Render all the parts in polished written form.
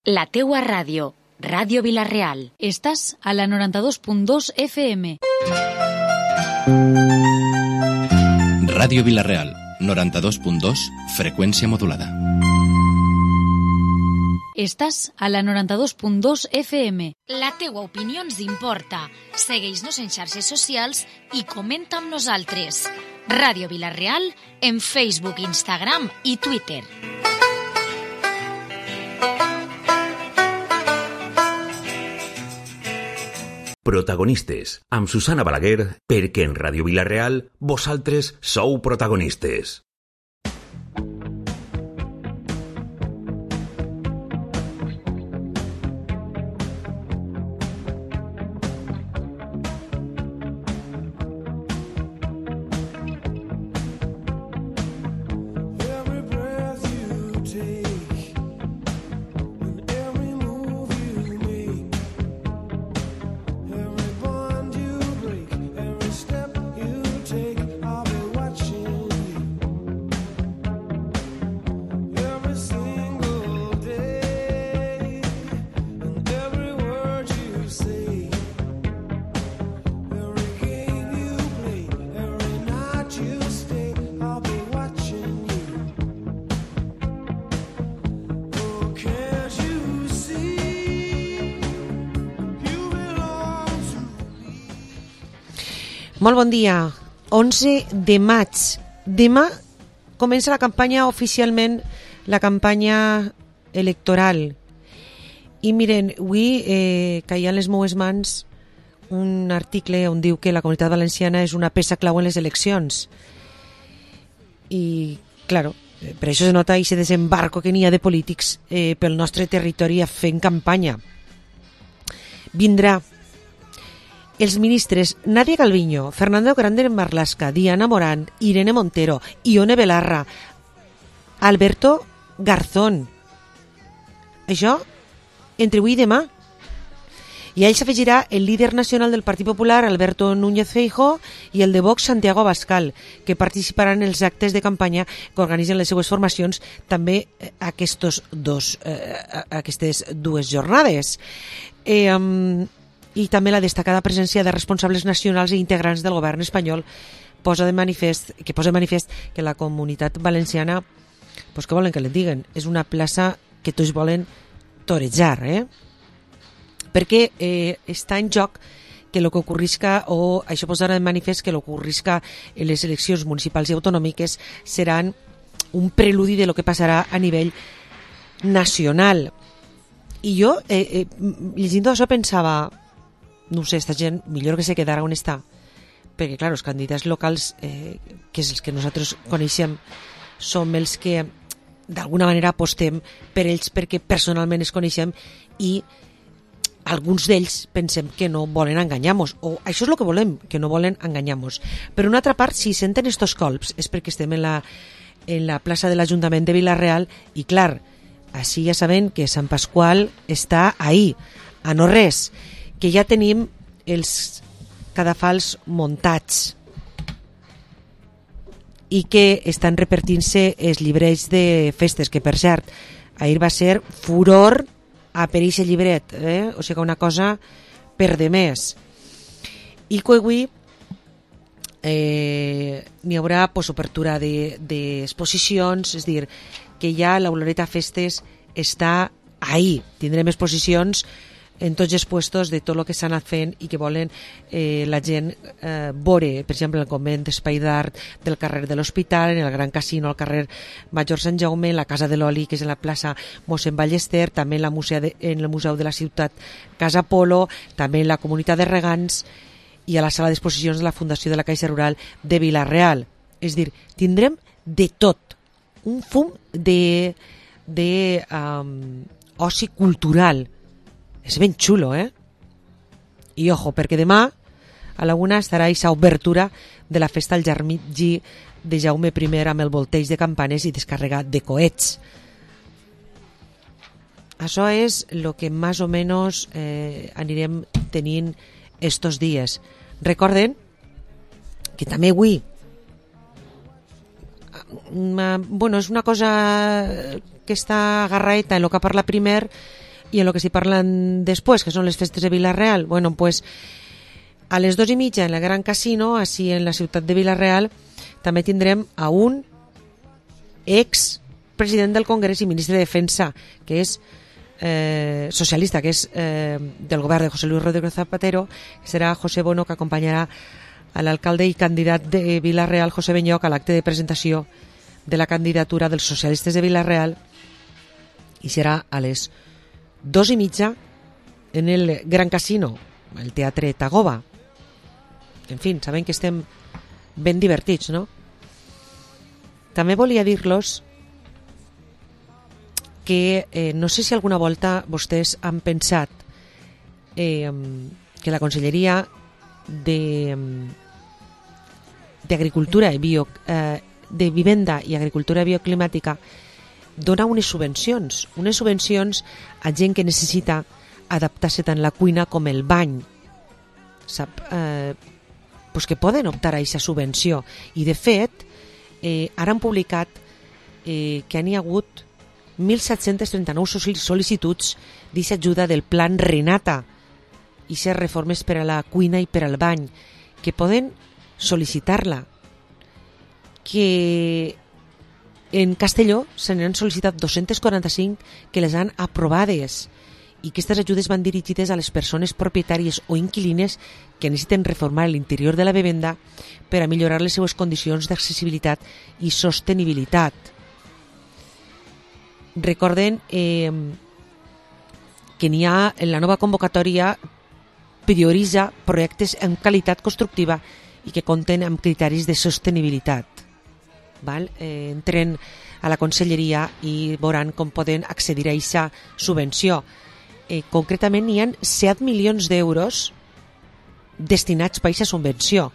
La teua ràdio, Ràdio Vila-real. Estàs a la 92.2 FM. Ràdio Vila-real, 92.2, freqüència modulada. Estàs a la 92.2 FM. La teua opinió ens importa. Segueix-nos en xarxes socials i comenta amb nosaltres. Ràdio Vila-real en Facebook, Instagram i Twitter. Protagonistes, amb Susana Balaguer, perquè en Ràdio Vila-real vosaltres sou protagonistes. Molt bon dia, 11 de maig. Demà comença la campanya oficialment, la campanya electoral. I miren, avui caia en les meues mans un article on diu que la Comunitat Valenciana és una peça clau en les eleccions. I, claro, per això se nota aquest desembarco que n'hi ha de polítics pel nostre territori fent campanya. Vindrà els ministres Nadia Calviño, Fernando Grande Marlaska, Diana Morant, Irene Montero, Ione Belarra, Alberto Garzón. Això entre avui i demà. I a ell s'afegirà el líder nacional del Partit Popular, Alberto Núñez Feijóo, i el de Vox, Santiago Abascal, que participaran en els actes de campanya que organitzen les seues formacions també aquestes dues jornades. I també la destacada presència de responsables nacionals i integrants del govern espanyol posa de manifest que la Comunitat Valenciana, pues, què volen que li diguen? És una plaça que tots volen torejar, perquè està en joc que el que ocorrisca, o això posarà de manifest que el que ocorrisca en les eleccions municipals i autonòmiques seran un preludi de lo que passarà a nivell nacional. I jo, llegint això, pensava, no sé, esta gent millor que se quedara on està, perquè clar, els candidats locals que és els que nosaltres coneixem som els que d'alguna manera apostem per ells perquè personalment els coneixem i alguns d'ells pensem que no volen enganyar-nos, o això és el que volem, que no volen enganyar-nos. Per una altra part, si senten estos colps és perquè estem en la plaça de l'Ajuntament de Vila-real i clar, així ja sabem que Sant Pasqual està ahí, a no res, que ja tenim els cadafals muntats i que estan repartint-se els llibrets de festes, que per cert, ahir va ser furor a per eixe llibret, o sigui, una cosa per de més. I que avui n'hi haurà obertura d'exposicions, és a dir, que ja la Oloreta Festes està ahí, tindrem exposicions en tots els puestos de tot el que s'ha anat fent i que volen la gent veure, per exemple, el convent d'Espai d'Art del carrer de l'Hospital, en el Gran Casino al carrer Major Sant Jaume, la Casa de l'Oli, que és en la plaça Mossèn Ballester, també en el Museu de la Ciutat Casa Polo, també en la Comunitat de Regants i a la sala d'exposicions de la Fundació de la Caixa Rural de Vila-real. És a dir, tindrem de tot, un fum de oci cultural. És ben xulo, I ojo, perquè demà a la 1 estarà aquesta obertura de la festa al Jarmitgi de Jaume I amb el volteig de campanes i descàrrega de coets. Això és el que més o menys anirem tenint estos dies. Recorden que també avui bueno, és una cosa que està agarraeta en el que parla primer, I en el que s'hi parlen després, que són les festes de Vila-real, bueno, pues a les 2:30 en el Gran Casino, així en la ciutat de Vila-real, també tindrem a un ex-president del Congrés i ministre de Defensa, que és socialista, que és del govern de José Luis Rodríguez Zapatero, que serà José Bono, que acompanyarà a l'alcalde i candidat de Vila-real, José Benyoc, a l'acte de presentació de la candidatura dels socialistes de Vila-real, i serà a les 2:30 en el Gran Casino, el Teatre Tagoba. En fi, sabem que estem ben divertits, no? També volia dir-los que no sé si alguna volta vostès han pensat que la Conselleria d'Agricultura i de Vivenda i Agricultura Bioclimàtica dona unes subvencions a gent que necessita adaptar-se tant la cuina com el bany. Sap? Pues que poden optar a aquesta subvenció. I de fet, ara han publicat que n'hi ha hagut 1.739 sol·licituds d'aquesta ajuda del Plan Renata, i ser reformes per a la cuina i per al bany, que poden sol·licitar-la. Que en Castelló se n'han sol·licitat 245 que les han aprovades, i aquestes ajudes van dirigides a les persones propietàries o inquilines que necessiten reformar l'interior de la vivenda per a millorar les seues condicions d'accessibilitat i sostenibilitat. Recorden que n'hi ha en la nova convocatòria, prioritza projectes amb qualitat constructiva i que compten amb criteris de sostenibilitat. Val? Entren a la conselleria i veuran com poden accedir a aquesta subvenció. Concretament hi ha 7 milions d'euros destinats per a aquesta subvenció.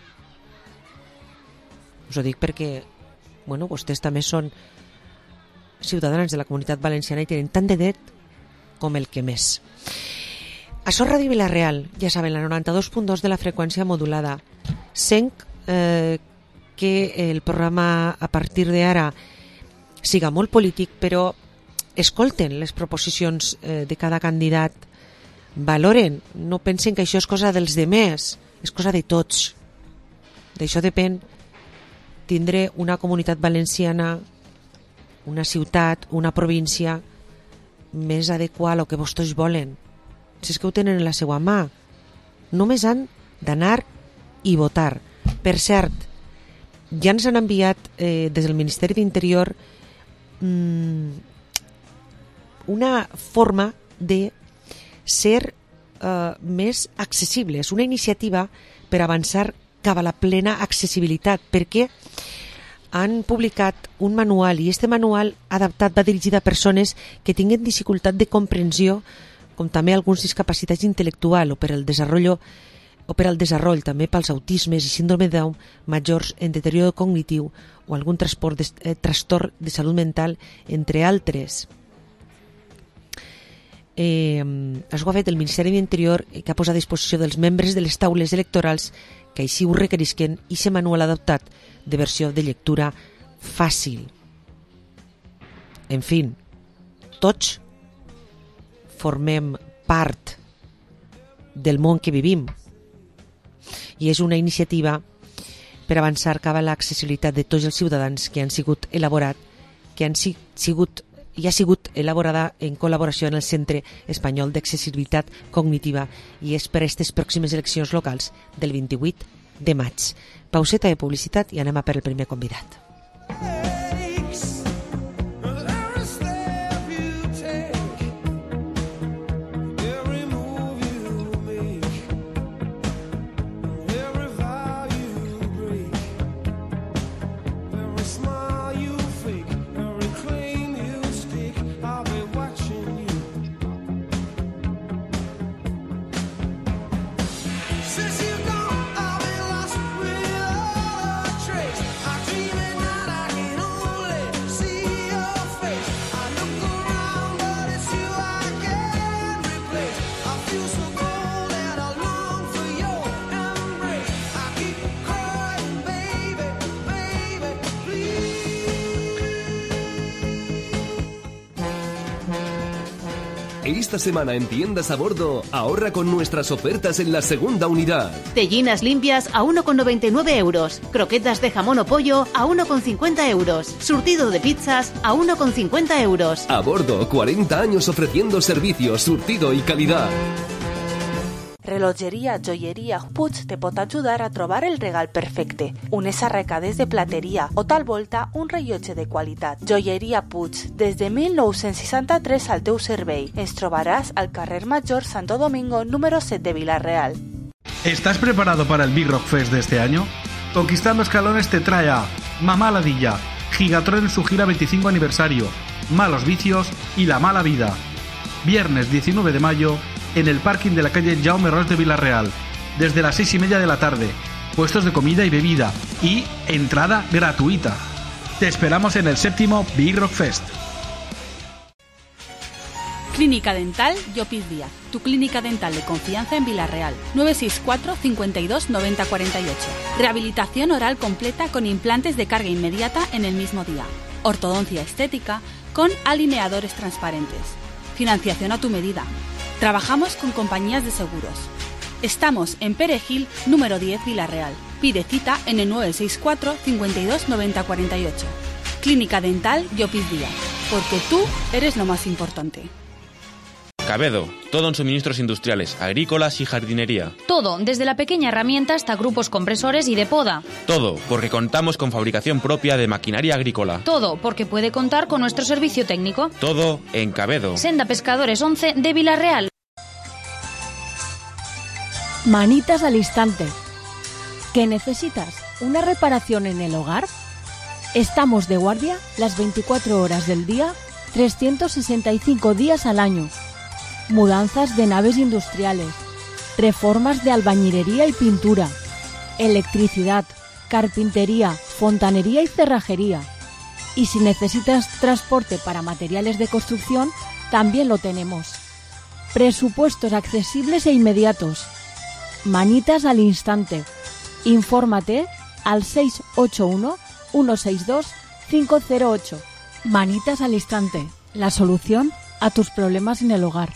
Us ho dic perquè vostès també són ciutadans de la Comunitat Valenciana i tenen tant de dret com el que més. Això és Ràdio Vila-real, ja saben, la 92.2 de la freqüència modulada. Sent que el programa a partir d'ara siga molt polític, però escolten les proposicions de cada candidat, valoren, no pensen que això és cosa dels demés, és cosa de tots. D'això depèn tindre una comunitat valenciana, una ciutat, una província més adequada al que vostès volen. Si és que ho tenen en la seva mà, només han d'anar i votar. Per cert, ja ens han enviat des del Ministeri d'Interior una forma de ser més accessibles, una iniciativa per avançar cap a la plena accessibilitat, perquè han publicat un manual, i aquest manual adaptat va dirigit a persones que tinguen dificultat de comprensió, com també alguns discapacitats intel·lectual o per al desenvolupament, també pels autismes i síndrome de Down majors en deterioro cognitiu o algun trastorn de salut mental, entre altres. Això ho ha fet el Ministeri d'Interior, que ha posat a disposició dels membres de les taules electorals que així ho requerisquen, i se manual adaptat de versió de lectura fàcil. En fi, tots formem part del món que vivim, i és una iniciativa per avançar cap a l'accessibilitat de tots els ciutadans que han sigut elaborat, que han sigut i ha sigut elaborada en col·laboració amb el Centre Espanyol d'Accessibilitat Cognitiva, i és per a aquestes pròximes eleccions locals del 28 de maig. Pauseta de publicitat i anem a per el primer convidat. Since you've gone, I've been lost without a trace. I dream in Esta semana en tiendas a bordo, ahorra con nuestras ofertas en la segunda unidad. Tellinas limpias a 1,99 euros. Croquetas de jamón o pollo a 1,50 euros. Surtido de pizzas a 1,50 euros. A bordo, 40 años ofreciendo servicios, surtido y calidad. Relojeria Joieria Puig te pot ajudar a trobar el regal perfecte. Unes arracades de plateria o tal volta un rellotge de qualitat. Joieria Puig, des de 1963 al teu servei. Ens trobaràs al carrer Major Santo Domingo número 7 de Vila-real. ¿Estás preparado para el Big Rock Fest de este año? Conquistando Escalones te trae a Mamá Ladilla, Gigatron en su gira 25 aniversario, Malos Vicios y La Mala Vida. Viernes 19 de mayo en el parking de la calle Jaume Ros de Vila-real, desde las 6:30 de la tarde. Puestos de comida y bebida y entrada gratuita. Te esperamos en el 7º Big Rock Fest. Clínica Dental Llopis Díaz, tu clínica dental de confianza en Vila-real. 964 52 90 48. Rehabilitación oral completa con implantes de carga inmediata en el mismo día. Ortodoncia estética con alineadores transparentes. Financiación a tu medida. Trabajamos con compañías de seguros. Estamos en Perejil, número 10, Vila-real. Pide cita en el 964 52 90 48. Clínica Dental Llopis Díaz, porque tú eres lo más importante. Cabedo, todo en suministros industriales, agrícolas y jardinería. Todo, desde la pequeña herramienta hasta grupos compresores y de poda. Todo, porque contamos con fabricación propia de maquinaria agrícola. Todo, porque puede contar con nuestro servicio técnico. Todo en Cabedo. Senda Pescadores 11 de Vila-real. Manitas al instante. ¿Qué necesitas? ¿Una reparación en el hogar? Estamos de guardia las 24 horas del día, 365 días al año. Mudanzas de naves industriales, reformas de albañilería y pintura, electricidad, carpintería, fontanería y cerrajería. Y si necesitas transporte para materiales de construcción, también lo tenemos. Presupuestos accesibles e inmediatos. Manitas al instante. Infórmate al 681 162 508. Manitas al instante. La solución a tus problemas en el hogar.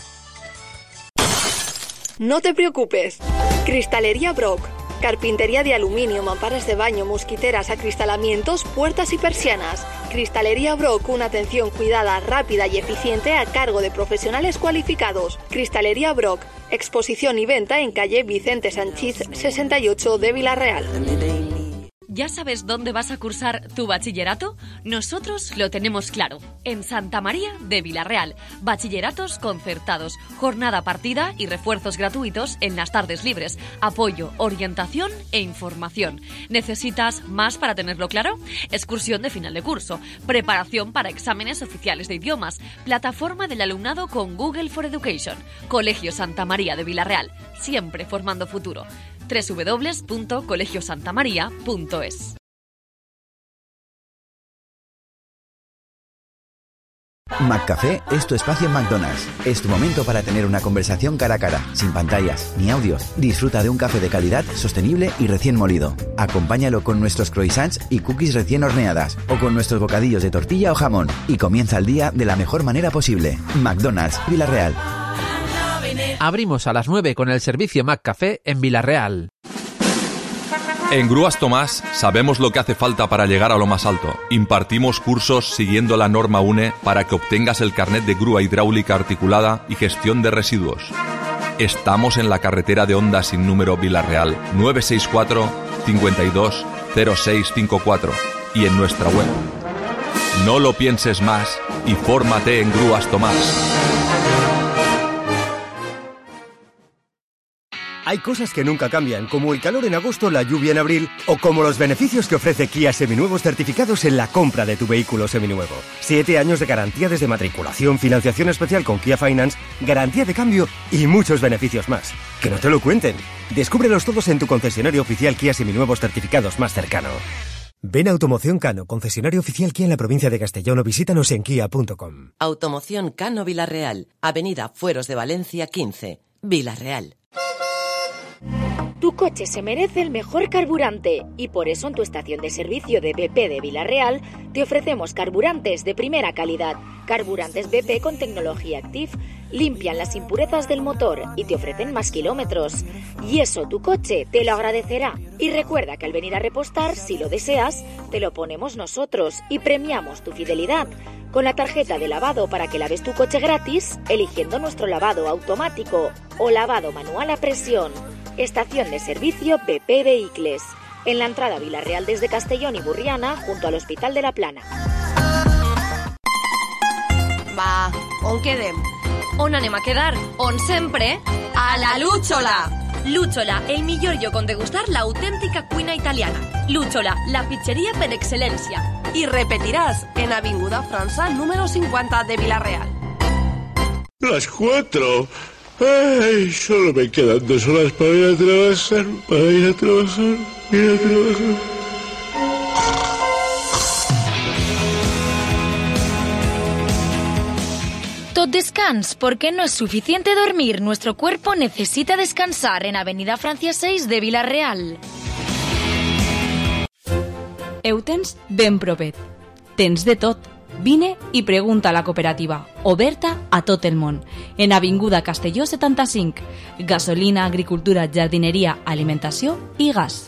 No te preocupes. Cristalería Brock. Carpintería de aluminio, mamparas de baño, mosquiteras, acristalamientos, puertas y persianas. Cristalería Brock, una atención cuidada, rápida y eficiente a cargo de profesionales cualificados. Cristalería Brock, exposición y venta en calle Vicente Sanchís 68 de Vila-real. ¿Ya sabes dónde vas a cursar tu bachillerato? Nosotros lo tenemos claro. En Santa María de Vila-real. Bachilleratos concertados, jornada partida y refuerzos gratuitos en las tardes libres. Apoyo, orientación e información. ¿Necesitas más para tenerlo claro? Excursión de final de curso. Preparación para exámenes oficiales de idiomas. Plataforma del alumnado con Google for Education. Colegio Santa María de Vila-real. Siempre formando futuro. www.colegiosantamaria.es. McCafé es tu espacio en McDonald's. Es tu momento para tener una conversación cara a cara, sin pantallas ni audios. Disfruta de un café de calidad, sostenible y recién molido. Acompáñalo con nuestros croissants y cookies recién horneadas o con nuestros bocadillos de tortilla o jamón y comienza el día de la mejor manera posible. McDonald's, Vila-real. Abrimos a las 9 con el servicio McCafé en Vila-real. En Grúas Tomás sabemos lo que hace falta para llegar a lo más alto. Impartimos cursos siguiendo la norma UNE para que obtengas el carnet de grúa hidráulica articulada y gestión de residuos. Estamos en la carretera de Honda sin número Vila-real 964 52 0654 y en nuestra web. No lo pienses más y fórmate en Grúas Tomás. Hay cosas que nunca cambian, como el calor en agosto, la lluvia en abril, o como los beneficios que ofrece Kia Seminuevos certificados en la compra de tu vehículo seminuevo. 7 años de garantía desde matriculación, financiación especial con Kia Finance, garantía de cambio y muchos beneficios más. ¡Que no te lo cuenten! Descúbrelos todos en tu concesionario oficial Kia Seminuevos certificados más cercano. Ven a Automoción Cano, concesionario oficial Kia en la provincia de Castellón, o visítanos en kia.com. Automoción Cano Vila-real, Avenida Fueros de Valencia 15, Vila-real. Tu Tu coche se merece el mejor carburante y por eso en tu estación de servicio de BP de Vila-real te ofrecemos carburantes de primera calidad. Carburantes BP con tecnología Active limpian las impurezas del motor y te ofrecen más kilómetros. Y eso tu coche te lo agradecerá. Y recuerda que al venir a repostar, si lo deseas, te lo ponemos nosotros y premiamos tu fidelidad con la tarjeta de lavado para que laves tu coche gratis eligiendo nuestro lavado automático o lavado manual a presión. Estación de servicio BP Vehicles, en la entrada a Vila-real desde Castellón y Burriana, junto al Hospital de la Plana. Va, on quedem? On anem a quedar? On sempre? A la Lúchola! Lúchola, el millor lloc on degustar l'autèntica cuina italiana. Lúchola, la pizzeria per excel·lència. Y repetirás en Avinguda França, número 50 de Vila-real. Las 4. Ay, solo me quedan 2 horas para ir a trabajar. Tot descans, porque no es suficiente dormir. Nuestro cuerpo necesita descansar en Avenida Francia 6 de Vila-real. Ho tens ben propet. Tens de tot. Vine i pregunta a la cooperativa, oberta a tot el món. En Avinguda Castelló 75. Gasolina, agricultura, jardinería, alimentació y gas.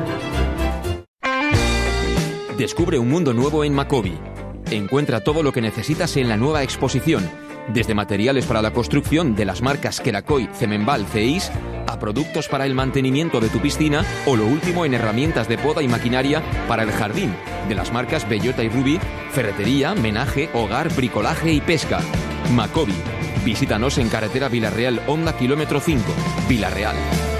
Descubre un mundo nuevo en Macobi. Encuentra todo lo que necesitas en la nueva exposición. Desde materiales para la construcción de las marcas Kerakoy, Cemenbal, CEIS, a productos para el mantenimiento de tu piscina o lo último en herramientas de poda y maquinaria para el jardín, de las marcas Bellota y Ruby, ferretería, menaje, hogar, bricolaje y pesca. Macobi. Visítanos en carretera Vila-real, Honda kilómetro 5, Vila-real.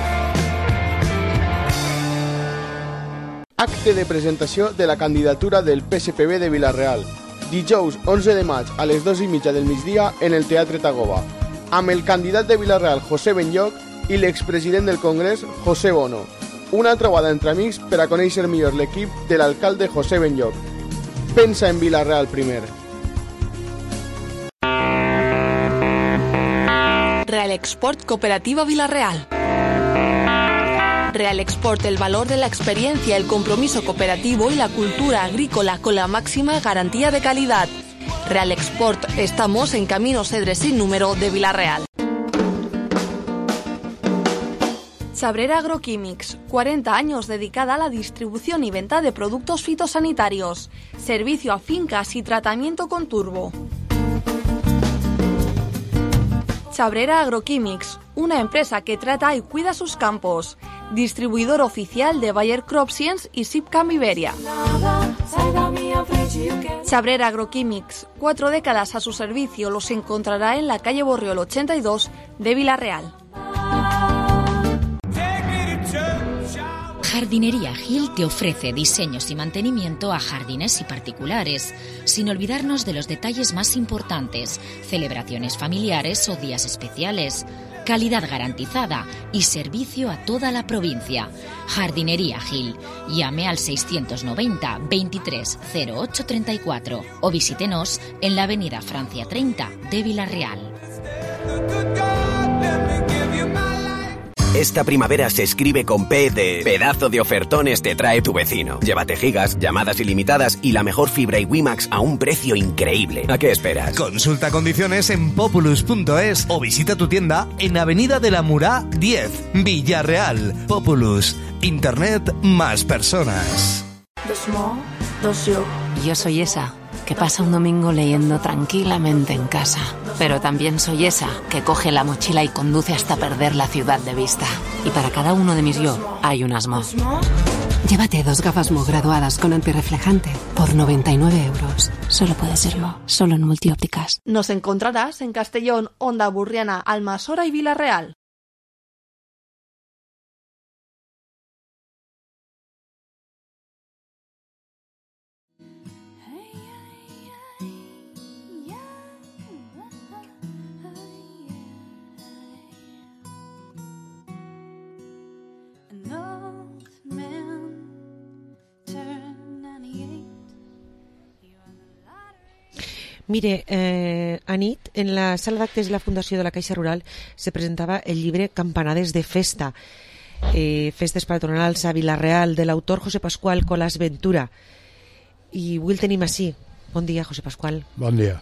Acte de presentació de la candidatura del PSPB de Vila-real. Dijous 11 de maig a les 2:30 del migdia en el Teatre Tagoba, amb el candidat de Vila-real José Benlloc i l'expresident del Congrés José Bono. Una trobada entre amics per a conèixer millor l'equip de l'alcalde José Benlloc. Pensa en Vila-real primer. Real Export Cooperativa Vila-real. Real Export, el valor de la experiencia, el compromiso cooperativo y la cultura agrícola con la máxima garantía de calidad. Real Export, estamos en Camino Cedres sin número de Vila-real. Chabrera Agroquímics, 40 años dedicada a la distribución y venta de productos fitosanitarios. Servicio a fincas y tratamiento con turbo. Chabrera Agroquímics, una empresa que trata y cuida sus campos. Distribuidor oficial de Bayer Crop Science y Sipcam Iberia. Chabrera Agroquímics, 4 décadas a su servicio, los encontrará en la calle Borriol 82 de Vila-real. Jardinería Gil te ofrece diseños y mantenimiento a jardines y particulares, sin olvidarnos de los detalles más importantes, celebraciones familiares o días especiales, calidad garantizada y servicio a toda la provincia. Jardinería Gil. Llame al 690 23 08 34 o visítenos en la avenida Francia 30 de Vila-real. Esta primavera se escribe con P de pedazo de ofertones te trae tu vecino. Llévate gigas, llamadas ilimitadas y la mejor fibra y WiMax a un precio increíble. ¿A qué esperas? Consulta condiciones en populus.es o visita tu tienda en Avenida de la Murá 10, Villarreal. Populus. Internet más personas. Yo soy esa que pasa un domingo leyendo tranquilamente en casa. Pero también soy esa que coge la mochila y conduce hasta perder la ciudad de vista. Y para cada uno de mis yo hay un Asmo. Llévate 2 gafas Mo graduadas con antirreflejante por 99 euros. Solo puede ser Mo, solo en Multiópticas. Nos encontrarás en Castellón, Honda, Burriana, Almasora y Vila-real. Mire, anit, en la sala d'actes de la Fundació de la Caixa Rural se presentava el llibre Campanades de Festa. festes patronals a Vila-real, de l'autor José Pascual Colas Ventura. I avui el tenim així. Bon dia, José Pascual. Bon dia.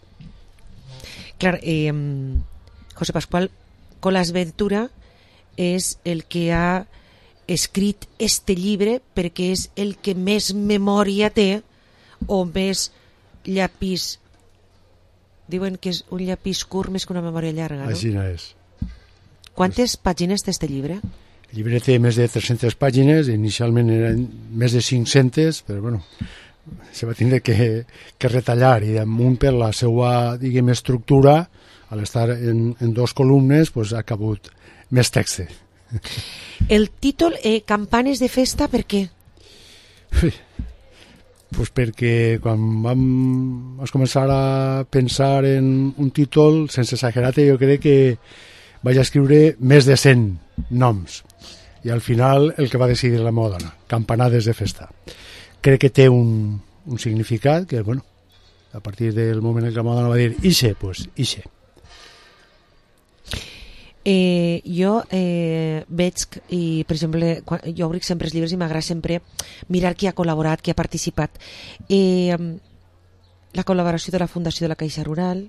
Clar, José Pascual Colas Ventura és el que ha escrit este llibre perquè és el que més memòria té o més llapis. Diuen que és un llapis curt més que una memòria llarga, no? Així no és. Quantes pàgines té este llibre? El llibre té més de 300 pàgines, inicialment eren més de 500, però bueno, se va tindre que retallar i damunt per la seva, diguem, estructura, al estar en dos columnes, pues, ha cabut més text. El títol, Campanes de festa, per què? Pues perquè quan vas començar a pensar en un títol, sense exagerar-te, jo crec que vaig escriure més de 100 noms. I al final el que va decidir la meva dona, Campanades de festa. Crec que té un significat que, bueno, a partir del moment en què la meva dona va dir ixe, pues ixe. Jo veig, i per exemple, jo obric sempre els llibres i m'agrada sempre mirar qui ha col·laborat, qui ha participat. La col·laboració de la Fundació de la Caixa Rural,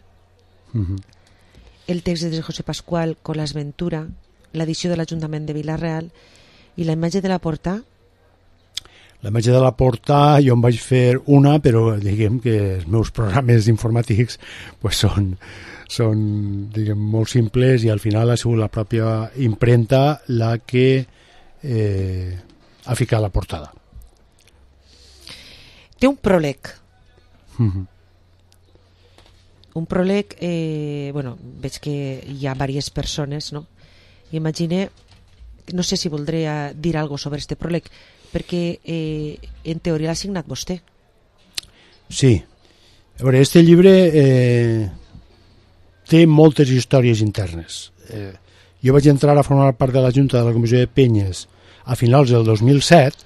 el text de José Pascual Colas Ventura, l'edició de l'Ajuntament de Vila-real i la imatge de la portada. La imatge de la portada jo en vaig fer una, però diguem que els meus programes informàtics pues són diguem, molt simples i al final ha sigut la pròpia impremta la que ha ficat la portada. Té un pròleg. Un pròleg, bueno, veig que hi ha diverses persones, no? Imagine, no sé si voldré dir alguna cosa sobre este pròleg, perquè en teoria l'ha signat vostè. Sí. A veure, este llibre té moltes històries internes. Jo vaig entrar a formar part de la Junta de la Comissió de Penyes a finals del 2007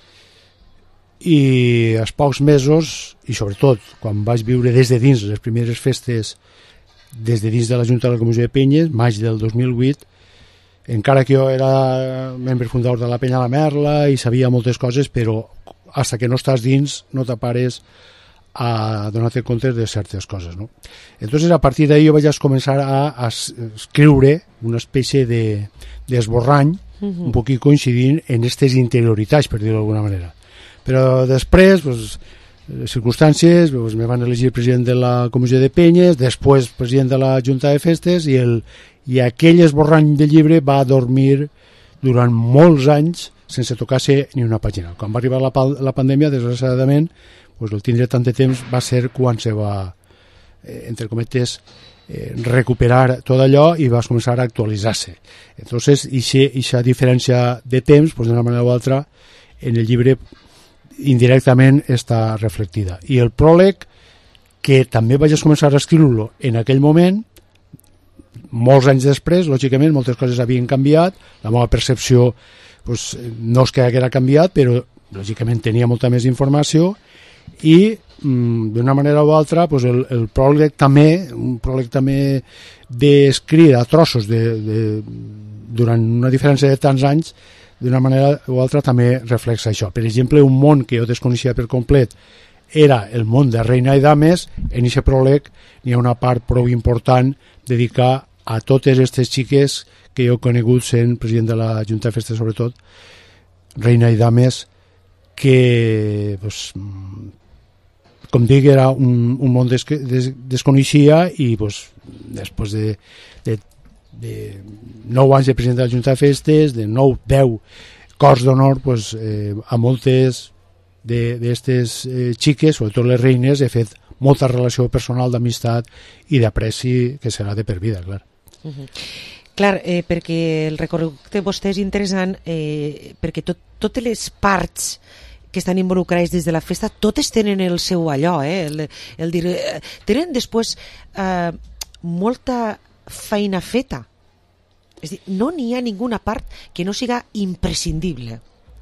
i als pocs mesos, i sobretot quan vaig viure des de dins les primeres festes des de dins de la Junta de la Comissió de Penyes, maig del 2008, encara que jo era membre fundador de la Penya La Merla i sabia moltes coses, però fins que no estàs dins no t'apares a donar-te compte de certes coses, no? Entonces, a partir d'ahí jo vaig començar a escriure una espècie d'esborrany un poquit coincidint en aquestes interioritats, per dir-ho d'alguna manera. Però després, pues, les circumstàncies, pues, me van elegir president de la Comissió de Penyes, després president de la Junta de Festes, i aquell esborrany del llibre va dormir durant molts anys sense tocar-se ni una pàgina. Quan va arribar la pandèmia, desgraciadament, pues, el tindre tant de temps va ser quan se va, entre cometes, recuperar tot allò i va començar a actualitzar-se. Entonces, aquesta diferència de temps, pues, d'una manera o altra, en el llibre indirectament està reflectida. I el pròleg, que també vaig començar a escriure-lo en aquell moment, molts anys després, lògicament, moltes coses havien canviat, la meva percepció pues, no és que haguera canviat, però lògicament tenia molta més informació i d'una manera o altra pues, el pròleg també, un pròleg també d'escrit a trossos durant una diferència de tants anys, d'una manera o altra també reflexa això. Per exemple, un món que jo desconeixia per complet era el món de reina i dames. En aquest pròleg n'hi ha una part prou important dedicada a totes aquestes xiques que jo he conegut sent president de la Junta de Festes, sobretot reina i dames, que pues, com dic, era un món desconeixia i pues, després de 9 anys de president de la Junta de Festes, de 9-10 cors d'honor, pues, a moltes d'aquestes xiques, sobretot les reines, he fet molta relació personal d'amistat i d'apreci que serà de per vida, clar. Clar, perquè el recorregut de vostè és interessant, perquè totes les parts que estan involucrades des de la festa, totes tenen el seu allò, el dir, tenen després molta feina feta. És dir, no n'hi ha ninguna part que no siga imprescindible.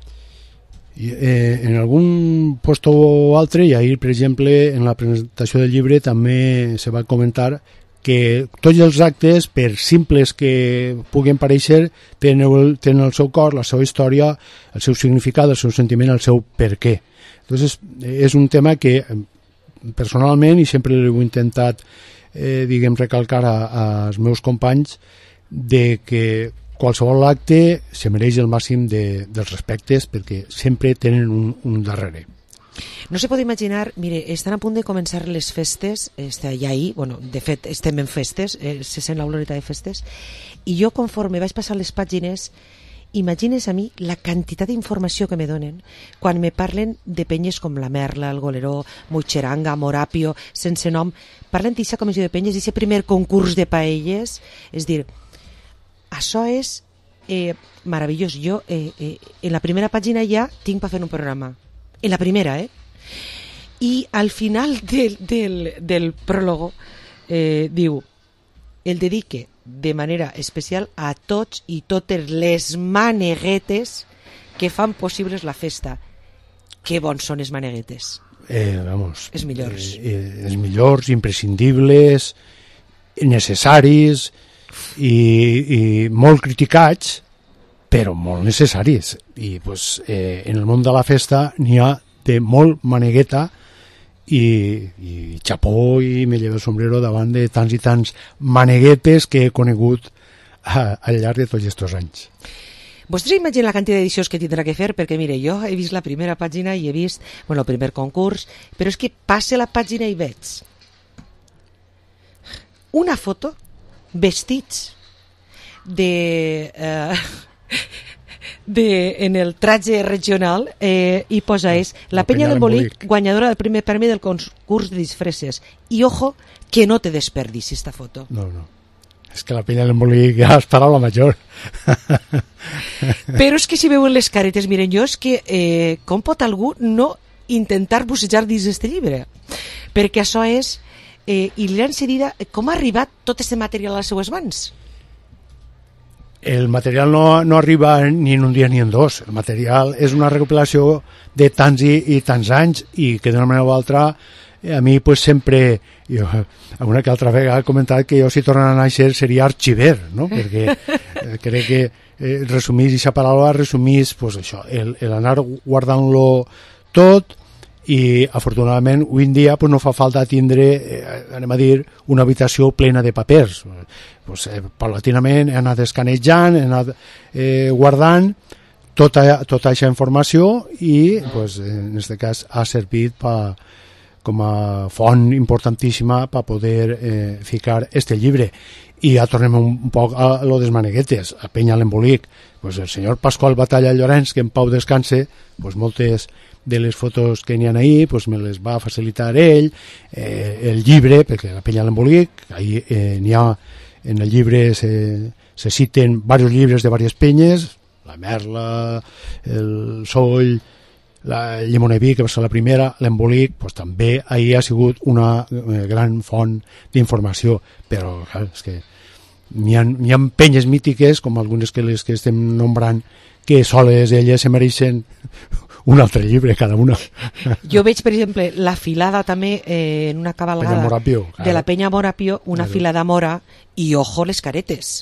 En algun lloc o altre, i ahir, per exemple, en la presentació del llibre també se va comentar que tots els actes, per simples que puguin parèixer, tenen el seu cor, la seva història, el seu significat, el seu sentiment, el seu per què. Entonces, és un tema que personalment, i sempre l'he intentat recalcar als meus companys, de que qualsevol acte se mereix el màxim dels respectes, perquè sempre tenen un darrere. No se pot imaginar, mire, estan a punt de començar les festes, ja ahir, de fet estem en festes, se sent l'oloreta de festes, i jo conforme vaig passar les pàgines, imagines a mi la quantitat d'informació que me donen quan me parlen de penyes com la Merla, el Goleró, Muixeranga, Morapio, sense nom, parlen d'aquesta comissió de penyes, d'aquest primer concurs de paelles, és dir, això és meravellós. Jo en la primera pàgina ja tinc per fer un programa, en la primera, i al final del pròlogo diu, el dedique de manera especial a tots i totes les maneguetes que fan possibles la festa. Que bons són les maneguetes. Els millors. Els millors, imprescindibles, necessaris i molt criticats, però molt necessaris. I en el món de la festa n'hi ha de molt manegueta i xapó, i me llevo el sombrero davant de tants i tants maneguetes que he conegut al llarg de tots aquests anys. Vostès imaginen la quantitat d'edicions que tindrà que fer, perquè mire, jo he vist la primera pàgina i he vist el primer concurs, però és que passe la pàgina i veig una foto vestits en el traje regional, i posa la Penya l'Embolic, guanyadora del primer premi del concurs de disfresses, i ojo que no te desperdici esta foto. No, és que la Penya l'Embolic ja has parat la major. Però és que si veuen les caretes, miren, jo és que com pot algú no intentar bussejar dins d'aquest llibre? Perquè això és, i li han cedida, com ha arribat tot aquest material a les seues mans? El material no arriba ni en un dia ni en dos. El material és una recopilació de tants i tants anys, i que d'una manera o altra a mi sempre, jo alguna que altra vegada he comentat que jo, si tornen a néixer, seria arxiver, no? Perquè crec que resumís aquesta paraula, resumís això, l'anar guardant-lo tot, i afortunadament avui en dia no fa falta tindre, anem a dir, una habitació plena de papers. Paulatinament he anat escanejant, he anat guardant tota aquesta informació, i en aquest cas ha servit com a font importantíssima per poder ficar este llibre. I ja tornem un poc a lo des maneguetes, a Penya l'Embolic. El senyor Pasqual Batalla Llorenç, que en pau descanse, moltes de les fotos que n'hi ha ahir me les va facilitar ell, el llibre, perquè la Penya l'Embolic, n'hi ha, en el llibre se citen diversos llibres de diverses penyes, la Merla, el Soll, la Llimoneví, que va ser la primera, l'Embolic, també ahir ha sigut una gran font d'informació, però és que n'hi ha penyes mítiques, com algunes que les que estem nombrant, que soles elles se mereixen un altre llibre cada una. Jo veig, per exemple, la filada també en una cabalgada de la Penya Morapio, una filada mora, i ojo les caretes.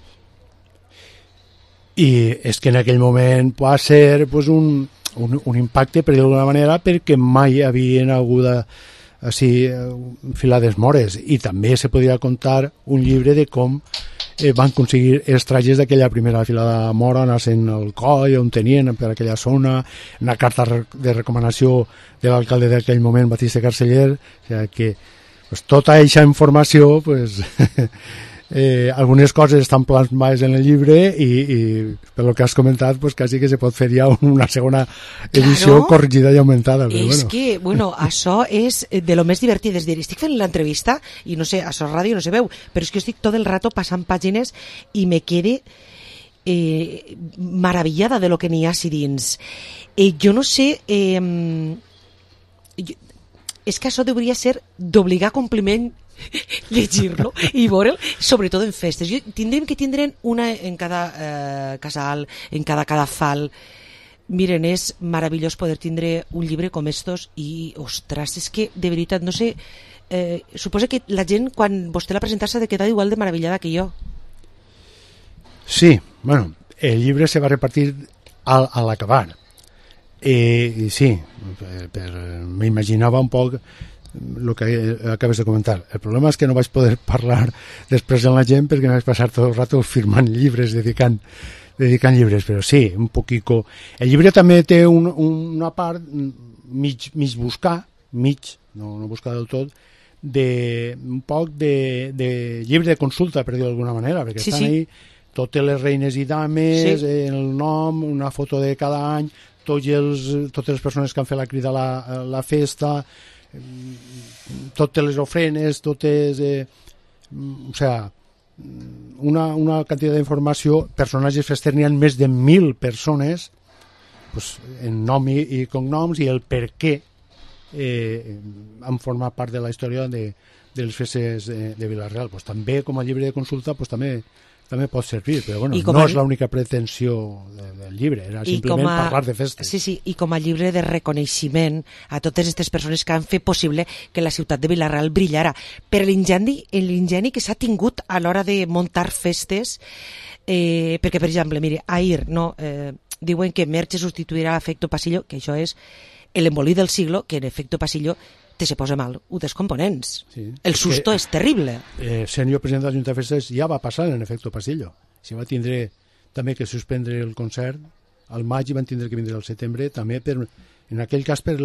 I és que en aquell moment va ser un impacte, per dir-ho d'alguna manera, perquè mai havien hagut filades mores, i també se podria contar un llibre de com van aconseguir els trajes d'aquella primera filada mora, anar-se'n al coll on tenien per aquella zona, una carta de recomanació de l'alcalde d'aquell moment, Batista Carceller, o sigui que tota aquesta informació, algunes coses estan plasmades en el llibre, i pel que has comentat, quasi que se pot fer ja una segona edició corregida i augmentada. És que, això és de lo més divertit, és dir, estic fent l'entrevista i no sé, això és ràdio, no se veu, però és que estic tot el rato passant pàgines i me quede maravillada de lo que n'hi ha si dins. Jo no sé, és que això hauria ser d'obligar compliment llegir-lo i veure'l, sobretot en festes. Tindrem que tindre una en cada casal, en cada cadafal. Miren, és meravellós poder tindre un llibre com estos, i ostres, és que de veritat no sé suposo que la gent, quan vostè la presenta, s'ha de quedar igual de meravellada que jo. Sí, bueno, el llibre se va repartir a l'acabar. Sí, m'imaginava un poc el que acabes de comentar. El problema és que no vaig poder parlar després amb la gent perquè me vaig passar tot el rato firmant llibres, dedicant llibres, però sí, un poquico. El llibre també té una part mig buscar, no buscar del tot, un poc de llibre de consulta, per dir-ho d'alguna manera, perquè estan ahí totes les reines i dames, el nom, una foto de cada any, totes les persones que han fet la crida a la festa, totes les ofrenes, o sea, una quantitat d'informació, personatges festers, n'hi ha més de 1.000 persones, pues, en nom i cognoms, i el per què han format part de la història de les festes de Vila-real. Pues, també, com a llibre de consulta, pues, també pot servir, però bueno, no és l'única pretensió del llibre, era simplement parlar de festes. Sí, i com a llibre de reconeixement a totes aquestes persones que han fet possible que la ciutat de Vila-real brillara, per l'ingeni que s'ha tingut a l'hora de muntar festes, perquè, per exemple, mire, ahir diuen que Merche substituirà Efecto Pasillo, que això és l'embolí del siglo, que en Efecto Pasillo se posa mal, dels components. Sí. El susto és terrible. Sent jo president de la Junta de Festes ja va passar en Efecto Pasillo. Si va tindre també que suspendre el concert al maig i van tindre que vindre al setembre, també en aquell cas per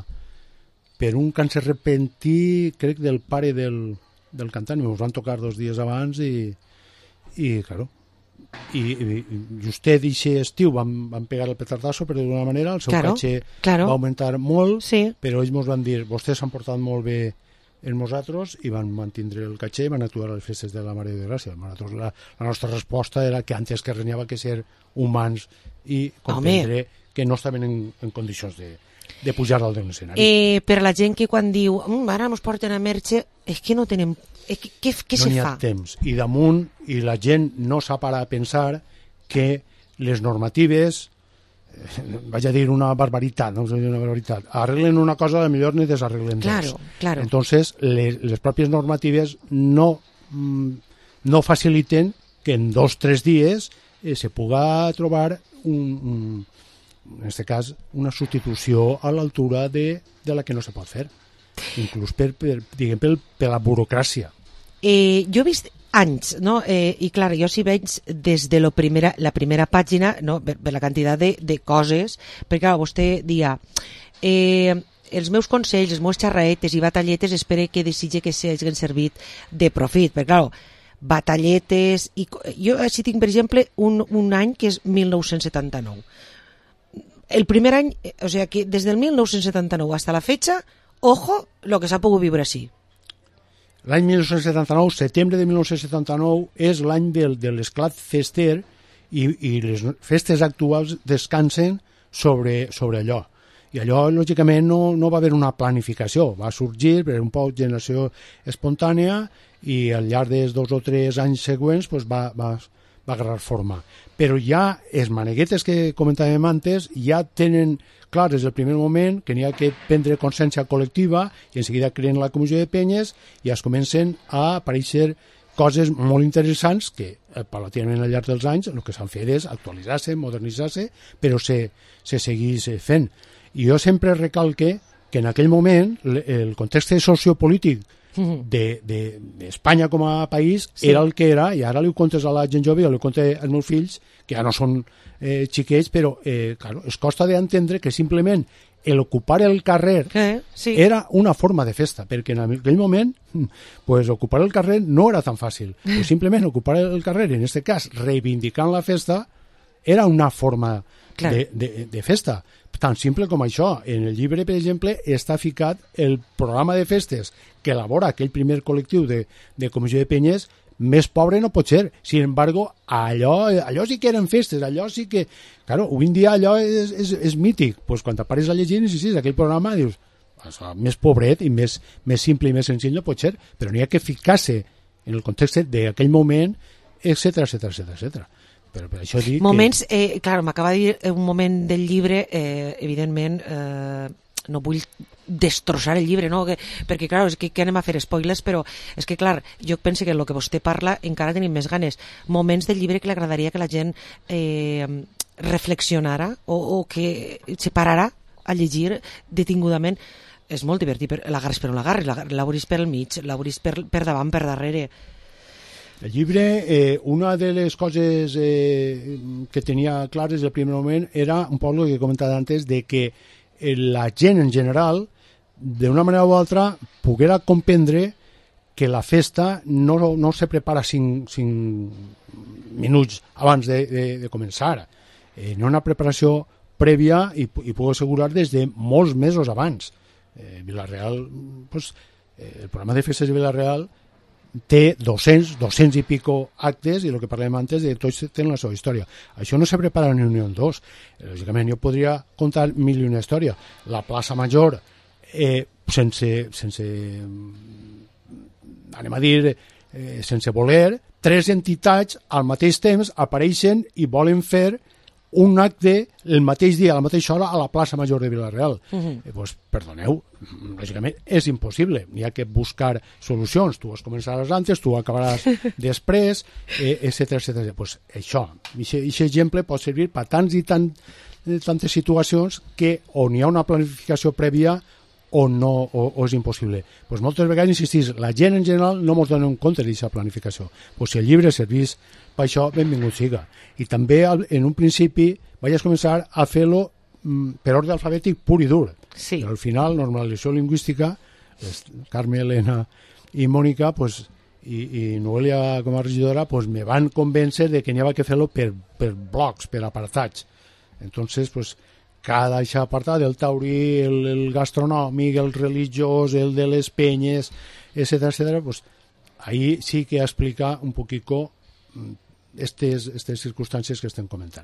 un càncer repentí, crec, del pare del cantant. Ens van tocar 2 dies abans i claro, i justet d'aquest estiu van pegar el petardasso, per d'alguna manera el seu catxe va augmentar molt, però ells ens van dir, vostès s'han portat molt bé en nosaltres, i van mantindre el catxe i van actuar a les festes de la Mare de Gràcia. La nostra resposta era que antes que res n'hi havia que ser humans i comprendre que no estaven en condicions de pujar dalt de l'escenari. Per la gent que quan diu ara ens porten a Merche, és que no tenem... Què se fa? No n'hi ha temps. I damunt, i la gent no s'ha parat a pensar que les normatives, vaig a dir una barbaritat, arreglen una cosa, a millor ni desarreglen dos. Claro. Entonces, les pròpies normatives no faciliten que en 2 o 3 dies se puga trobar en aquest cas, una substitució a l'altura de la que no se pot fer, inclús per la burocràcia. Jo he vist anys, no? I clar, jo sí veig des de la primera pàgina, no? Per la quantitat de coses, perquè clar, vostè dia els meus consells, les meves xarraetes i batalletes espero que desitge que s'hagin servit de profit, perquè clar, batalletes jo així tinc, per exemple, un any que és 1979. El primer any, o sea que des del 1979 hasta la fecha, ojo lo que s'ha pogut viure així. L'any 1979, setembre de 1979, és l'any de l'esclat fester i les festes actuals descansen sobre allò. I allò, lògicament, no va haver una planificació. Va sorgir per un poc generació espontània i al llarg dels 2 o 3 anys següents va agarrar forma. Però ja els maneguetes que comentàvem antes ja tenen clar des del primer moment que n'hi ha que prendre consciència col·lectiva i en seguida creen la comissió de penyes i es comencen a aparèixer coses molt interessants que paulatinament al llarg dels anys el que s'han fet és actualitzar-se, modernitzar-se, però se seguís fent. I jo sempre recalque que en aquell moment el context sociopolític d'Espanya com a país era el que era, i ara li ho contes a la gent jove, li ho contes als meus fills, que ja no són xiquets, però claro, es costa d'entendre que simplement ocupar el carrer era una forma de festa, perquè en aquell moment pues, ocupar el carrer no era tan fàcil, pues simplement ocupar el carrer, en aquest cas reivindicant la festa, era una forma de festa. Tan simple com això. En el llibre, per exemple, està ficat el programa de festes que elabora aquell primer col·lectiu de comissió de penyes. Més pobre no pot ser. Sin embargo, allò sí que eren festes, allò sí que... Claro, avui en dia allò és mític. Pues quan t'apares a llegir, sí, aquell programa, dius, més pobret i més simple i més senzill no pot ser, però n'hi ha que ficar-se en el context d'aquell moment, etcètera, etcètera, etcètera. Però per això dic moments, clar, m'acaba de dir un moment del llibre, evidentment, no vull destrossar el llibre, no? Perquè, clar, és que anem a fer spoilers, però és que, clar, jo penso que el que vostè parla encara tenim més ganes. Moments del llibre que li agradaria que la gent reflexionara o que se parara a llegir detingudament. És molt divertit, l'agarres per on l'agarres, l'obris per al mig, l'obris per davant, per darrere. El llibre, una de les coses que tenia clares del primer moment era un poc el que he comentat antes, de que la gent en general, d'una manera o altra, poguera comprendre que la festa no se prepara 5 minuts abans de començar. N'hi ha una preparació prèvia i puc assegurar des de molts mesos abans. Vila-real, pues, el programa de festes de Vila-real té 200 i pico actes i el que parlem antes de tots tenen la seva història. Això no se prepara ni un ni dos. Lògicament jo podria contar mil i una història. La plaça Major, sense anem a dir, sense voler, 3 entitats al mateix temps apareixen i volen fer un acte el mateix dia, a la mateixa hora, a la plaça Major de Vila-real. Pues, perdoneu, lògicament és impossible. N'hi ha que buscar solucions. Tu has començaràs antes, tu acabaràs després, etcètera, etcètera. Pues això, aquest exemple pot servir per tantes situacions que on hi ha una planificació prèvia o és impossible. Pues moltes vegades, insistís, la gent en general no ens dona compte d'aquesta planificació. Pues si el llibre servís per això, benvingut siga. I també, en un principi, vaig començar a fer-lo per ordre alfabètic pur i dur. Sí. Però al final, normalització lingüística, Carme, Helena i Mònica, pues, i Noelia com a regidora, pues, me van convèncer de que n'hi havia que fer-lo per blocs, per apartats. Entonces, pues, cada apartat, el taurí, el gastronòmic, el religiós, el de les penyes, etcètera, etcètera, pues, ahí sí que explica un poquito aquestes circumstàncies que estem comentant.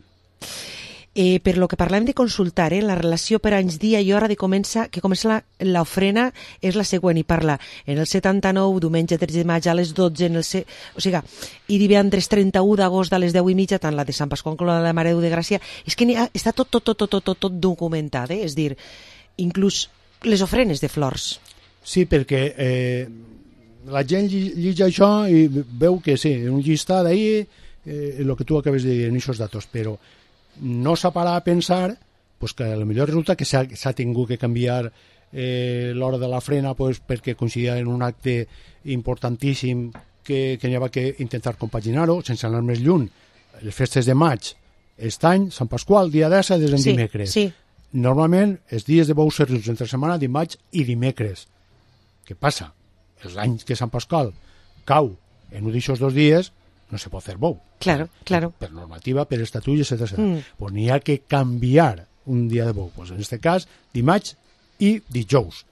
Per lo que parlem de consultar, la relació per anys, dia i hora que comença l'ofrena és la següent, i parla en el 79, diumenge 13 de maig a les 12, i divendres 31 d'agost a les 10:30, tant la de Sant Pasqual com la de Mare de Déu de Gràcia. És que està tot documentat, és dir, inclús les ofrenes de flors. Sí, perquè la gent lliga això i veu que sí, en un llistat d'ahir, el que tu acabes de dir en aquests datos, però no s'ha parat a pensar pues, que potser resulta que s'ha tingut que canviar l'hora de la frena pues, perquè coincidia en un acte importantíssim que n'hi havia que intentar compaginar-ho sense anar més lluny. Les festes de maig, aquest any, Sant Pasqual, dia 10 des en dimecres. Sí. Normalment, els dies de bous servils entre setmana, dimarts i dimecres. Què passa? Els anys que Sant Pasqual cau en un d'aquests 2 dies, no se pot fer bou. Claro. Per normativa, per estatut, etc. Pues n'hi ha que canviar un dia de bou. Pues en aquest cas, dimarts i dijous.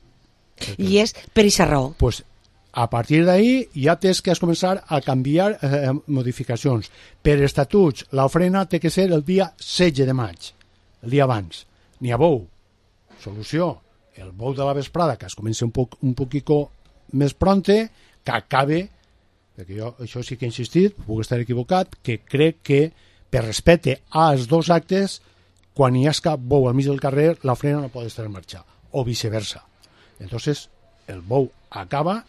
I és per aquesta raó. Pues a partir d'ahir ja tens que començar a canviar modificacions. Per estatuts, l'ofrena té que ser el dia 16 de maig, el dia abans. N'hi ha bou. Solució, el bou de la vesprada, que es comença un poquito més pronte, que acabe, perquè jo això sí que he insistit, puc estar equivocat, que crec que per respecte als 2 actes, quan hi ha cap bou al mig del carrer, l'ofrena no pot estar en marxa, o viceversa. Entonces, el bou acaba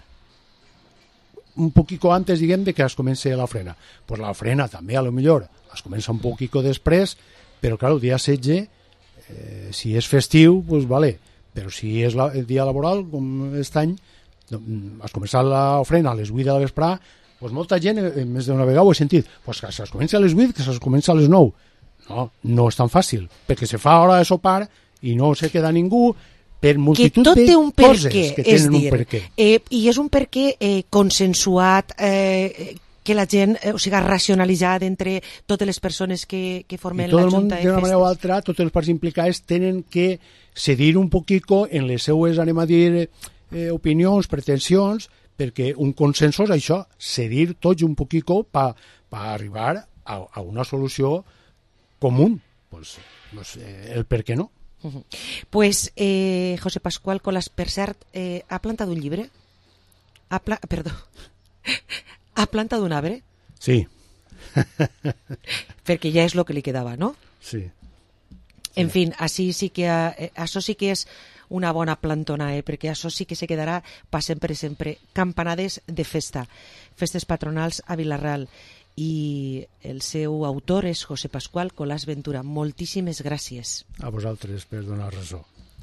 un poquito antes, diguem, de que es comenci l'ofrena. Pues l'ofrena també, a lo millor, es comença un poquito després, però, clar, el dia 16, si és festiu, pues vale, però si és el dia laboral, com aquest any, has començat l'ofrena a les 8 de la vesprà, pues molta gent, més d'una vegada ho he sentit, pues que es comença a les 8, que es comença a les 9. No és tan fàcil, perquè se fa hora de sopar i no se queda ningú per multitud de coses que tenen un perquè. I és un perquè consensuat, que la gent, o sigui, racionalitzat entre totes les persones que formen la Junta de Festes. D'una manera o altra, totes les parts implicades tenen que cedir un poquito en les seues, anem a dir, opinions, pretensions, perquè un consens és això, cedir tots un poquito per arribar a una solució comú. Pues el per què no. Pues José Pascual Colas, per cert, ha plantat un llibre? Perdó. Ha plantat un arbre? Sí. Perquè ja és el que li quedava, no? Sí. En fin, així sí que això sí que és una bona plantona, perquè això sí que se quedarà per sempre. Campanades de festa, festes patronals a Vila-real. I el seu autor és José Pascual Colàs Ventura. Moltíssimes gràcies. A vosaltres per donar raó.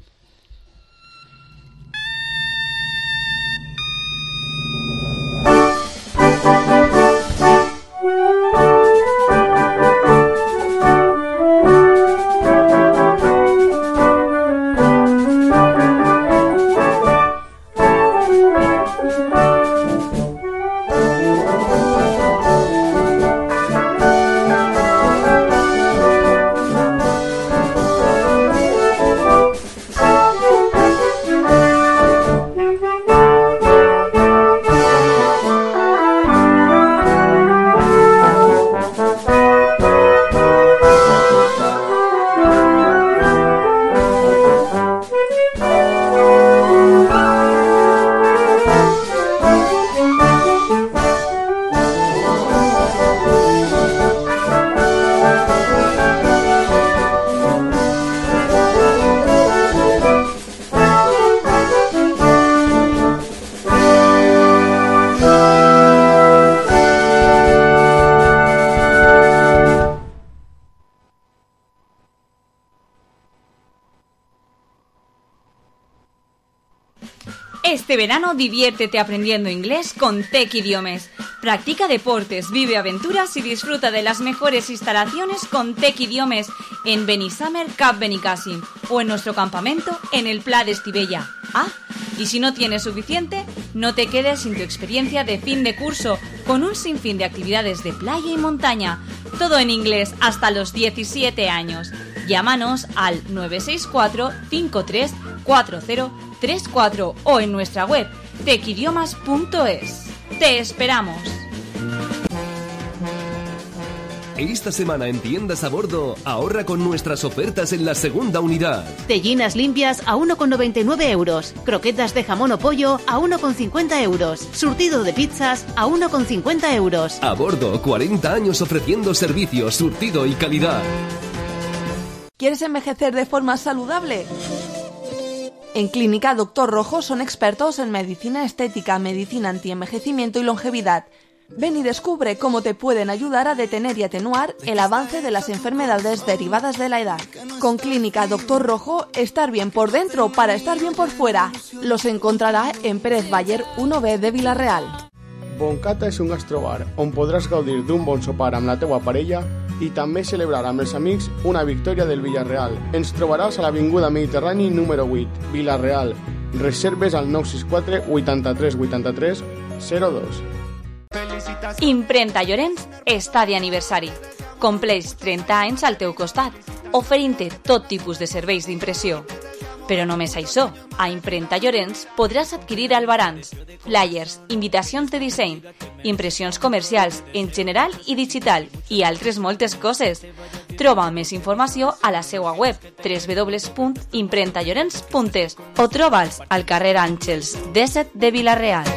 Este verano diviértete aprendiendo inglés con Tec Idiomes. Practica deportes, vive aventuras y disfruta de las mejores instalaciones con Tec Idiomes en Benissamer Cap Benicàssim o en nuestro campamento en el Pla de Estivella. Y si no tienes suficiente, no te quedes sin tu experiencia de fin de curso con un sinfín de actividades de playa y montaña. Todo en inglés hasta los 17 años. Llámanos al 964 53 4034 o en nuestra web tecidiomas.es. ¡Te esperamos! Esta semana en Tiendas a Bordo, ahorra con nuestras ofertas en la segunda unidad. Tellinas limpias a 1,99 euros. Croquetas de jamón o pollo a 1,50 euros. Surtido de pizzas a 1,50 euros. A Bordo, 40 años ofreciendo servicios, surtido y calidad. ¿Quieres envejecer de forma saludable? En Clínica Doctor Rojo son expertos en medicina estética, medicina antienvejecimiento y longevidad. Ven y descubre cómo te pueden ayudar a detener y atenuar el avance de las enfermedades derivadas de la edad. Con Clínica Doctor Rojo, estar bien por dentro para estar bien por fuera. Los encontrarà en Pérez Baller 1B de Vila-real. Boncata és un gastrobar on podràs gaudir d'un bon sopar amb la teua parella i també celebrar amb els amics una victòria del Villarreal. Ens trobaràs a l'Avinguda Mediterrani número 8, Vila-real. Reserves al 964 83 83 02. Imprenta Llorenç està d'aniversari. Compleix 30 anys al teu costat, oferint-te tot tipus de serveis d'impressió. Però només això, a Imprenta Llorenç podràs adquirir albarans, flyers, invitacions de disseny, impressions comercials en general i digital i altres moltes coses. Troba més informació a la seva web www.imprentallorenç.es o troba'ls al carrer Àngels 17 de Vila-real.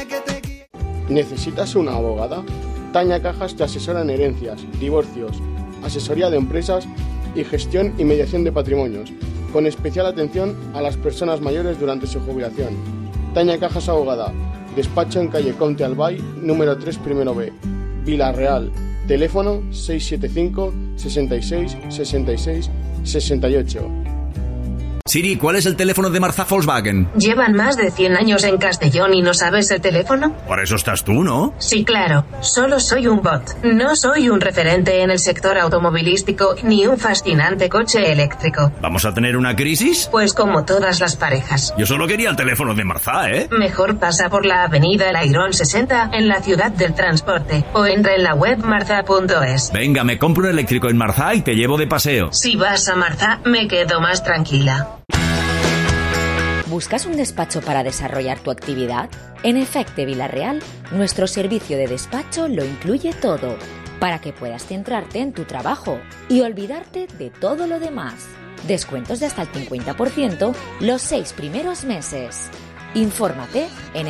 ¿Necesitas una abogada? Tania Cajas te asesora en herencias, divorcios, asesoría de empresas y gestión y mediación de patrimonios, con especial atención a las personas mayores durante su jubilación. Tania Cajas Abogada, despacho en calle Comte Albay, número 3, primero B, Vila-real, teléfono 675 66 66 68. Siri, ¿cuál es el teléfono de Marza Volkswagen? ¿Llevan más de 100 años en Castellón y no sabes el teléfono? Para eso estás tú, ¿no? Sí, claro. Solo soy un bot. No soy un referente en el sector automovilístico ni un fascinante coche eléctrico. ¿Vamos a tener una crisis? Pues como todas las parejas. Yo solo quería el teléfono de Marza, ¿eh? Mejor pasa por la avenida El Airón 60 en la ciudad del transporte o entra en la web marza.es. Venga, me compro un eléctrico en Marza y te llevo de paseo. Si vas a Marza, me quedo más tranquila. ¿Buscas un despacho para desarrollar tu actividad? En Efecte Vila-real, nuestro servicio de despacho lo incluye todo, para que puedas centrarte en tu trabajo y olvidarte de todo lo demás. Descuentos de hasta el 50% los 6 primeros meses. Infórmate en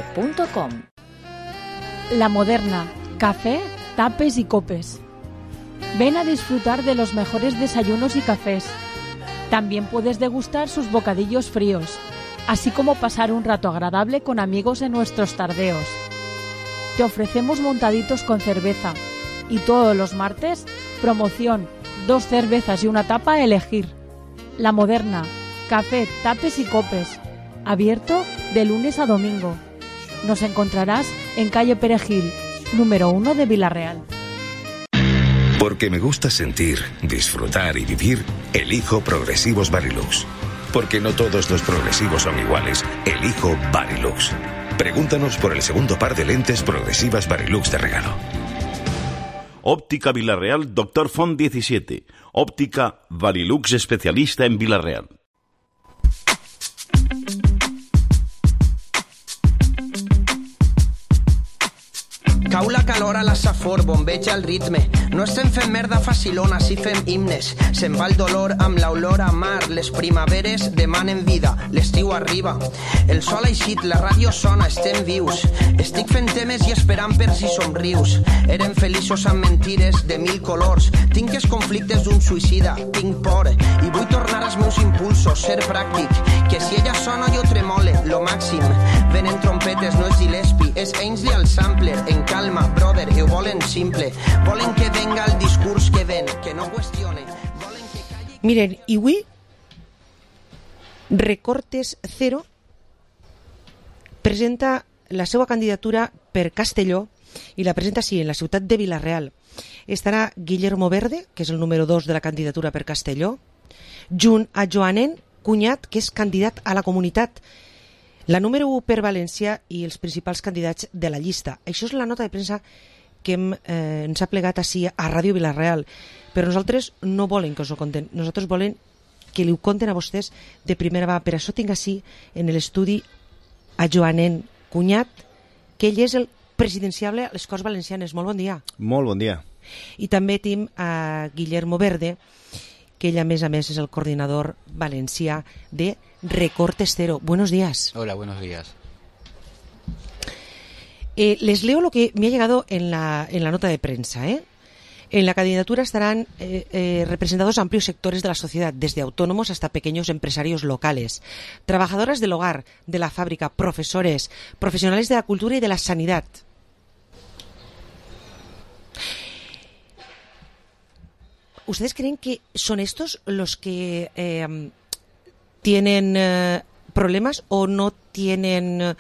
efectevr.com. La Moderna, café, tapes y copes. Ven a disfrutar de los mejores desayunos y cafés. También puedes degustar sus bocadillos fríos, así como pasar un rato agradable con amigos en nuestros tardeos. Te ofrecemos montaditos con cerveza y todos los martes, promoción, 2 cervezas y una tapa a elegir. La Moderna, café, tapes y copes, abierto de lunes a domingo. Nos encontrarás en calle Perejil, número 1 de Vila-real. Porque me gusta sentir, disfrutar y vivir, elijo Progresivos Varilux. Porque no todos los progresivos son iguales, elijo Varilux. Pregúntanos por el segundo par de lentes progresivas Varilux de regalo. Óptica Vila-real, Dr. Font 17. Óptica Varilux especialista en Vila-real. Cau la calor a la safor, bombeja el ritme. No estem fent merda facilona, si fem himnes. Se'n va el dolor amb l'olor a mar. Les primaveres demanen vida, l'estiu arriba. El sol ha eixit, la ràdio sona, estem vius. Estic fent temes i esperant per si somrius. Érem feliços amb mentires de 1000 colors. Tinc els conflictes d'un suïcida, tinc por. I vull tornar als meus impulsos, ser pràctic. Que si ella sona jo tremole, lo màxim. Venen trompetes, no és Gillespie, és Ainsley al sampler, en calma, brother, ho volen simple. Volen que venga el discurs que ven, que no qüestione. Miren, i avui Recortes Cero presenta la seva candidatura per Castelló i la presenta així, en la ciutat de Vila-real. Estarà Guillermo Verde, que és el número 2 de la candidatura per Castelló, junt a Joanen Cunyat, que és candidat a la comunitat, la número 1 per València i els principals candidats de la llista. Això és la nota de premsa que ens ha plegat així a Ràdio Vila-real. Però nosaltres no volem que us ho conten. Nosaltres volem que li ho conten a vostès de primera mà. Per això tinc així en l'estudi a Joanen Cunyat, que ell és el presidenciable a les Corts Valencianes. Molt bon dia. Molt bon dia. I també tinc a Guillermo Verde, que ell a més és el coordinador valencià de Recortes Cero. Buenos días. Hola, buenos días. Les leo lo que me ha llegado en la nota de prensa. En la candidatura estarán representados amplios sectores de la sociedad, desde autónomos hasta pequeños empresarios locales, trabajadoras del hogar, de la fábrica, profesores, profesionales de la cultura y de la sanidad. ¿Ustedes creen que son estos los que tienen problemas o no tienen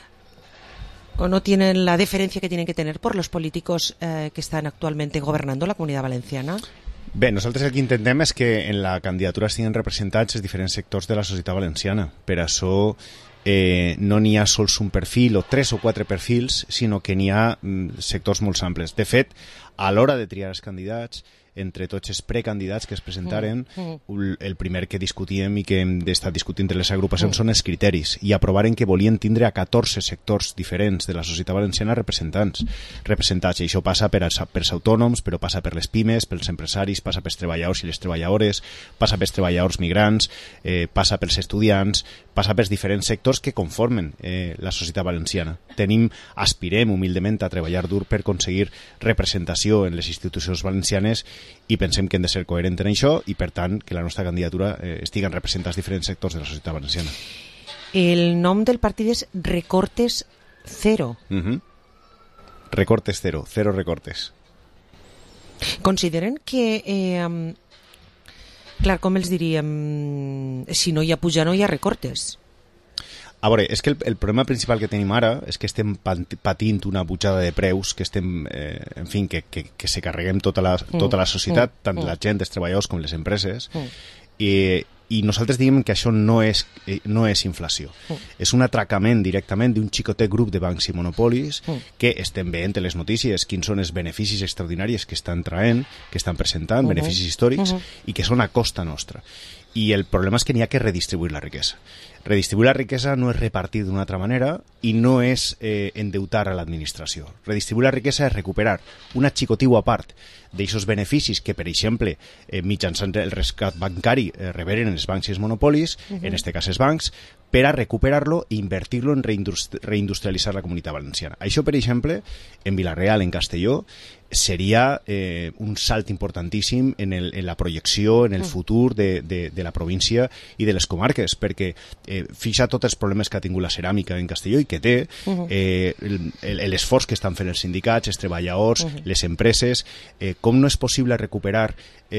la deferencia que tienen que tener por los políticos que están actualmente gobernando la Comunitat Valenciana? Bé, nosaltres el que intentem és que en la candidatura estiguin representats els diferents sectors de la societat valenciana. Per això no n'hi ha sols un perfil o 3 o 4 perfils, sinó que n'hi ha sectors molt amples. De fet, a l'hora de triar els candidats, entre tots els precandidats que es presentaren, el primer que discutíem i que hem d'estar discutint entre les agrupacions són els criteris, i aprovaren que volien tindre a 14 sectors diferents de la societat valenciana representats, i això passa pels autònoms, però passa per les pimes, pels empresaris, passa pels treballadors i les treballadores, passa pels treballadors migrants, passa pels estudiants, passa pels diferents sectors que conformen la societat valenciana. Aspirem humilment a treballar dur per aconseguir representació en les institucions valencianes i pensem que hem de ser coherents en això i, per tant, que la nostra candidatura estiguen representats diferents sectors de la societat valenciana. El nom del partit és Recortes Cero. Recortes Cero, cero recortes. Consideren que... clar, com els diríem? Si no hi ha pujar, no hi ha recortes. A veure, és que el problema principal que tenim ara és que estem patint una pujada de preus, que estem, en fi, que se carreguem tota la societat, tant la gent, els treballadors com les empreses, i nosaltres diguem que això no és inflació. És un atracament directament d'un xicotet grup de bancs i monopolis que estem veient en les notícies quins són els beneficis extraordinaris que estan traient, que estan presentant, beneficis històrics, i que són a costa nostra. I el problema és que n'hi ha que redistribuir la riquesa. Redistribuir la riquesa no és repartir d'una altra manera i no és endeutar a l'administració. Redistribuir la riquesa és recuperar una xicotiua part d'aixòs beneficis que, per exemple, mitjançant el rescat bancari reberen els bancs i els monopolis, en aquest cas els bancs, per a recuperar-lo i invertir-lo en reindustrialitzar la Comunitat Valenciana. Això, per exemple, en Vila-real, en Castelló, seria un salt importantíssim en la projecció, en el futur de la província i de les comarques, perquè fixa tots els problemes que ha tingut la ceràmica en Castelló i que té, l'esforç que estan fent els sindicats, els treballadors, les empreses, com no és possible recuperar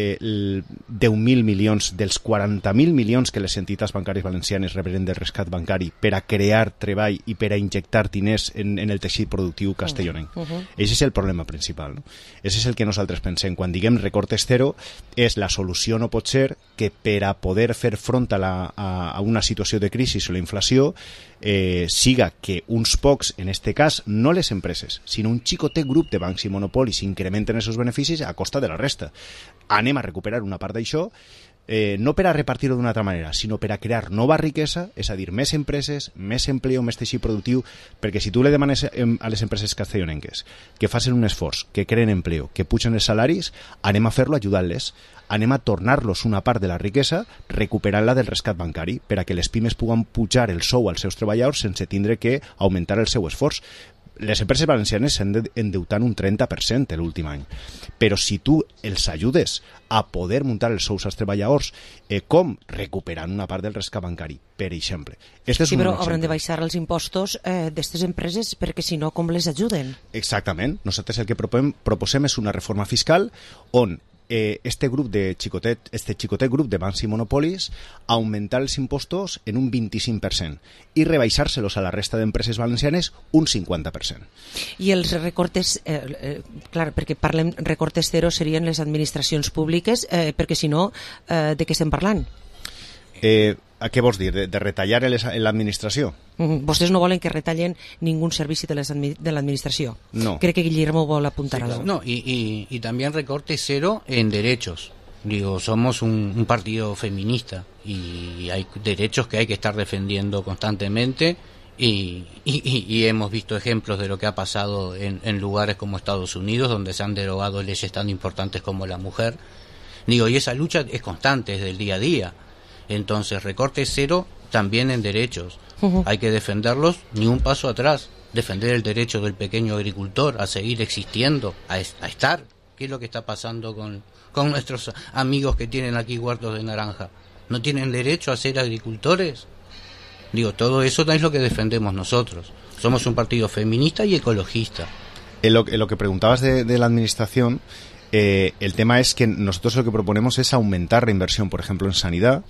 10.000 milions dels 40.000 milions que les entitats bancàries valencianes reberen del rescat bancari per a crear treball i per a injectar diners en el teixit productiu castellonenc. Aquest és el problema principal, no? Això és el que nosaltres pensem. Quan diguem recortes zero, la solució no pot ser que per a poder fer front a una situació de crisi o la inflació siga que uns pocs, en este cas no les empreses, sinó un xicotet grup de bancs i monopolis incrementen els seus beneficis a costa de la resta. Anem a recuperar una part d'això, no per a repartir-ho d'una altra manera, sinó per a crear nova riquesa, és a dir, més empreses, més empleo, més teixit productiu, perquè si tu le demanes a les empreses castellonenques que facin un esforç, que creen empleo, que pugen els salaris, anem a fer-lo ajudant-les, anem a tornar-los una part de la riquesa recuperant-la del rescat bancari per a que les pimes puguen pujar el sou als seus treballadors sense tindre que augmentar el seu esforç. Les empreses valencianes s'han endeutat un 30% l'últim any, però si tu els ajudes a poder muntar els sous als treballadors, com? Recuperant una part del rescat bancari, per exemple. Sí, però hauran de baixar els impostos d'aquestes empreses perquè si no, com les ajuden? Exactament. Nosaltres el que proposem és una reforma fiscal on este xicotet grup de bancs i monopolis augmentar els impostos en un 25% i rebaixar-se-los a la resta d'empreses valencianes un 50%. I els recortes, clar, perquè parlem recortes zero serien les administracions públiques, perquè si no, de què estem parlant? Què vols dir? De retallar l'administració? Vostès no volen que retallen ningún servici de l'administració. No. Crec que Guillermo vol apuntar algo. No, y también recorte cero en derechos. Digo, somos un partido feminista y hay derechos que hay que estar defendiendo constantemente y hemos visto ejemplos de lo que ha pasado en lugares como Estados Unidos, donde se han derogado leyes tan importantes como la mujer. Digo, y esa lucha es constante, es del día a día. Entonces, recorte cero también en derechos. Hay que defenderlos, ni un paso atrás. Defender el derecho del pequeño agricultor a seguir existiendo, a estar. ¿Qué es lo que está pasando con nuestros amigos que tienen aquí huertos de naranja? ¿No tienen derecho a ser agricultores? Digo, todo eso es lo que defendemos nosotros. Somos un partido feminista y ecologista. En lo que preguntabas de la administración, el tema es que nosotros lo que proponemos es aumentar la inversión, por ejemplo, en sanidad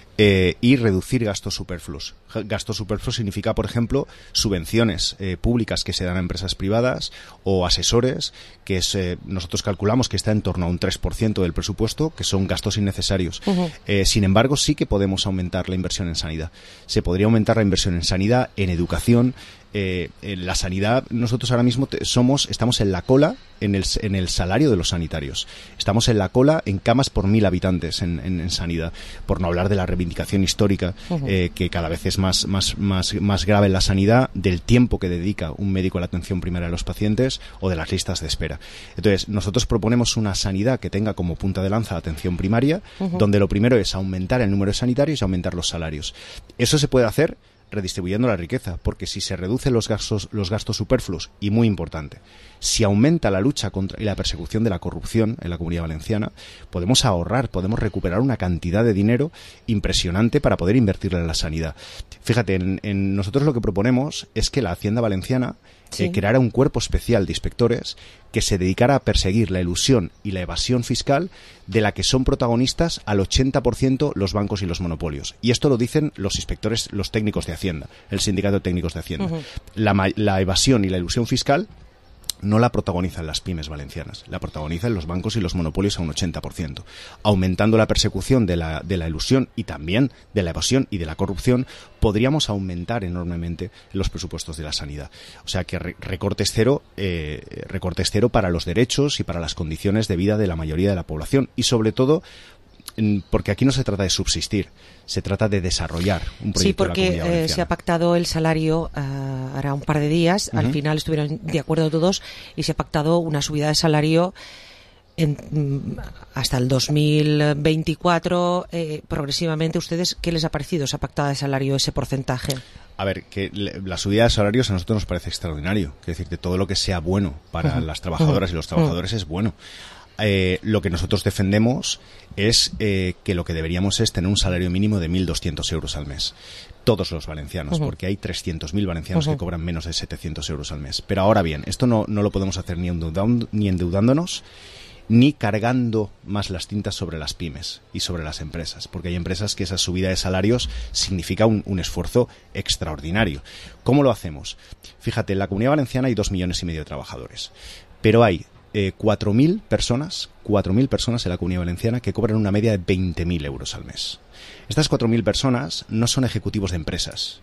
y reducir gastos superfluos. Gastos superfluos significa, por ejemplo, subvenciones públicas que se dan a empresas privadas o asesores, que nosotros calculamos que está en torno a un 3% del presupuesto, que son gastos innecesarios. Sin embargo, sí que podemos aumentar la inversión en sanidad. Se podría aumentar la inversión en sanidad, en educación. En la sanidad, nosotros ahora mismo estamos en la cola en el salario de los sanitarios. Estamos en la cola en camas por 1.000 habitantes en sanidad, por no hablar de la reivindicación histórica que cada vez es más grave en la sanidad, del tiempo que dedica un médico a la atención primaria a los pacientes o de las listas de espera. Entonces, nosotros proponemos una sanidad que tenga como punta de lanza atención primaria, donde lo primero es aumentar el número de sanitarios y aumentar los salarios. Eso se puede hacer redistribuyendo la riqueza, porque si se reducen los gastos superfluos, y muy importante, si aumenta la lucha contra y la persecución de la corrupción en la Comunidad Valenciana, podemos ahorrar, podemos recuperar una cantidad de dinero impresionante para poder invertirla en la sanidad. Fíjate, en nosotros lo que proponemos es que la Hacienda Valenciana creara un cuerpo especial de inspectores que se dedicara a perseguir la elusión y la evasión fiscal de la que son protagonistas al 80% los bancos y los monopolios. Y esto lo dicen los inspectores, los técnicos de Hacienda, el sindicato de técnicos de Hacienda. La evasión y la ilusión fiscal no la protagonizan las pymes valencianas, la protagonizan los bancos y los monopolios a un 80%. Aumentando la persecución de la ilusión y también de la evasión y de la corrupción, podríamos aumentar enormemente los presupuestos de la sanidad. O sea que recortes cero para los derechos y para las condiciones de vida de la mayoría de la población. Y sobre todo, porque aquí no se trata de subsistir, se trata de desarrollar un proyecto. Sí, porque se ha pactado el salario hará un par de días, al final estuvieron de acuerdo todos y se ha pactado una subida de salario hasta el 2024, progresivamente, ¿ustedes qué les ha parecido esa pactada de salario, ese porcentaje? A ver, que la subida de salarios a nosotros nos parece extraordinario. Es decir, que todo lo que sea bueno para las trabajadoras y los trabajadores es bueno. Lo que nosotros defendemos es que lo que deberíamos es tener un salario mínimo de 1.200 euros al mes. Todos los valencianos, porque hay 300.000 valencianos que cobran menos de 700 euros al mes. Pero ahora bien, esto no lo podemos hacer ni endeudándonos, ni cargando más las tintas sobre las pymes y sobre las empresas, porque hay empresas que esa subida de salarios significa un esfuerzo extraordinario. ¿Cómo lo hacemos? Fíjate, en la Comunidad Valenciana hay 2,5 millones de trabajadores, pero hay 4.000 personas en la Comunidad Valenciana que cobran una media de 20.000 euros al mes. Estas 4.000 personas no son ejecutivos de empresas,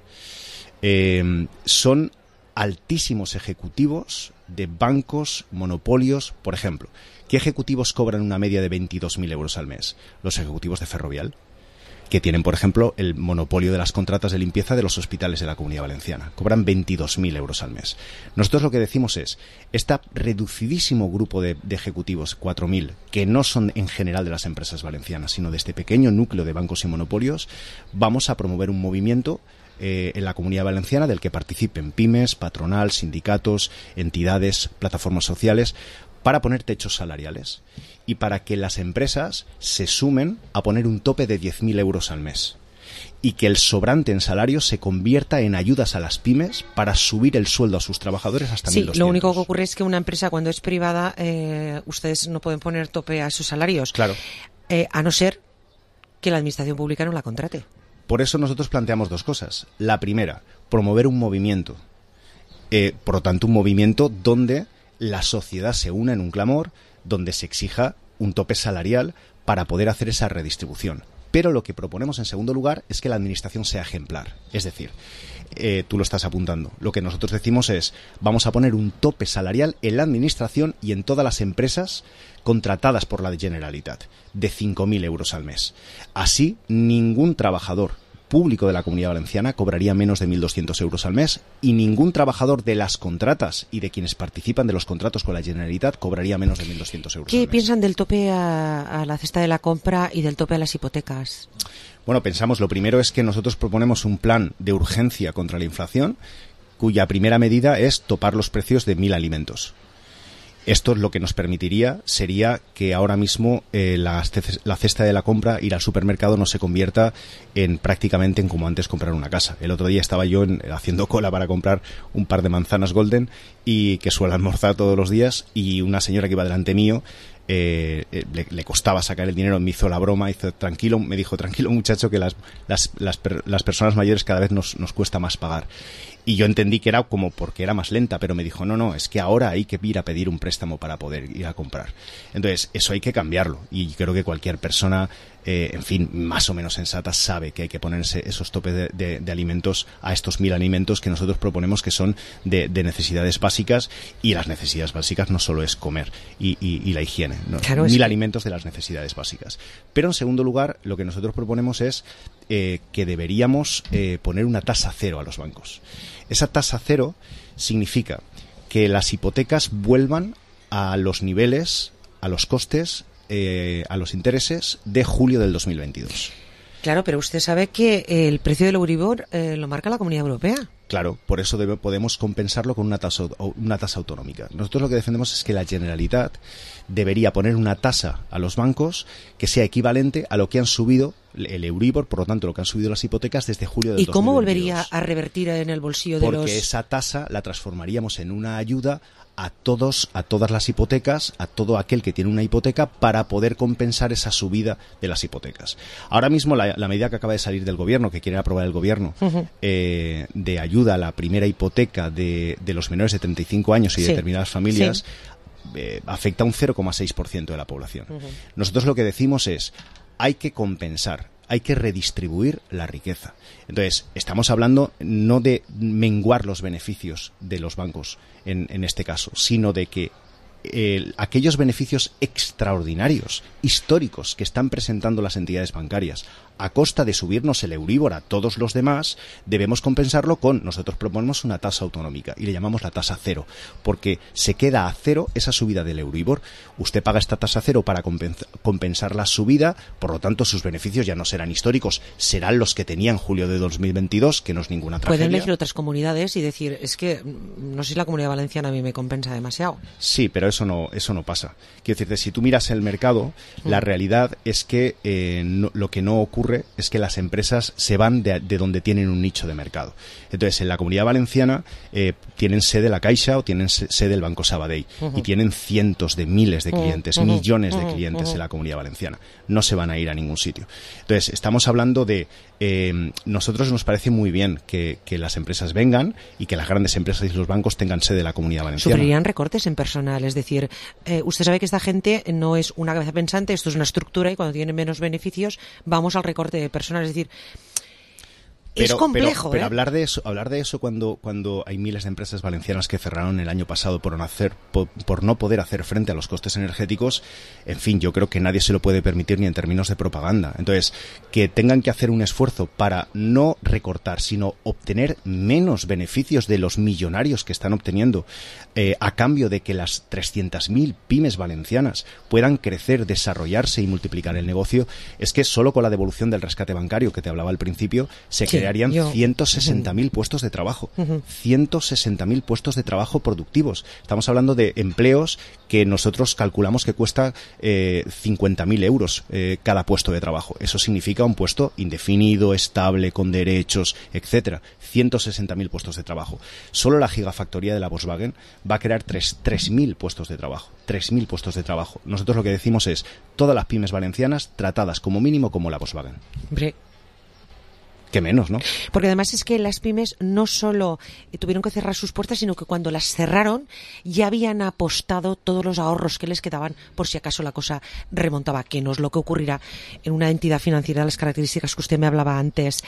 son altísimos ejecutivos de bancos, monopolios, por ejemplo. ¿Qué ejecutivos cobran una media de 22.000 euros al mes? Los ejecutivos de Ferrovial, que tienen, por ejemplo, el monopolio de las contratas de limpieza de los hospitales de la Comunidad Valenciana. Cobran 22.000 euros al mes. Nosotros lo que decimos es, este reducidísimo grupo de ejecutivos, 4.000, que no son en general de las empresas valencianas, sino de este pequeño núcleo de bancos y monopolios, vamos a promover un movimiento en la Comunidad Valenciana del que participen pymes, patronal, sindicatos, entidades, plataformas sociales, para poner techos salariales y para que las empresas se sumen a poner un tope de 10.000 euros al mes y que el sobrante en salarios se convierta en ayudas a las pymes para subir el sueldo a sus trabajadores hasta 1.200. Sí, lo único que ocurre es que una empresa, cuando es privada, ustedes no pueden poner tope a sus salarios. Claro. A no ser que la administración pública no la contrate. Por eso nosotros planteamos dos cosas. La primera, promover un movimiento. Por lo tanto, un movimiento donde la sociedad se una en un clamor, donde se exija un tope salarial para poder hacer esa redistribución. Pero lo que proponemos en segundo lugar es que la administración sea ejemplar. Es decir, tú lo estás apuntando. Lo que nosotros decimos es, vamos a poner un tope salarial en la administración y en todas las empresas contratadas por la Generalitat de 5.000 euros al mes. Así, ningún trabajador público de la Comunidad Valenciana cobraría menos de 1.200 euros al mes y ningún trabajador de las contratas y de quienes participan de los contratos con la Generalitat cobraría menos de 1.200 euros al mes. ¿Qué piensan del tope a la cesta de la compra y del tope a las hipotecas? Bueno, pensamos, lo primero es que nosotros proponemos un plan de urgencia contra la inflación cuya primera medida es topar los precios de 1.000 alimentos. Esto lo que nos permitiría sería que ahora mismo la cesta de la compra, ir al supermercado, no se convierta en prácticamente en como antes comprar una casa. El otro día estaba yo haciendo cola para comprar un par de manzanas Golden y que suelo almorzar todos los días, y una señora que iba delante mío le costaba sacar el dinero, me hizo la broma, me dijo, tranquilo muchacho, que las personas mayores cada vez nos cuesta más pagar. Y yo entendí que era como porque era más lenta, pero me dijo, no, es que ahora hay que ir a pedir un préstamo para poder ir a comprar. Entonces, eso hay que cambiarlo, y creo que cualquier persona, en fin, más o menos sensata, sabe que hay que ponerse esos topes de alimentos a estos 1.000 alimentos que nosotros proponemos, que son de necesidades básicas, y las necesidades básicas no solo es comer y la higiene, ¿no? Claro, 1.000 alimentos de las necesidades básicas. Pero en segundo lugar, lo que nosotros proponemos es que deberíamos poner una tasa cero a los bancos. Esa tasa cero significa que las hipotecas vuelvan a los niveles, a los costes, a los intereses de julio del 2022. Claro, pero usted sabe que el precio del Euribor lo marca la Comunidad Europea. Claro, por eso podemos compensarlo con una tasa autonómica. Nosotros lo que defendemos es que la Generalitat debería poner una tasa a los bancos que sea equivalente a lo que han subido el Euribor, por lo tanto lo que han subido las hipotecas desde julio del 2022. ¿Y cómo volvería a revertir en el bolsillo de los...? Porque esa tasa la transformaríamos en una ayuda a todas las hipotecas, a todo aquel que tiene una hipoteca, para poder compensar esa subida de las hipotecas. Ahora mismo la medida que acaba de salir del gobierno, que quiere aprobar el gobierno, de ayuda a la primera hipoteca de los menores de 35 años y determinadas familias, afecta a un 0,6% de la población. Nosotros lo que decimos es, hay que compensar, hay que redistribuir la riqueza. Entonces, estamos hablando no de menguar los beneficios de los bancos en este caso, sino de que aquellos beneficios extraordinarios, históricos, que están presentando las entidades bancarias a costa de subirnos el Euribor a todos los demás, debemos compensarlo con, nosotros proponemos una tasa autonómica y le llamamos la tasa cero, porque se queda a cero esa subida del Euribor. Usted paga esta tasa cero para compensar la subida, por lo tanto sus beneficios ya no serán históricos, serán los que tenía en julio de 2022, que no es ninguna tragedia. Pueden elegir otras comunidades y decir, es que no sé si la Comunidad Valenciana a mí me compensa demasiado. Sí, pero eso no pasa. Quiero decirte, si tú miras el mercado, la realidad es que lo que no ocurre es que las empresas se van de donde tienen un nicho de mercado. Entonces, en la Comunidad Valenciana tienen sede la Caixa o tienen sede el Banco Sabadell y tienen cientos de miles de clientes, millones de clientes en la Comunidad Valenciana. No se van a ir a ningún sitio. Entonces, estamos hablando de... nosotros nos parece muy bien que las empresas vengan y que las grandes empresas y los bancos tengan sede en la Comunidad Valenciana. ¿Sufrirían recortes en personal? Es decir, usted sabe que esta gente no es una cabeza pensante, esto es una estructura y cuando tienen menos beneficios vamos al recorte de personal. Es decir, es complejo. Pero hablar de eso cuando hay miles de empresas valencianas que cerraron el año pasado por no poder hacer frente a los costes energéticos, en fin, yo creo que nadie se lo puede permitir ni en términos de propaganda. Entonces, que tengan que hacer un esfuerzo para no recortar, sino obtener menos beneficios de los millonarios que están obteniendo a cambio de que las 300.000 pymes valencianas puedan crecer, desarrollarse y multiplicar el negocio, es que solo con la devolución del rescate bancario que te hablaba al principio se crearían 160.000 puestos de trabajo. 160.000 puestos de trabajo productivos. Estamos hablando de empleos que nosotros calculamos que cuesta 50.000 euros cada puesto de trabajo. Eso significa un puesto indefinido, estable, con derechos, etcétera. 160.000 puestos de trabajo. Solo la gigafactoría de la Volkswagen va a crear 3.000 puestos de trabajo. 3.000 puestos de trabajo. Nosotros lo que decimos es todas las pymes valencianas tratadas como mínimo como la Volkswagen. Hombre, que menos, ¿no? Porque además es que las pymes no solo tuvieron que cerrar sus puertas, sino que cuando las cerraron ya habían apostado todos los ahorros que les quedaban por si acaso la cosa remontaba, que no es lo que ocurrirá en una entidad financiera de las características que usted me hablaba antes.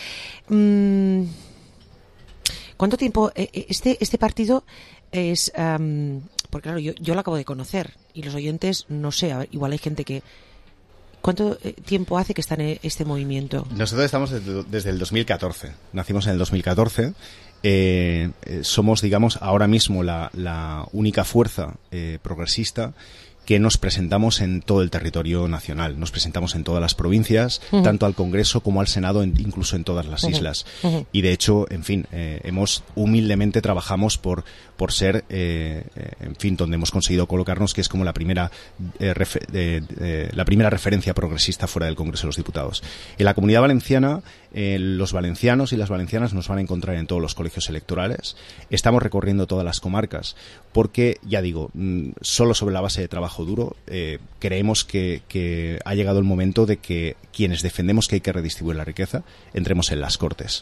¿Cuánto tiempo? Este partido es... porque claro, yo lo acabo de conocer y los oyentes, no sé, igual hay gente que... ¿Cuánto tiempo hace que está en este movimiento? Nosotros estamos desde el 2014. Nacimos en el 2014. Somos, digamos, ahora mismo la única fuerza progresista que nos presentamos en todo el territorio nacional. Nos presentamos en todas las provincias, tanto al Congreso como al Senado, incluso en todas las islas. Y de hecho, en fin, humildemente trabajamos por ser, en fin, donde hemos conseguido colocarnos, que es como la primera referencia progresista fuera del Congreso de los Diputados. En la Comunidad Valenciana, los valencianos y las valencianas nos van a encontrar en todos los colegios electorales. Estamos recorriendo todas las comarcas porque, ya digo, solo sobre la base de trabajo duro, creemos que ha llegado el momento de que quienes defendemos que hay que redistribuir la riqueza entremos en las Cortes.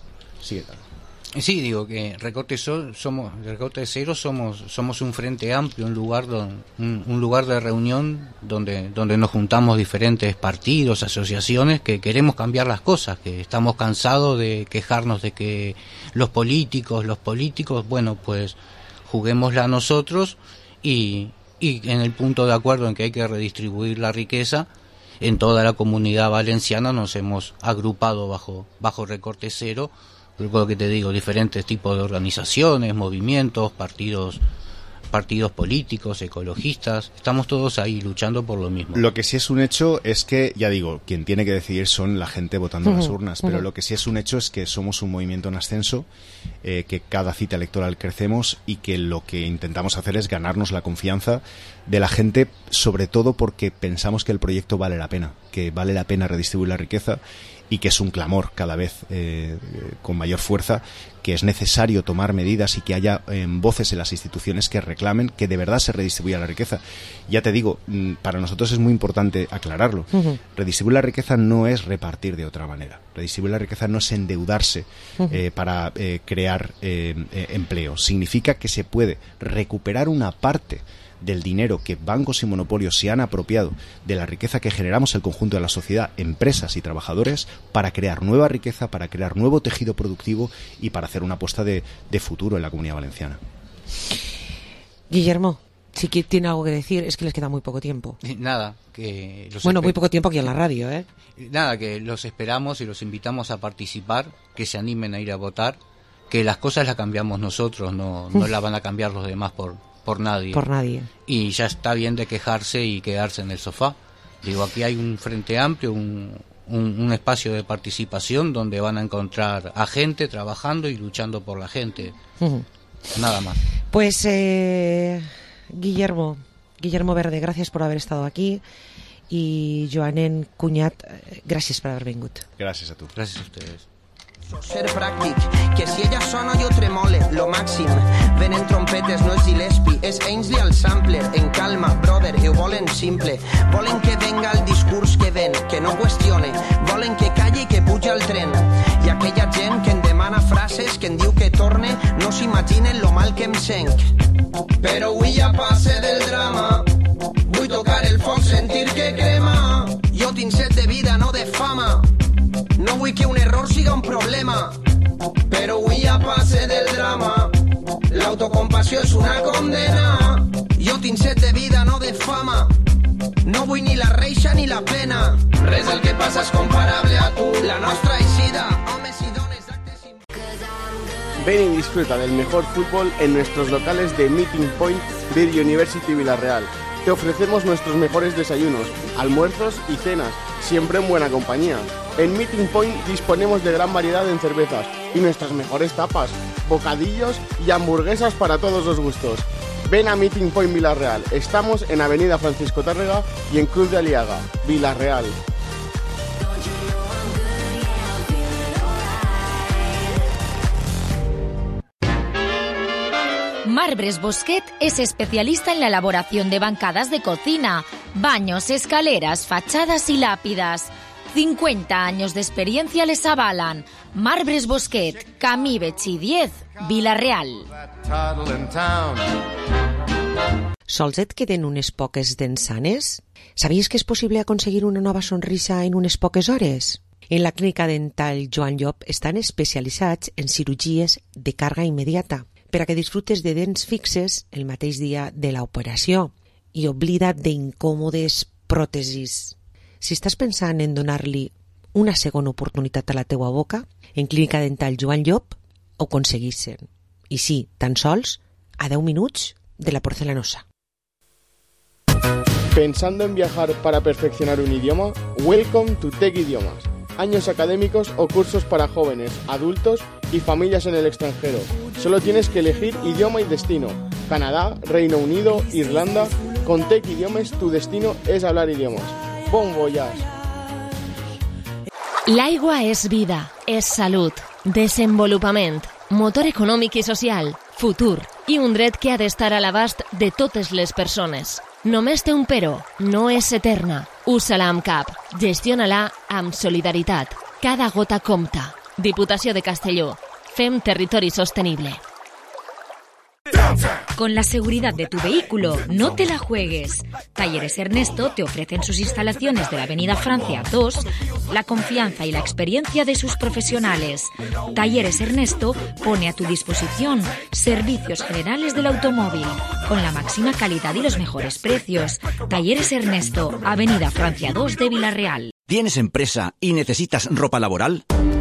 Sí, digo que recorte cero somos un frente amplio, un lugar de reunión donde nos juntamos diferentes partidos, asociaciones que queremos cambiar las cosas, que estamos cansados de quejarnos de que los políticos, bueno, pues juguémosla nosotros y en el punto de acuerdo en que hay que redistribuir la riqueza en toda la Comunidad Valenciana nos hemos agrupado bajo recorte cero. Lo que te digo, diferentes tipos de organizaciones, movimientos, partidos políticos, ecologistas, estamos todos ahí luchando por lo mismo. Lo que sí es un hecho es que, ya digo, quien tiene que decidir son la gente votando en las urnas, pero lo que sí es un hecho es que somos un movimiento en ascenso, que cada cita electoral crecemos y que lo que intentamos hacer es ganarnos la confianza de la gente, sobre todo porque pensamos que el proyecto vale la pena, que vale la pena redistribuir la riqueza y que es un clamor cada vez con mayor fuerza, que es necesario tomar medidas y que haya voces en las instituciones que reclamen que de verdad se redistribuya la riqueza. Ya te digo, para nosotros es muy importante aclararlo. Redistribuir la riqueza no es repartir de otra manera. Redistribuir la riqueza no es endeudarse para crear empleo. Significa que se puede recuperar una parte del dinero que bancos y monopolios se han apropiado de la riqueza que generamos el conjunto de la sociedad, empresas y trabajadores, para crear nueva riqueza, para crear nuevo tejido productivo y para hacer una apuesta de futuro en la Comunidad Valenciana. Guillermo, Si tiene algo que decir, es que les queda muy poco tiempo. Nada, que muy poco tiempo aquí en la radio, ¿eh? Nada, que los esperamos y los invitamos a participar, que se animen a ir a votar, que las cosas las cambiamos nosotros, no las van a cambiar los demás por nadie. Por nadie. Y ya está bien de quejarse y quedarse en el sofá. Digo, aquí hay un frente amplio, un espacio de participación donde van a encontrar a gente trabajando y luchando por la gente. Nada más. Pues Guillermo Verde, gracias por haber estado aquí, y Joanen Cunyat, gràcies per haver vingut. Gràcies a tu. Gràcies a ustedes. Ser pràctic, que si ella sona jo tremole, lo màxim. Venen trompetes, no és Gillespie, és Ainsley al sampler. En calma, brother, ho volen simple. Volen que venga el discurs que ven, que no qüestione. Volen que calli i que puja al tren. I aquella gent que em demana frases, que em diu que torne, no s'imaginen lo mal que em senc. Però avui ja passe del drama. Vull tocar el foc, sentir que crema. Jo tinc set de vida, no de fama. No vull que un error siga un problema, però avui ja passe del drama. L'autocompassió és una condena. Jo tinc set de vida, no de fama. No vull ni la reixa ni la pena. Res del que passa és comparable a tu. La nostra eixida, homes i dones, actes i... Ven y disfruta del mejor fútbol en nuestros locales de Meeting Point Beer University Villarreal. Te ofrecemos nuestros mejores desayunos, almuerzos y cenas, siempre en buena compañía. En Meeting Point disponemos de gran variedad en cervezas y nuestras mejores tapas, bocadillos y hamburguesas para todos los gustos. Ven a Meeting Point Villarreal. Estamos en Avenida Francisco Tárrega y en Cruz de Aliaga, Villarreal. Marbres Bosquet es especialista en la elaboración de bancadas de cocina, baños, escaleras, fachadas y lápidas. 50 años de experiencia les avalan. Marbres Bosquet, Camí Betxí 10, Vila-real. Sols et queden unes poques dents sanes? Sabies que és possible aconseguir una nova sonrisa en unes poques hores? En la clínica dental Joan Llop estan especialitzats en cirurgies de càrrega immediata, per a que disfrutes de dents fixes el mateix dia de l'operació i oblida't d'incòmodes pròtesis. Si estàs pensant en donar-li una segona oportunitat a la teua boca, en Clínica Dental Joan Llop ho aconseguissin. I sí, tan sols a 10 minuts de la Porcelanosa. ¿Pensando en viajar para perfeccionar un idioma? Welcome to Tech Idiomas. Años académicos o cursos para jóvenes, adultos y familias en el extranjero. Solo tienes que elegir idioma y destino. Canadá, Reino Unido, Irlanda. Con Tech Idiomas tu destino es hablar idiomas. Bon voyage! L'aigua és vida, és salut, desenvolupament, motor econòmic i social, futur i un dret que ha d'estar a l'abast de totes les persones. Només té un però, no és eterna. Usa-la amb cap, gestiona-la amb solidaritat. Cada gota compta. Diputació de Castelló. Fem territori sostenible. Con la seguridad de tu vehículo, no te la juegues. Talleres Ernesto te ofrecen sus instalaciones de la Avenida Francia 2, la confianza y la experiencia de sus profesionales. Talleres Ernesto pone a tu disposición servicios generales del automóvil, con la máxima calidad y los mejores precios. Talleres Ernesto, Avenida Francia 2 de Vila-real. ¿Tienes empresa y necesitas ropa laboral?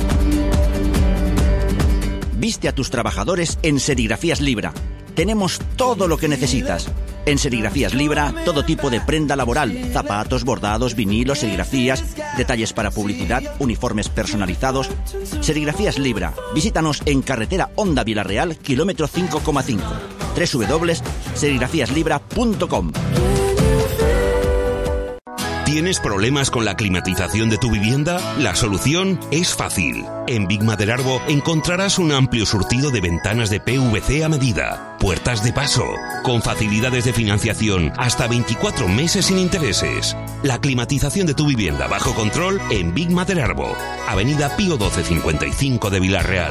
Viste a tus trabajadores en Serigrafías Libra. Tenemos todo lo que necesitas. En Serigrafías Libra, todo tipo de prenda laboral, zapatos, bordados, vinilos, serigrafías, detalles para publicidad, uniformes personalizados. Serigrafías Libra. Visítanos en carretera Honda Vila-real, kilómetro 5,5. www.serigrafíaslibra.com. ¿Tienes problemas con la climatización de tu vivienda? La solución es fácil. En Big Maderarbo encontrarás un amplio surtido de ventanas de PVC a medida, puertas de paso, con facilidades de financiación hasta 24 meses sin intereses. La climatización de tu vivienda bajo control en Big Maderarbo, Avenida Pío 1255 de Vila-real.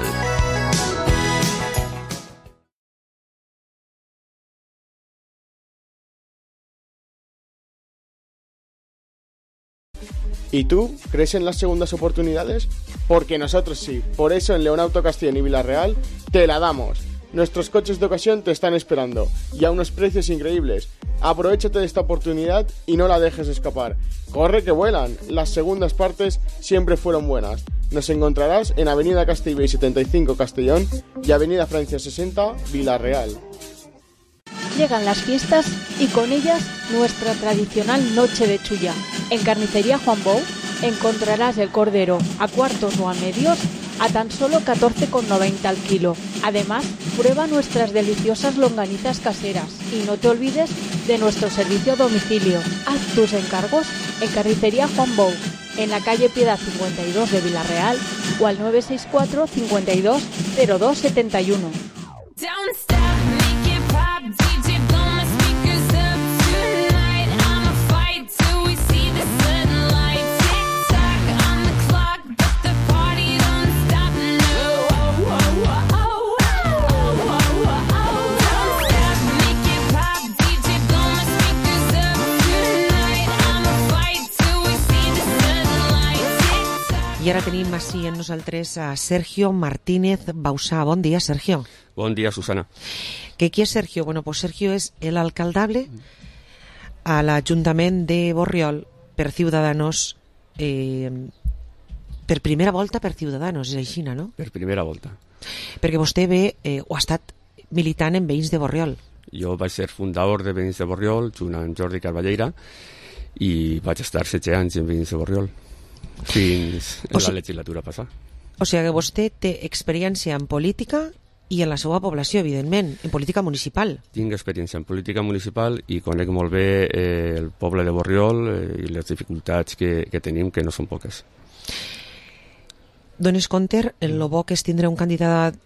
¿Y tú? ¿Crees en las segundas oportunidades? Porque nosotros sí. Por eso en León Auto Castellón y Vila-real te la damos. Nuestros coches de ocasión te están esperando y a unos precios increíbles. Aprovechate de esta oportunidad y no la dejes escapar. ¡Corre que vuelan! Las segundas partes siempre fueron buenas. Nos encontrarás en Avenida Castellbell 75 Castellón y Avenida Francia 60 Vila-real. Llegan las fiestas y con ellas nuestra tradicional noche de chulla. En Carnicería Juan Bou encontrarás el cordero a cuartos o a medios a tan solo 14,90 al kilo. Además, prueba nuestras deliciosas longanizas caseras y no te olvides de nuestro servicio a domicilio. Haz tus encargos en Carnicería Juan Bou, en la calle Piedad 52 de Vila-real o al 964 52 02 71. I ara tenim així en nosaltres a Sergio Martínez Bausá. Bon dia, Sergio. Bon dia, Susana. ¿Qué es Sergio? Bueno, pues Sergio es el alcaldable al Ayuntament de Borriol per Ciudadanos, per primera volta per Ciudadanos, és així, no? Per primera volta. Perquè vostè ve o ha estat militant en Veïns de Borriol. Jo vaig ser fundador de Veïns de Borriol, junt amb Jordi Carballeira, i vaig estar 7 anys en Veïns de Borriol, fins en la legislatura passada. O sigui que vostè té experiència en política i en la seva població, evidentment, en política municipal. Tinc experiència en política municipal i conec molt bé el poble de Borriol i les dificultats que tenim, que no són poques. Dones compte, en lo bo que és tindre un candidat...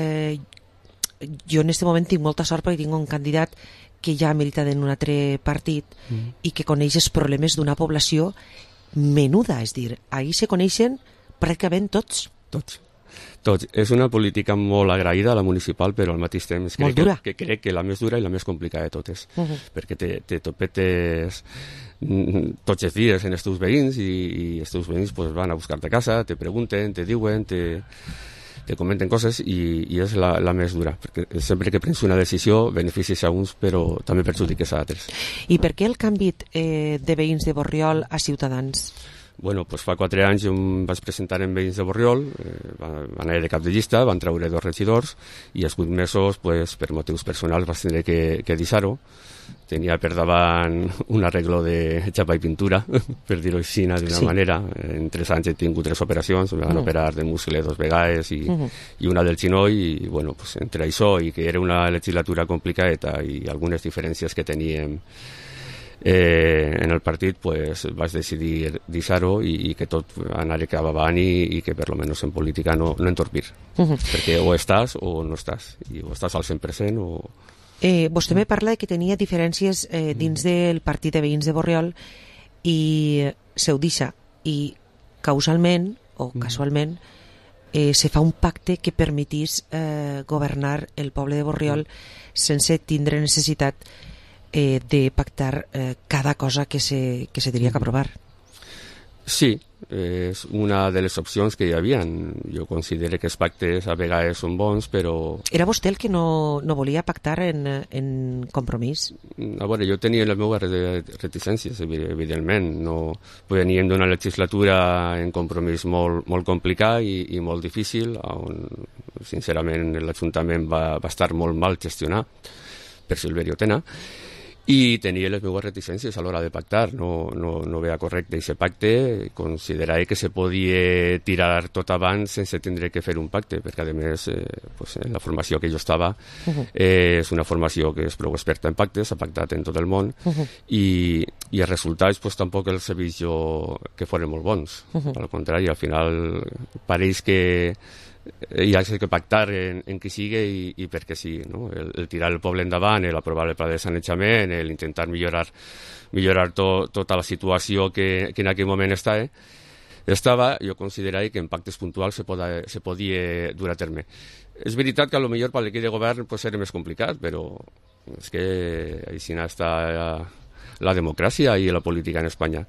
Jo en aquest moment tinc molta sort perquè tinc un candidat que ja ha militat en un altre partit i que coneix els problemes d'una població menuda, és dir, ahir se coneixen pràcticament tots. Tots. És una política molt agraïda a la municipal, però al mateix temps crec que la més dura i la més complicada de totes, perquè te topetes tots els dies en els teus veïns i els teus veïns pues, van a buscar-te a casa, te pregunten, te diuen, te comenten coses i és la més dura, perquè sempre que prens una decisió beneficis a uns però també perjudiques a altres. I per què el canvi de Veïns de Borriol a Ciutadans? Bueno, pues fa 4 anys jo em vaig presentar en Veïns de Borriol, van anar de cap de llista, van treure 2 regidors i als 8 mesos, pues, per motius personals, vaig tenir que deixar-ho. Tenia per davant un arreglo de xapa i pintura, per dir-ho així d'una manera. En 3 anys he tingut 3 operacions, em van operar de muscle 2 vegades i una del xinoll, i bueno, pues, entre això i que era una legislatura complicada i algunes diferències que teníem en el partit, pues, vaig decidir deixar-ho i que tot anara cap avant i que per lo menos en política no entorpir, perquè o estàs o no estàs, i o estàs al 100% o... Vostè me parla que tenia diferències dins del partit de Veïns de Borriol i se ho deixa, i causalment o casualment se fa un pacte que permetís governar el poble de Borriol sense tindre necessitat de pactar cada cosa que se tenia que aprovar. Sí, és una de les opcions que hi havia. Jo considero que els pactes a vegades són bons, però... Era vostè el que no volia pactar en Compromís? A veure, jo tenia les meves reticències, evidentment. No veníem d'una legislatura en Compromís molt complicat i molt difícil, on sincerament l'Ajuntament va estar molt mal gestionat per Silverio Tena, i tenia les meves reticències a l'hora de pactar. No veia correcte aquest pacte, considerava que se podia tirar tot abans sense tindre que fer un pacte, perquè a més pues, la formació que jo estava és una formació que és prou experta en pactes, ha pactat en tot el món, i els resultats pues, tampoc els he vist jo que foren molt bons. Al contrari, al final pareix que hi ha que pactar en qui sigui i perquè sí, no? El tirar el poble endavant, l'aprovar el pla de sanejament, l'intentar millorar tota la situació que en aquell moment estava, jo considerava que en pactes puntuals se podia dur a terme. És veritat que potser per l'equip de govern pues, era més complicat, però és que així està la democràcia i la política en Espanya.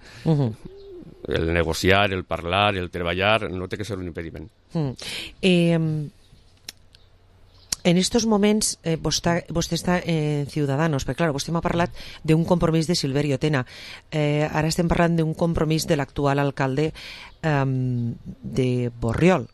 El negociar, el parlar, el treballar, no té que ser un impediment. En estos moments vostè està en Ciudadanos, perquè clar, vostè m'ha parlat d'un compromís de Silverio Tena. Ara estem parlant d'un compromís de l'actual alcalde de Borriol.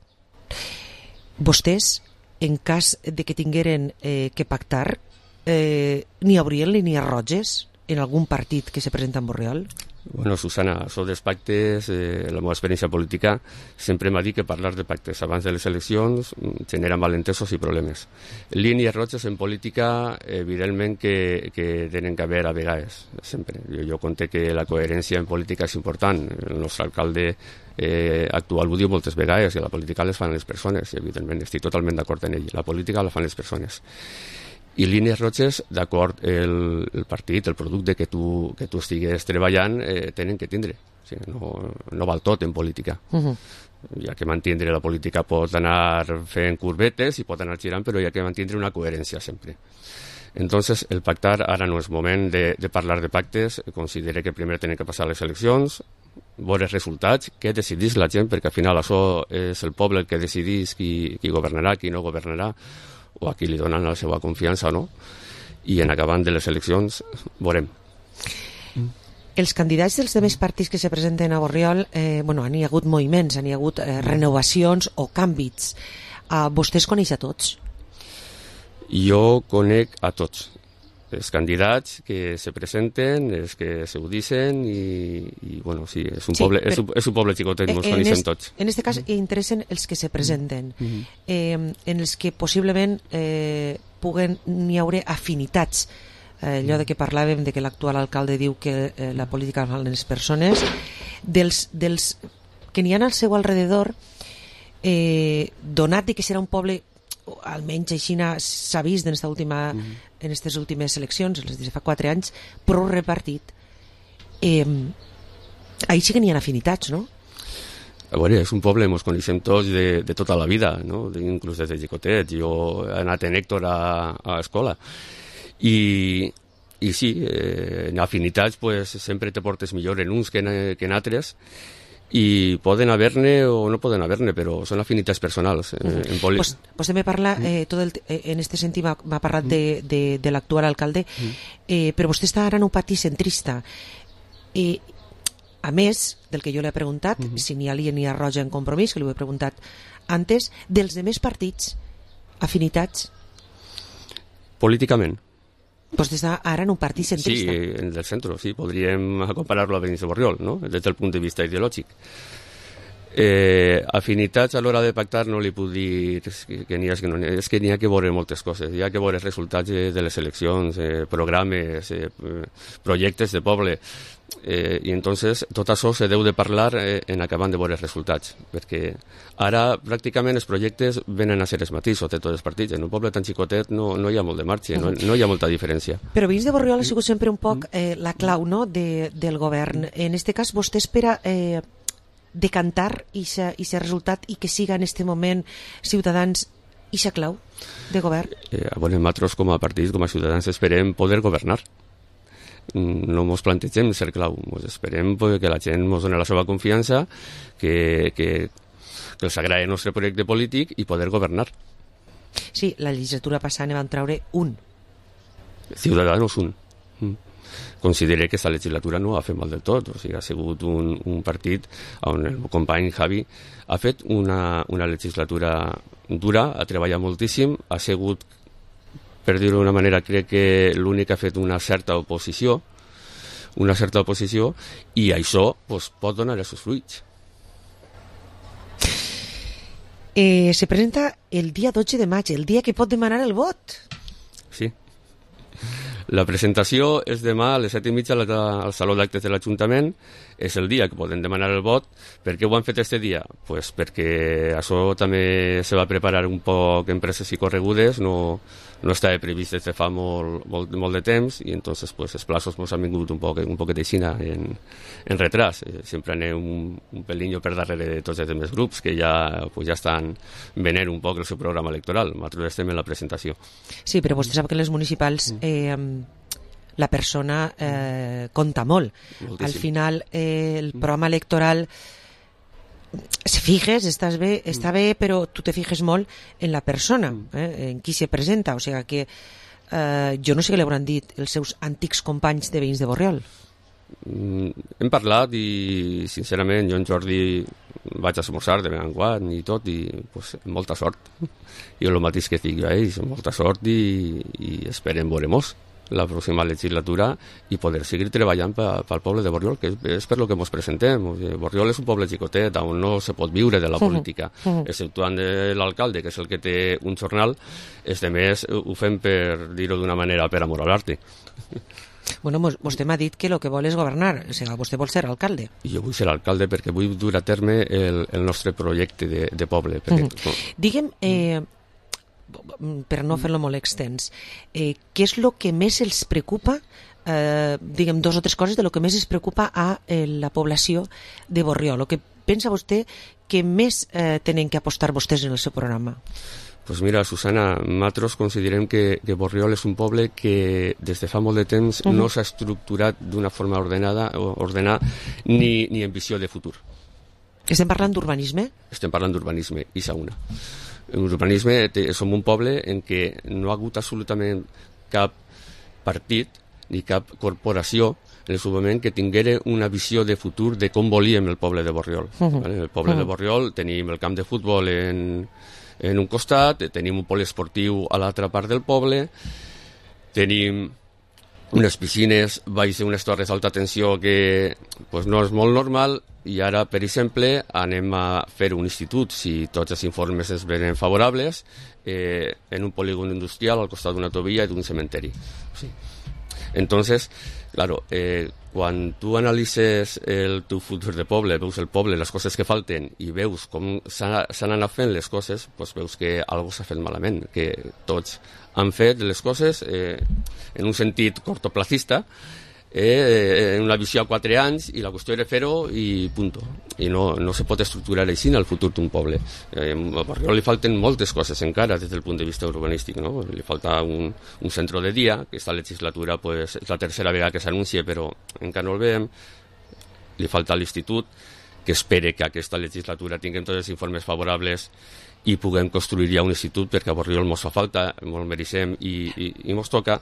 Vostès, en cas de que tingueren que pactar, n'hi haurien línies roges en algun partit que se presenta en Borriol? Bueno, Susana, això dels pactes, la meva experiència política sempre m'ha dit que parlar de pactes abans de les eleccions genera malentesos i problemes. Línies roges en política, evidentment que tenen que haver a vegades, sempre. Jo conté que la coherència en política és important. El nostre alcalde actual ho diu moltes vegades, que la política les fan les persones, i evidentment estic totalment d'acord en ell. La política la fan les persones. I línies roges, d'acord, el partit, el producte que tu estigues treballant, tenen que tindre. O sigui, no val tot en política. Hi ha que mantindre la política, pot anar fent curvetes i pot anar girant, però hi ha que mantindre una coherència sempre. Entonces, el pactar ara no és moment de parlar de pactes. Considero que primer tenen que passar les eleccions, veure els resultats, què decidís la gent, perquè al final això és el poble el que decidís qui governarà, qui no governarà, o a qui li donen la seva confiança o no, i en acabant de les eleccions veurem. Els candidats dels demés partits que se presenten a Borriol, han hi hagut moviments, han hi hagut renovacions o canvis. Vostès coneix a tots? Jo conec a tots. Els candidats que se presenten, els que se ho dicen i bueno, sí, és un poble xicotet, ens coneixem tots. En aquest cas interessen els que se presenten, en els que possiblement n'hi haurà afinitats. Allò de que parlàvem de que l'actual alcalde diu que la política la fan les persones, dels que n'hi ha al seu alrededor, donat que serà un poble, almenys així s'ha vist en aquestes últimes eleccions, les de fa 4 anys, prou repartit. Ahí sí que n'hi ha afinitats, no? A veure, és un poble, ens coneixem tots de tota la vida, no? Inclús des de xicotet. Jo he anat en Héctor a l'escola. I sí, en afinitats pues, sempre te portes millor en uns que en altres, i poden haver-ne o no poden haver-ne, però són afinitats personals. Vostè me parla, en aquest sentit m'ha parlat de l'actual alcalde, però vostè està ara en un partit centrista. A més del que jo li he preguntat, si n'hi ha línia roja en Compromís, que li ho he preguntat antes, dels demés partits, afinitats? Políticament. Vostè està ara en un partit centrista. Sí, en el centre, sí. Podríem comparar-lo a Benito Borriol, ¿no? Des del punt de vista ideològic. Afinitats a l'hora de pactar no li puc dir que n'hi ha, és que n'hi ha que veure moltes coses. Hi ha que veure els resultats de les eleccions, programes, projectes de poble. I entonces tot això se deu de parlar en acabant de veure els resultats, perquè ara pràcticament els projectes venen a ser els mateixos de tots els partits. En un poble tan xicotet no hi ha molt de marge, no hi ha molta diferència. Però Vins de Borriol ha sigut sempre un poc la clau, no?, del govern. En aquest cas vostè espera decantar aquest resultat i que siga en aquest moment Ciutadans aquesta clau de govern? Nosaltres com a partits, com a Ciutadans, esperem poder governar. No ens plantegem ser clau, esperem que la gent ens doni la seva confiança, que els agradi el nostre projecte polític i poder governar. Sí, la legislatura passada ne van treure un. Ciutadans un. Considero que aquesta legislatura no ha fet mal del tot, o sigui, ha sigut un partit on el meu company Javi ha fet una legislatura dura, ha treballat moltíssim, ha sigut, per dir-ho d'una manera, crec que l'únic que ha fet una certa oposició, i això pot donar els seus fruits. Se presenta el dia 12 de maig, el dia que pot demanar el vot. Sí. La presentació és demà a les 7:30 al Saló d'Actes de l'Ajuntament. És el dia que poden demanar el vot. Per què ho han fet este dia? Pues perquè això també se va preparar un poc en presses i corregudes, no estava previst des de fa molt de temps, i entonces pues, els plaços ens han vingut un poquet d'aixina en retras. Sempre anem un pelinho per darrere de tots els altres grups que ja estan venent un poc el seu programa electoral. Nosaltres estem en la presentació. Sí, però vostè sap que en les municipals la persona compta molt. Moltíssim. Al final el programa electoral si fijes, està bé, però tu te fijes molt en la persona, en qui se presenta, o sigui que jo no sé què li hauran dit els seus antics companys de veïns de Borriol. Hem parlat i sincerament jo en Jordi vaig a esmorzar de vegades en quan i tot, i pues, molta sort. I el mateix que dic jo a ells, molta sort i esperem veuremos la pròxima legislatura i poder seguir treballant pel poble de Borriol, que és per lo que ens presentem. Borriol és un poble xicotet on no se pot viure de la política, exceptuant de l'alcalde, que és el que té un jornal. Els demés ho fem, per dir-ho d'una manera, per amor a l'arte. Bueno, vostè m'ha dit que el que vol és governar, o sigui, vostè vol ser alcalde. Jo vull ser alcalde perquè vull dur a terme el nostre projecte de poble. Perquè, Digue'm, per no fer-lo molt extens, què és el que més els preocupa, diguem dos o tres coses de lo que més es preocupa a la població de Borriol, el que pensa vostè que més tenen que apostar vostès en el seu programa? Pues mira, Susana, nosaltres considerem que Borriol és un poble que des de fa molt de temps no s'ha estructurat d'una forma ordenada ni en visió de futur. Estem parlant d'urbanisme? Estem parlant d'urbanisme, i s'una. En urbanisme som un poble en què no ha hagut absolutament cap partit ni cap corporació en el seu moment que tinguera una visió de futur de com volíem el poble de Borriol. El poble de Borriol tenim el camp de futbol en un costat, tenim un poliesportiu a l'altra part del poble, tenim unes piscines baix unes torres d'alta tensió que pues, no és molt normal, i ara, per exemple, anem a fer un institut, si tots els informes es venen favorables, en un polígon industrial al costat d'una autovia i d'un cementeri. Sí. Entonces, claro, quan tu analitzes el teu futur de poble, veus el poble, les coses que falten, i veus com s'han anat fent les coses, doncs veus que alguna cosa s'ha fet malament, que tots han fet les coses en un sentit cortoplacista, en una visió a 4 anys, i la qüestió era fer-ho i punto. I no se pot estructurar així en el futur d'un poble. A Borriol li falten moltes coses encara des del punt de vista urbanístic, no? Li falta un centre de dia, que esta legislatura pues, és la tercera vegada que s'anuncia, però encara no el veiem. Li falta l'institut, que espere que aquesta legislatura tinguem tots els informes favorables i puguem construir ja un institut, perquè a Borriol mos fa falta, mos mereixem i mos toca.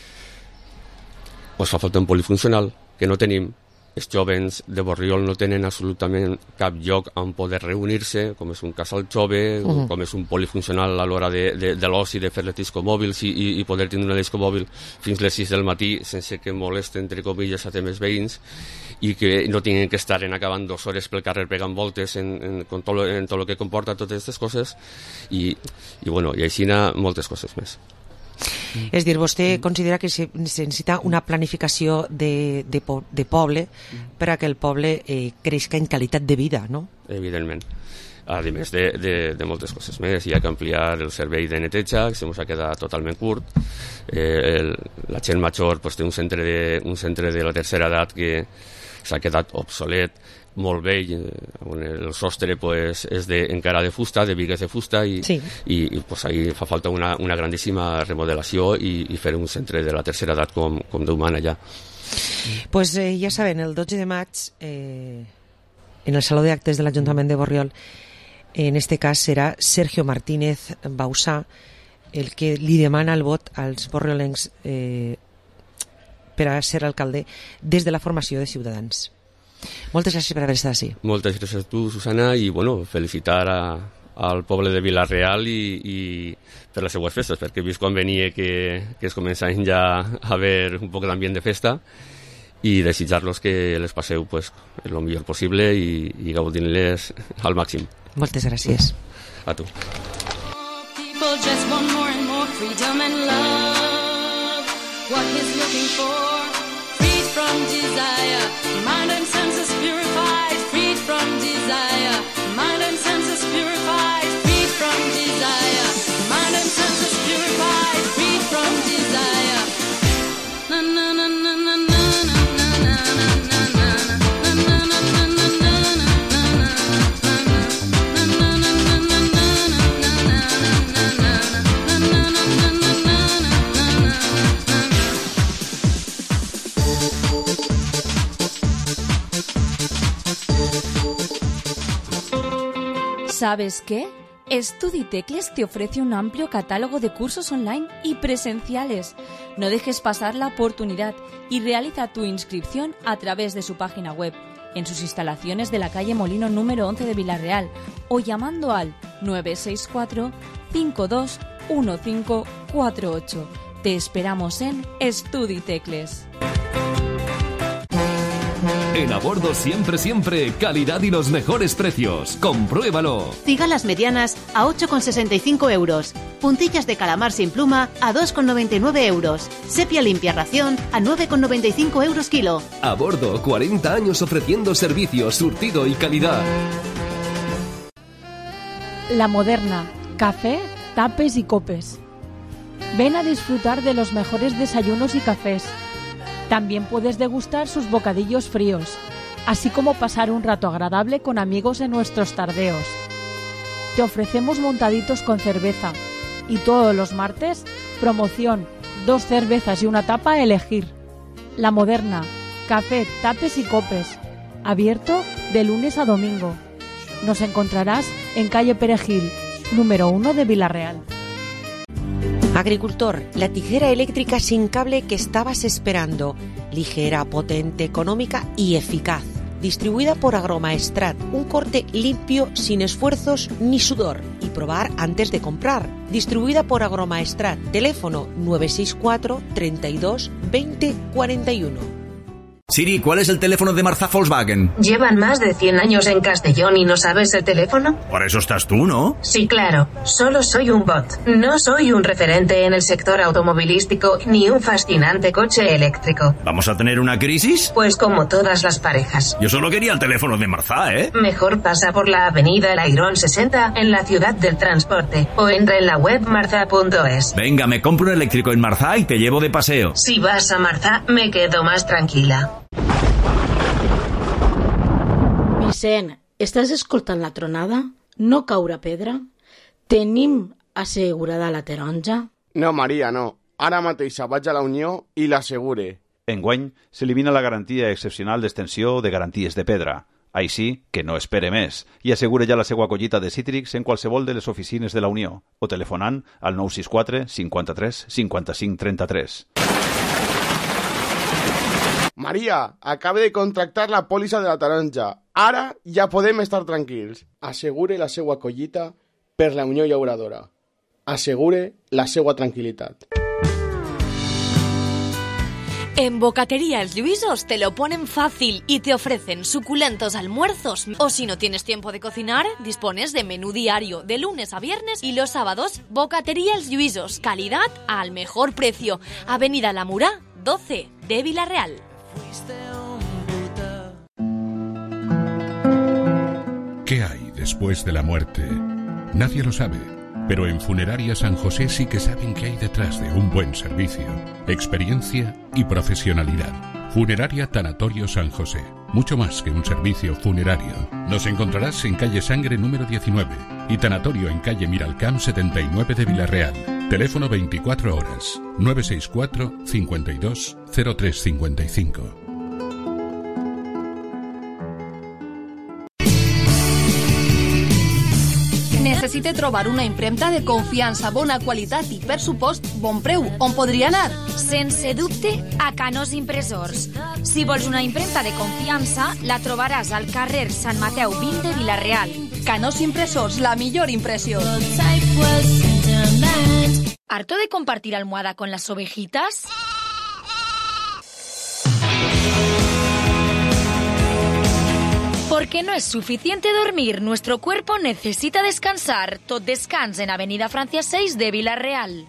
Ens fa falta un polifuncional, que no tenim. Els joves de Borriol no tenen absolutament cap lloc on poder reunir-se, com és un casal jove, com és un polifuncional a l'hora de l'oci, de fer les discomòbils i poder tenir una discomòbil fins les 6 del matí sense que molesten, entre comilles, a temes veïns, i que no tinguin que estar acabant 2 hores pel carrer pegant voltes en tot el que comporta totes aquestes coses, i així moltes coses més. És dir, vostè considera que se necessita una planificació de poble per a que el poble creixi en qualitat de vida, no? Evidentment. A més de moltes coses més, hi ha que ampliar el servei de neteja, que se ens ha quedat totalment curt. La gent major té un centre de la tercera edat que s'ha quedat obsolet, molt vell, on el sostre és encara de fusta, de bigues de fusta, i ahí fa falta una grandíssima remodelació i fer un centre de la tercera edat com Déu mana allà. Pues ja saben, el 12 de maig en el Saló d'Actes de l'Ajuntament de Borriol, en este cas serà Sergio Martínez Bausà el que li demana el vot als borriolencs per a ser alcalde des de la formació de Ciutadans. Moltes gràcies per haver estat així. Moltes gràcies a tu, Susana, i felicitar al poble de Vila-real i per les seues festes, perquè he vist quan venia que es començaven ja a haver un poc d'ambient de festa, i desitjar-los que les passeu el millor possible i gaudint-les al màxim. Moltes gràcies. A tu. People just want more and more freedom and love. What he's looking for, freed from desire, mind and senses purified, freed from desire, mind and senses purified, freed from desire, mind and senses purified, freed from desire. Na na na na na na na na na na na. ¿Sabes qué? StudiTecles te ofrece un amplio catálogo de cursos online y presenciales. No dejes pasar la oportunidad y realiza tu inscripción a través de su página web, en sus instalaciones de la calle Molino número 11 de Villarreal o llamando al 964 521548. Te esperamos en StudiTecles. En A Bordo siempre, calidad y los mejores precios. Compruébalo. Cigalas medianas a 8,65 euros. Puntillas de calamar sin pluma a 2,99 euros. Sepia limpia ración a 9,95 euros kilo. A Bordo, 40 años ofreciendo servicios, surtido y calidad. La Moderna, café, tapes y copes. Ven a disfrutar de los mejores desayunos y cafés. También puedes degustar sus bocadillos fríos, así como pasar un rato agradable con amigos en nuestros tardeos. Te ofrecemos montaditos con cerveza y todos los martes, promoción, 2 cervezas y una tapa a elegir. La Moderna, café, tapes y copes, abierto de lunes a domingo. Nos encontrarás en calle Perejil, número 1 de Villarreal. Agricultor, la tijera eléctrica sin cable que estabas esperando. Ligera, potente, económica y eficaz. Distribuida por Agromaestrat. Un corte limpio, sin esfuerzos ni sudor. Y probar antes de comprar. Distribuida por Agromaestrat. Teléfono 964 32 20 41. Siri, ¿cuál es el teléfono de Marzá Volkswagen? ¿Llevan más de 100 años en Castellón y no sabes el teléfono? Por eso estás tú, ¿no? Sí, claro. Solo soy un bot. No soy un referente en el sector automovilístico ni un fascinante coche eléctrico. ¿Vamos a tener una crisis? Pues como todas las parejas. Yo solo quería el teléfono de Marzá, ¿eh? Mejor pasa por la avenida El Airón 60 en la ciudad del transporte o entra en la web marzá.es. Venga, me compro un eléctrico en Marzá y te llevo de paseo. Si vas a Marzá, me quedo más tranquila. Vicent, estàs escoltant la tronada? No caure pedra? Tenim assegurada la taronja? No, Maria, no. Ara mateix vaig a la Unió i l'assegure. Enguany s'elimina la garantia excepcional d'extensió de garanties de pedra. Així que no espere més i assegure ja la seva collita de cítrics en qualsevol de les oficines de la Unió o telefonant al 964 53 55 33. Maria, acabe de contractar la pòlissa de la taronja. Ara ja podem estar tranquils. Assegure la seua collita per la Unió Llauradora. Assegure la seua tranquilitat. En Bocatería Els Lluïsos te lo ponen fácil y te ofrecen suculentos almuerzos. O si no tienes tiempo de cocinar, dispones de menú diario de lunes a viernes y los sábados. Bocatería Els Lluïsos, calidad al mejor precio. Avenida La Murá, 12 de Villarreal. ¿Qué hay después de la muerte? Nadie lo sabe, pero en Funeraria San José sí que saben qué hay detrás de un buen servicio, experiencia y profesionalidad. Funeraria Tanatorio San José, mucho más que un servicio funerario. Nos encontrarás en calle Sangre número 19 y Tanatorio en calle Miralcamp 79 de Villarreal. Teléfono 24 horas, 964 52 0355. Necessite trobar una impremta de confiança, bona qualitat i, per supost, bon preu. On podria anar? Sense dubte, a Canós Impressors. Si vols una impremta de confiança, la trobaràs al carrer Sant Mateu 20 de Vila-real. Canós Impressors, la millor impressió. ¿Harto de compartir almohada con las ovejitas? Porque no es suficiente dormir, nuestro cuerpo necesita descansar. Tot Descans en Avenida Francia 6 de Vila-real.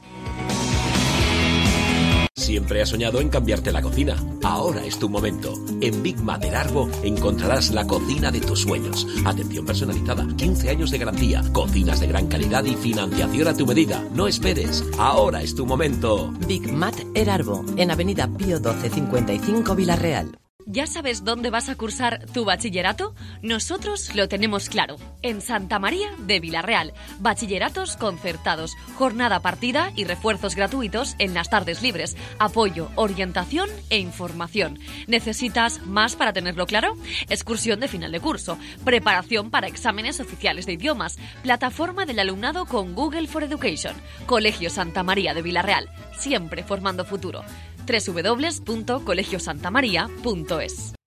Siempre has soñado en cambiarte la cocina. Ahora es tu momento. En Big Mater Arbo encontrarás la cocina de tus sueños. Atención personalizada, 15 años de garantía, cocinas de gran calidad y financiación a tu medida. No esperes. Ahora es tu momento. Big Mater Arbo, en Avenida Pío 1255 Vila-real. ¿Ya sabes dónde vas a cursar tu bachillerato? Nosotros lo tenemos claro. En Santa María de Vilarreal. Bachilleratos concertados, jornada partida y refuerzos gratuitos en las tardes libres. Apoyo, orientación e información. ¿Necesitas más para tenerlo claro? Excursión de final de curso. Preparación para exámenes oficiales de idiomas. Plataforma del alumnado con Google for Education. Colegio Santa María de Vilarreal. Siempre formando futuro. www.colegiosantamaria.es.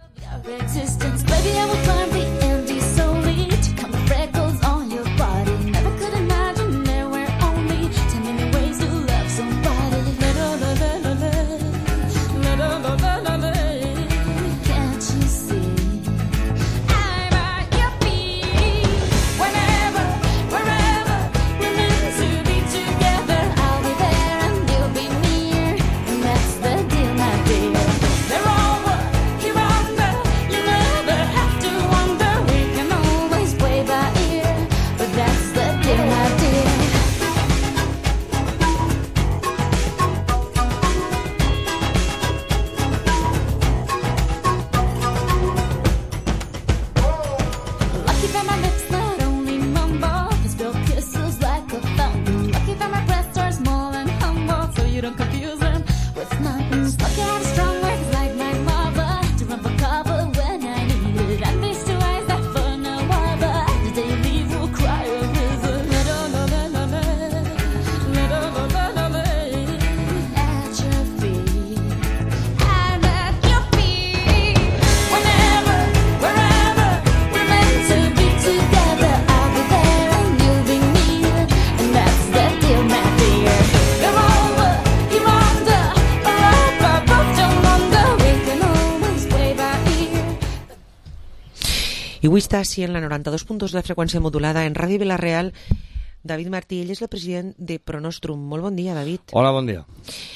I avui està així en la 92.2 de la freqüència modulada en Ràdio Vilareal. David Martí, ell és el president de Pronostrum. Molt bon dia, David. Hola, bon dia.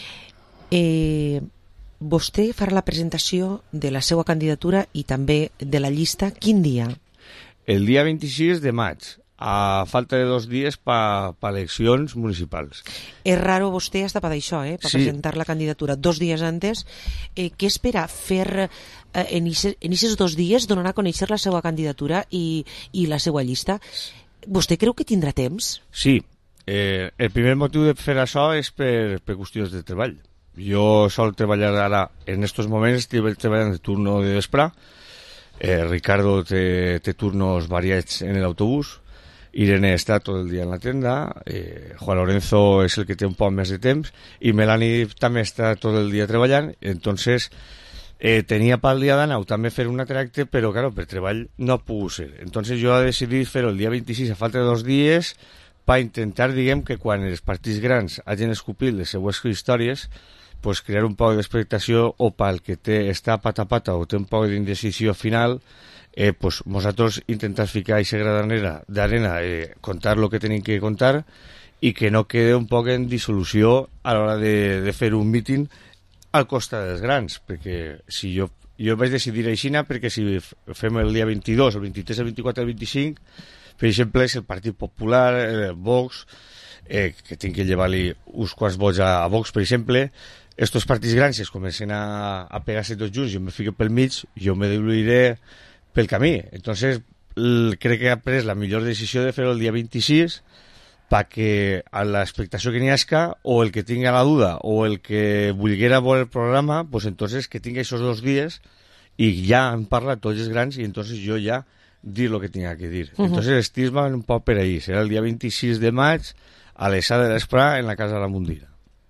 Vostè farà la presentació de la seva candidatura i també de la llista. Quin dia? El dia 26 de maig, a falta de 2 dies per eleccions municipals. És raro vostè hasta per això, per presentar la candidatura 2 dies antes. Què espera fer en aquests 2 dies, donar a conèixer la seva candidatura i la seva llista? Vostè creu que tindrà temps? Sí. El primer motiu de fer això és per qüestions de treball. Jo sol treballar ara, en aquests moments estic treballant de turno de vespre. Ricardo té turnos variats en l'autobús. Irene està tot el dia en la tenda. Juan Lorenzo és el que té un poc més de temps. I Melanie també està tot el dia treballant. Entonces, tenia pel dia d'anar també fer un altre acte, però claro, per treball no ha pogut ser. Entonces jo he decidit fer el dia 26 a falta de 2 dies per intentar, diguem, que quan els partits grans hagin escopit les seues històries, pues crear un poc d'expectació, o pel que està pata a pata o té un poc d'indecisió final, pues nosaltres intentar ficar aquesta gra d'arena, contar el que tenim que contar i que no quede un poc en dissolució a l'hora de fer un míting al costat dels grans, perquè si jo vaig decidir aixina, perquè si fem el dia 22, el 23, el 24, el 25, per exemple, és el Partit Popular, Vox, que tinc que llevar-li uns quants vots a Vox, per exemple. Estos partits grans es comencen a pegar-se tots junts, jo me fico pel mig, jo me diluiré pel camí. Entonces, crec que he pres la millor decisió de fer el dia 26, perquè a l'expectació que n'hi hagi, o el que tinga la duda, o el que vulguera veure el programa, pues entonces que tingui aquests 2 dies i ja han parlat tots els grans i entonces jo ja dir el que tinga que dir. Entonces estic-me un poc per ahí. Serà el dia 26 de maig a les 7 de l'Esprà en la Casa de la Mundira.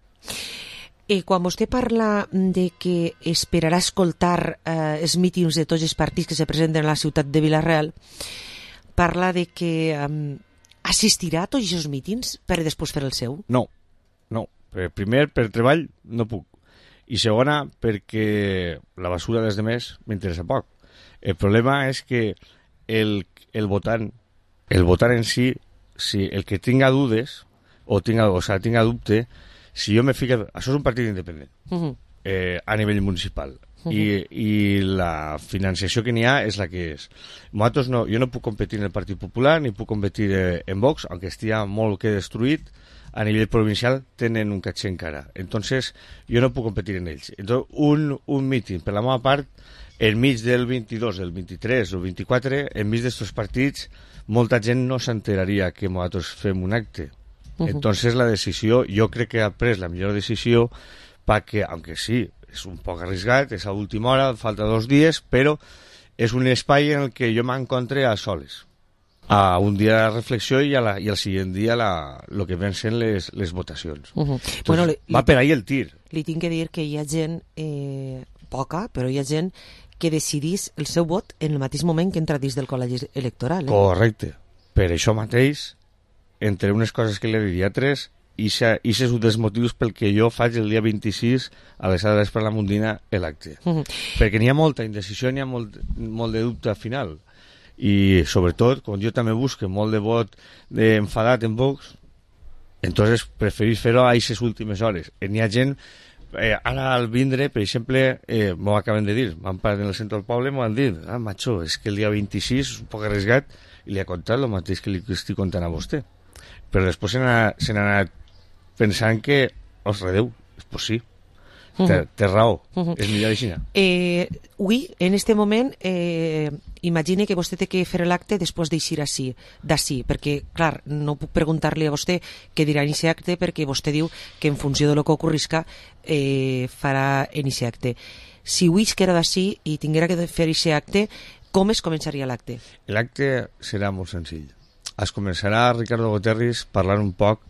Quan vostè parla de que esperarà escoltar els mítings de tots els partits que se presenten a la ciutat de Vilareal, parla de que assistirà a tots aquests mítings per després fer el seu? No. Primer, per treball no puc. I segona, perquè la basura dels demés m'interessa poc. El problema és que el votant en si el que tinga dudes o tinga dubte, si jo me fico... Això és un partit independent a nivell municipal. i la financiació que n'hi ha és la que és. Nosaltres no, jo no puc competir en el Partit Popular ni puc competir en Vox, aunque estigui molt que destruït, a nivell provincial tenen un caché encara. Entonces, jo no puc competir en ells. Entonces, un míting, per la meva part, enmig del 22, del 23 o 24, enmig d'estos partits, molta gent no s'enteraria que nosaltres fem un acte. Entonces, la decisió, jo crec que ha pres la millor decisió perquè, aunque sí, és un poc arriscat, és a última hora, falta 2 dies, però és un espai en el que jo m'encontre a soles. A un dia de reflexió i al següent dia el que vencen les votacions. Entonces, va per ahí el tir. Li tinc que dir que hi ha gent, poca, però hi ha gent que decidís el seu vot en el mateix moment que entra dins del col·legi electoral. Correcte. Per això mateix, entre unes coses que li diria 3, i és un dels motius pel que jo faig el dia 26 a les hores per la Mundina l'acte. Perquè n'hi ha molta indecisió, n'hi ha molt de dubte final. I sobretot, quan jo també busco molt de vot enfadat en Vox, entonces preferís fer-ho a aquestes últimes hores. N'hi ha gent, ara al vindre, per exemple, m'ho acaben de dir, m'han parat en el centre del poble, m'han dit, macho, és que el dia 26 és un poc arriscat, i li ha contat el mateix que li estic contant a vostè. Però després se n'ha anat pensant que els redeu, pues sí, té raó, és millor així. Avui, en este moment, imagine que vostè té que fer l'acte després d'eixir d'ací, perquè, clar, no puc preguntar-li a vostè què dirà en aquest acte, perquè vostè diu que en funció de lo que ocorrisca farà en aquest acte. Si avui es queda d'ací i tinguera que fer aquest acte, com es començaria l'acte? L'acte serà molt senzill. Es començarà Ricardo Goterris parlant un poc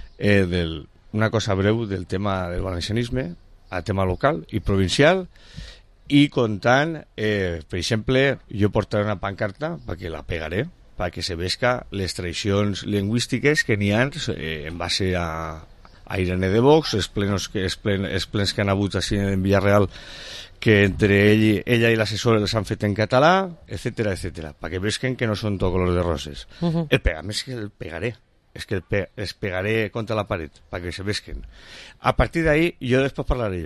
una cosa breu del tema del valencianisme, a tema local i provincial, i contant, per exemple, jo portaré una pancarta perquè la pegaré, perquè se vesca les tradicions lingüístiques que n'hi ha en base a Irene de Vox, els plens que han hagut així en Villarreal, que entre ella i l'assessora els han fet en català, etcètera, perquè vesquen que no són tot color de roses. El pegam és que el pegaré, és que els pegaré contra la paret perquè se vesquen. A partir d'ahí jo després parlaré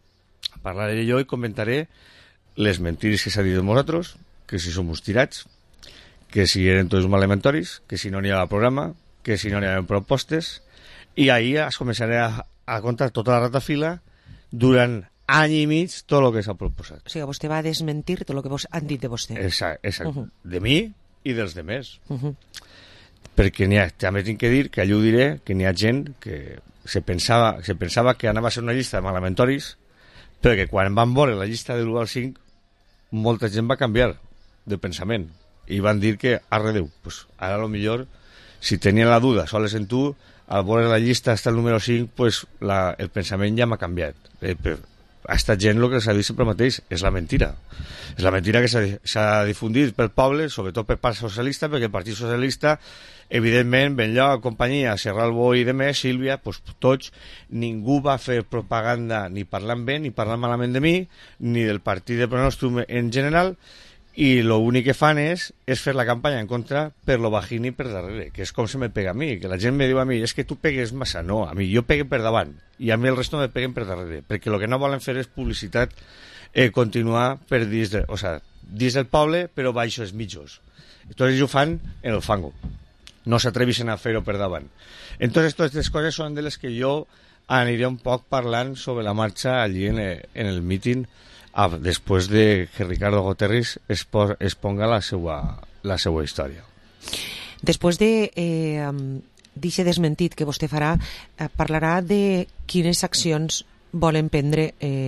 jo i comentaré les mentires que s'ha dit de nosaltres, que si som uns tirats, que si eren tots malematoris, que si no n'hi ha programa, que si no n'hi ha propostes, i ahí es començaré a contar tota la ratafila durant any i mig tot el que s'ha proposat. O sigui, vostè va desmentir tot el que han dit de vostè. Exacte. De mi i dels demés. Perquè també tinc que dir, que allò ho diré, que n'hi ha gent que se pensava que anava a ser una llista de malamatoris, però que quan van veure la llista de l'1 al 5, molta gent va canviar de pensament i van dir que arredeu. Pues ara, a lo millor, si tenien la duda soles en tu, al veure la llista hasta el número 5, pues el pensament ja m'ha canviat. Però a esta gent el que s'ha dit sempre mateix és la mentira. És la mentira que s'ha difundit pel poble, sobretot per part socialista, perquè el Partit Socialista, evidentment, Benlloc, companyia, Serralbo i demés, Sílvia, pues, tots, ningú va fer propaganda ni parlant bé ni parlant malament de mi, ni del partit de Pronòstum en general, i l'únic que fan és fer la campanya en contra per lo bajín i per darrere, que és com se me pega a mi, que la gent me diu a mi, és que tu pegues massa. No, a mi jo pegue per davant i a mi el resto me peguen per darrere, perquè el que no volen fer és publicitat continuar per dins del poble, però baixo els mitjos. Entonces ells ho fan en el fango, no s'atreveixen a fer-ho per davant. Entonces totes aquestes coses són de les que jo aniré un poc parlant sobre la marxa allí en el míting, després de que Ricardo Goterris exponga la seva història. Després d'aquest desmentit que vostè farà, parlarà de quines accions volen prendre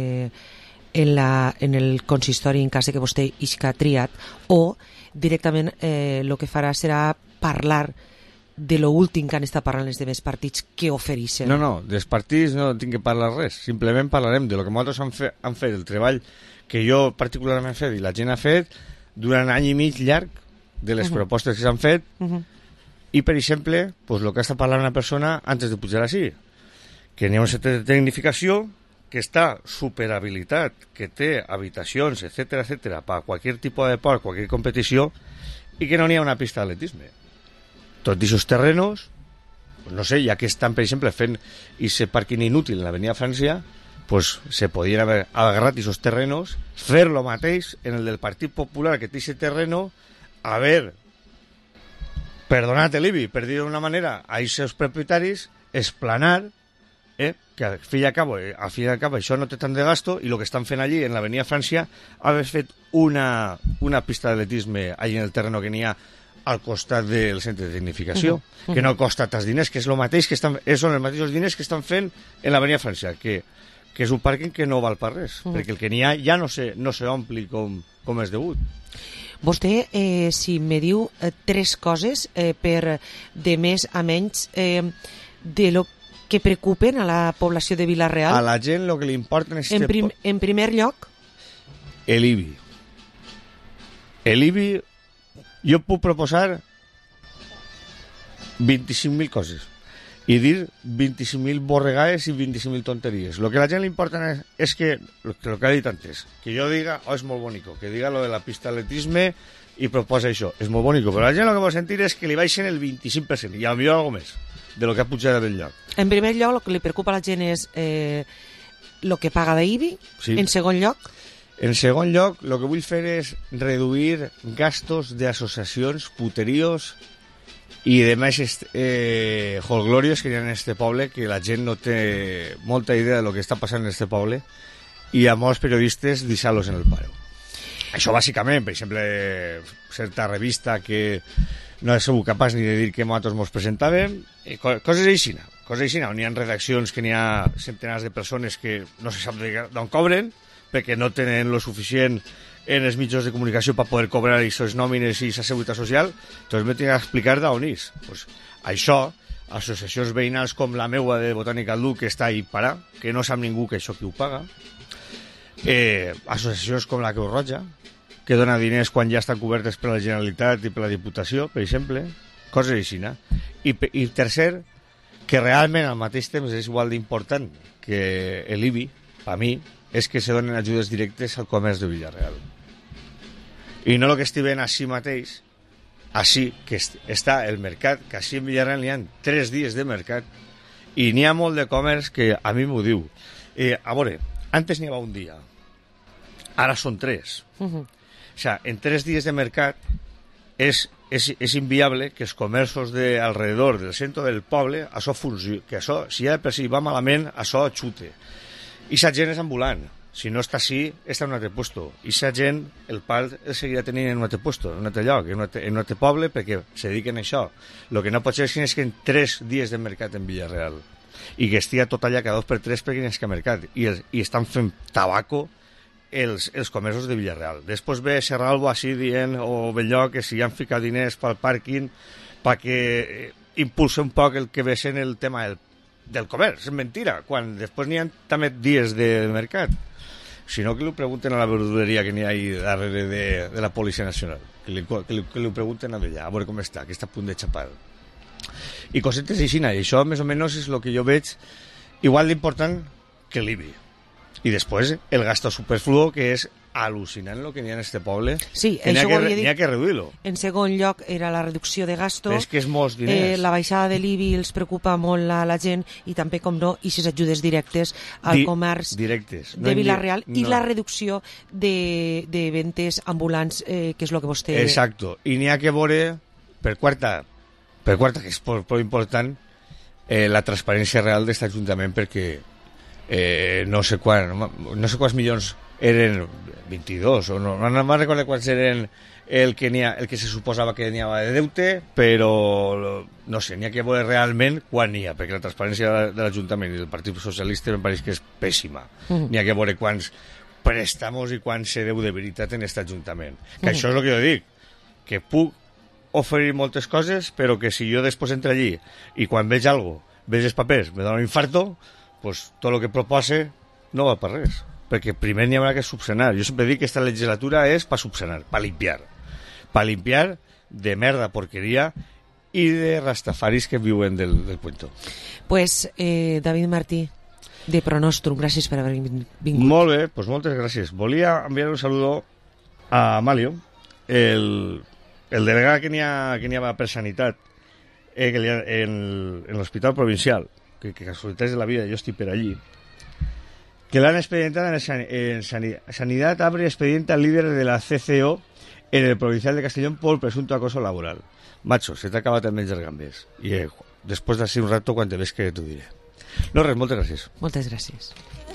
en el consistori en cas que vostè isca triat, o directament el que farà serà parlar de lo últim que han estat parlant els demés partits que ofereixen. No, dels partits no tinc que parlar res, simplement parlarem de lo que nosaltres han fet, el treball que jo particularment he fet i la gent ha fet durant any i mig llarg de les propostes que s'han fet, i per exemple, pues, el que està parlant una persona antes de pujar així, que n'hi ha un centre de tecnificació que està superhabilitat, que té habitacions, etcètera, per qualsevol tipus de deport, qualsevol competició, i que no n'hi ha una pista d'atletisme. Tots aquests terrenos, pues no sé, ja que estan, per exemple, fent aquest pàrquing inútil en l'avenida França, pues se podien haver agarrat esos terrenos, fer lo mateix en el del Partit Popular, que té ese terreno, haver perdonat l'IBI, per dir d'una manera, a aquests propietaris, esplanar, que al fin y al cabo això no té tant de gasto, i el que estan fent allí en l'avenida Francia, haver fet una pista d'atletisme allí en el terreno que n'hi ha al costat del centre de tecnificació, que no costa tants diners, que és el mateix que són els mateixos diners que estan fent en l'avenida Francia, que és un pàrquing que no val per res, perquè el que n'hi ha ja no s'ompli com és degut. Vostè, si me diu 3 coses per de més a menys de lo que preocupen a la població de Vila-real. A la gent el que li importa en primer lloc? L'IBI. L'IBI, jo puc proposar 25.000 coses i dir 25.000 borregades i 25.000 tonteries. Lo que a la gent li importa és que, lo que he dit antes, que jo diga, és molt bonico, que diga lo de la pista d'atletisme i proposa això, és molt bonico, però la gent el que vol sentir és que li baixen el 25%, i a millor alguna més, de lo que ha pujat del lloc. En primer lloc, el que li preocupa a la gent és el que paga d'IBI. Sí. En segon lloc? En segon lloc, el que vull fer és reduir gastos d'associacions, puterios i demás holglorios que hi ha en este poble, que la gent no té molta idea de lo que està passant en este poble, i a molts periodistes deixar-los en el paro. Això bàsicament, per exemple, certa revista que no ha sigut capaç ni de dir que nosaltres ens presentàvem, coses així, on hi ha redaccions que n'hi ha centenars de persones que no se sap d'on cobren, perquè no tenen lo suficient en els mitjans de comunicació per poder cobrar aquestes nòmines i aquesta seguretat social, doncs m'he d'explicar d'on és. Pues, això, associacions veïnals com la meua de Botànica al Duc, que està ahí parar, que no sap ningú que això qui ho paga, associacions com la Creu Roja, que dona diners quan ja estan cobertes per la Generalitat i per la Diputació, per exemple, coses així. I tercer, que realment al mateix temps és igual d'important que l'IBI, per mi, és que se donen ajudes directes al comerç de Vila-real. I no el que estic veient així mateix, així que està el mercat, que així en Vila-real n'hi ha 3 dies de mercat, i n'hi ha molt de comerç que a mi m'ho diu. A veure, antes n'hi havia un dia, ara són 3. O sea, en 3 dies de mercat és inviable que els comerços alrededor del centre del poble, això funcioni, que això, si ja per si va malament, això xute. I la gent és ambulant. Si no està així, està en un altre puesto. I la gent, el pal el seguirà tenint en un altre puesto, en un altre lloc, en un altre poble, perquè se dediquen a això. El que no pot ser és que en 3 dies de mercat en Vila-real i que estigui tot allà cada 2 per 3 perquè n'hi ha mercat. I estan fent tabaco els comerços de Vila-real. Després ve Serralbo així dient, o Bellló, que si han ficat diners pel pàrquing perquè impulsa un poc el que ve sent el tema del comerç. És mentira, quan després n'hi ha també dies de mercat. Si no, que li pregunten a la verduleria que n'hi ha ahí darrere de la Policia Nacional, que li pregunten a ella, a veure com està, que està a punt de xapar. I cosetes així, i això més o menys és el que jo veig igual d'important que l'IBI. I després el gasto superfluo, que és al·lucinant el que n'hi ha en este poble. Sí, que n'hi ha que reduir-lo. En segon lloc era la reducció de gasto. És que és molts diners. La baixada de l'IBI els preocupa molt a la gent, i també, com no, i les ajudes directes al comerç de Vila-real, i la reducció de ventes ambulants, que és el que vostè... Exacto. I n'hi ha que veure, per quarta, que és molt important, la transparència real d'aquest Ajuntament, perquè no sé quants milions eren 22, o no me'n recordo quants eren el que se suposava que n'hi havia de deute, però no sé, n'hi ha que veure realment quan n'hi ha, perquè la transparència de l'Ajuntament i del Partit Socialista em pareix que és pèssima. N'hi ha que veure quants préstamos i quan se deu de veritat en aquest Ajuntament. Que això és el que jo dic, que puc oferir moltes coses, però que si jo després entro allí i quan veig alguna cosa, veig els papers, me dona un infarto, pues tot el que propose no va per res, perquè primer n'hi haurà que subsanar. Jo sempre dic que aquesta legislatura és per subsanar, per limpiar de merda, porqueria i de rastafaris que viuen del cuento. Pues David Martí, de Pronostrum, gràcies per haver vingut. Molt bé, pues moltes gràcies. Volia enviar un saludo a Amalio, el delegat que n'hi ha per Sanitat en l'Hospital Provincial, que casualitats de la vida jo estic per allí, que la han expedientado en Sanidad abre expediente al líder de la CCO en el provincial de Castellón por presunto acoso laboral. Macho, se te acaba también de gambes. Y después de así un rato, cuando ves que te diré. No, res, moltes gràcies. Moltes gràcies.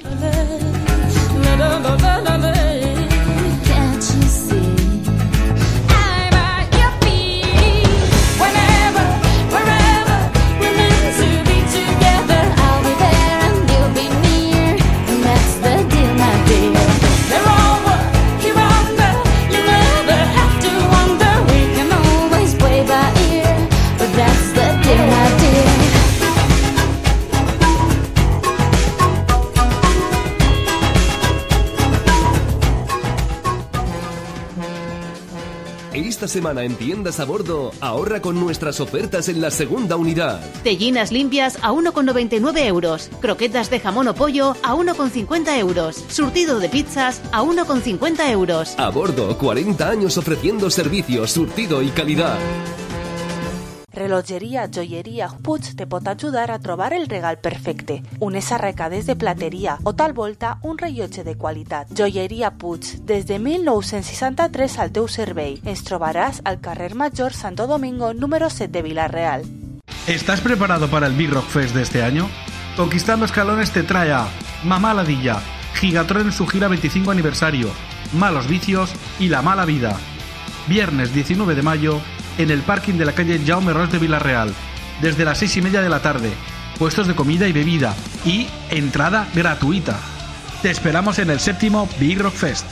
Esta semana en Tiendas a Bordo, ahorra con nuestras ofertas en la segunda unidad. Tellinas limpias a 1,99 euros. Croquetas de jamón o pollo a 1,50 euros. Surtido de pizzas a 1,50 euros. A Bordo, 40 años ofreciendo servicios, surtido y calidad. Relojeria Joieria Puig te pot ajudar a trobar el regal perfecte. Unes arracades de plateria o tal volta un rellotge de qualitat. Joieria Puig, des de 1963 al teu servei. Ens trobaràs al carrer Major Santo Domingo número 7 de Vila-real. ¿Estás preparado para el Big Rock Fest de este año? Conquistando Escalones te trae a Mamá Ladilla, Gigatron en su gira 25 aniversario, Malos Vicios y La Mala Vida. Viernes 19 de mayo en el parking de la calle Jaume Ros de Vila-real, desde las 6:30 de la tarde, puestos de comida y bebida y entrada gratuita. Te esperamos en el 7º Big Rock Fest.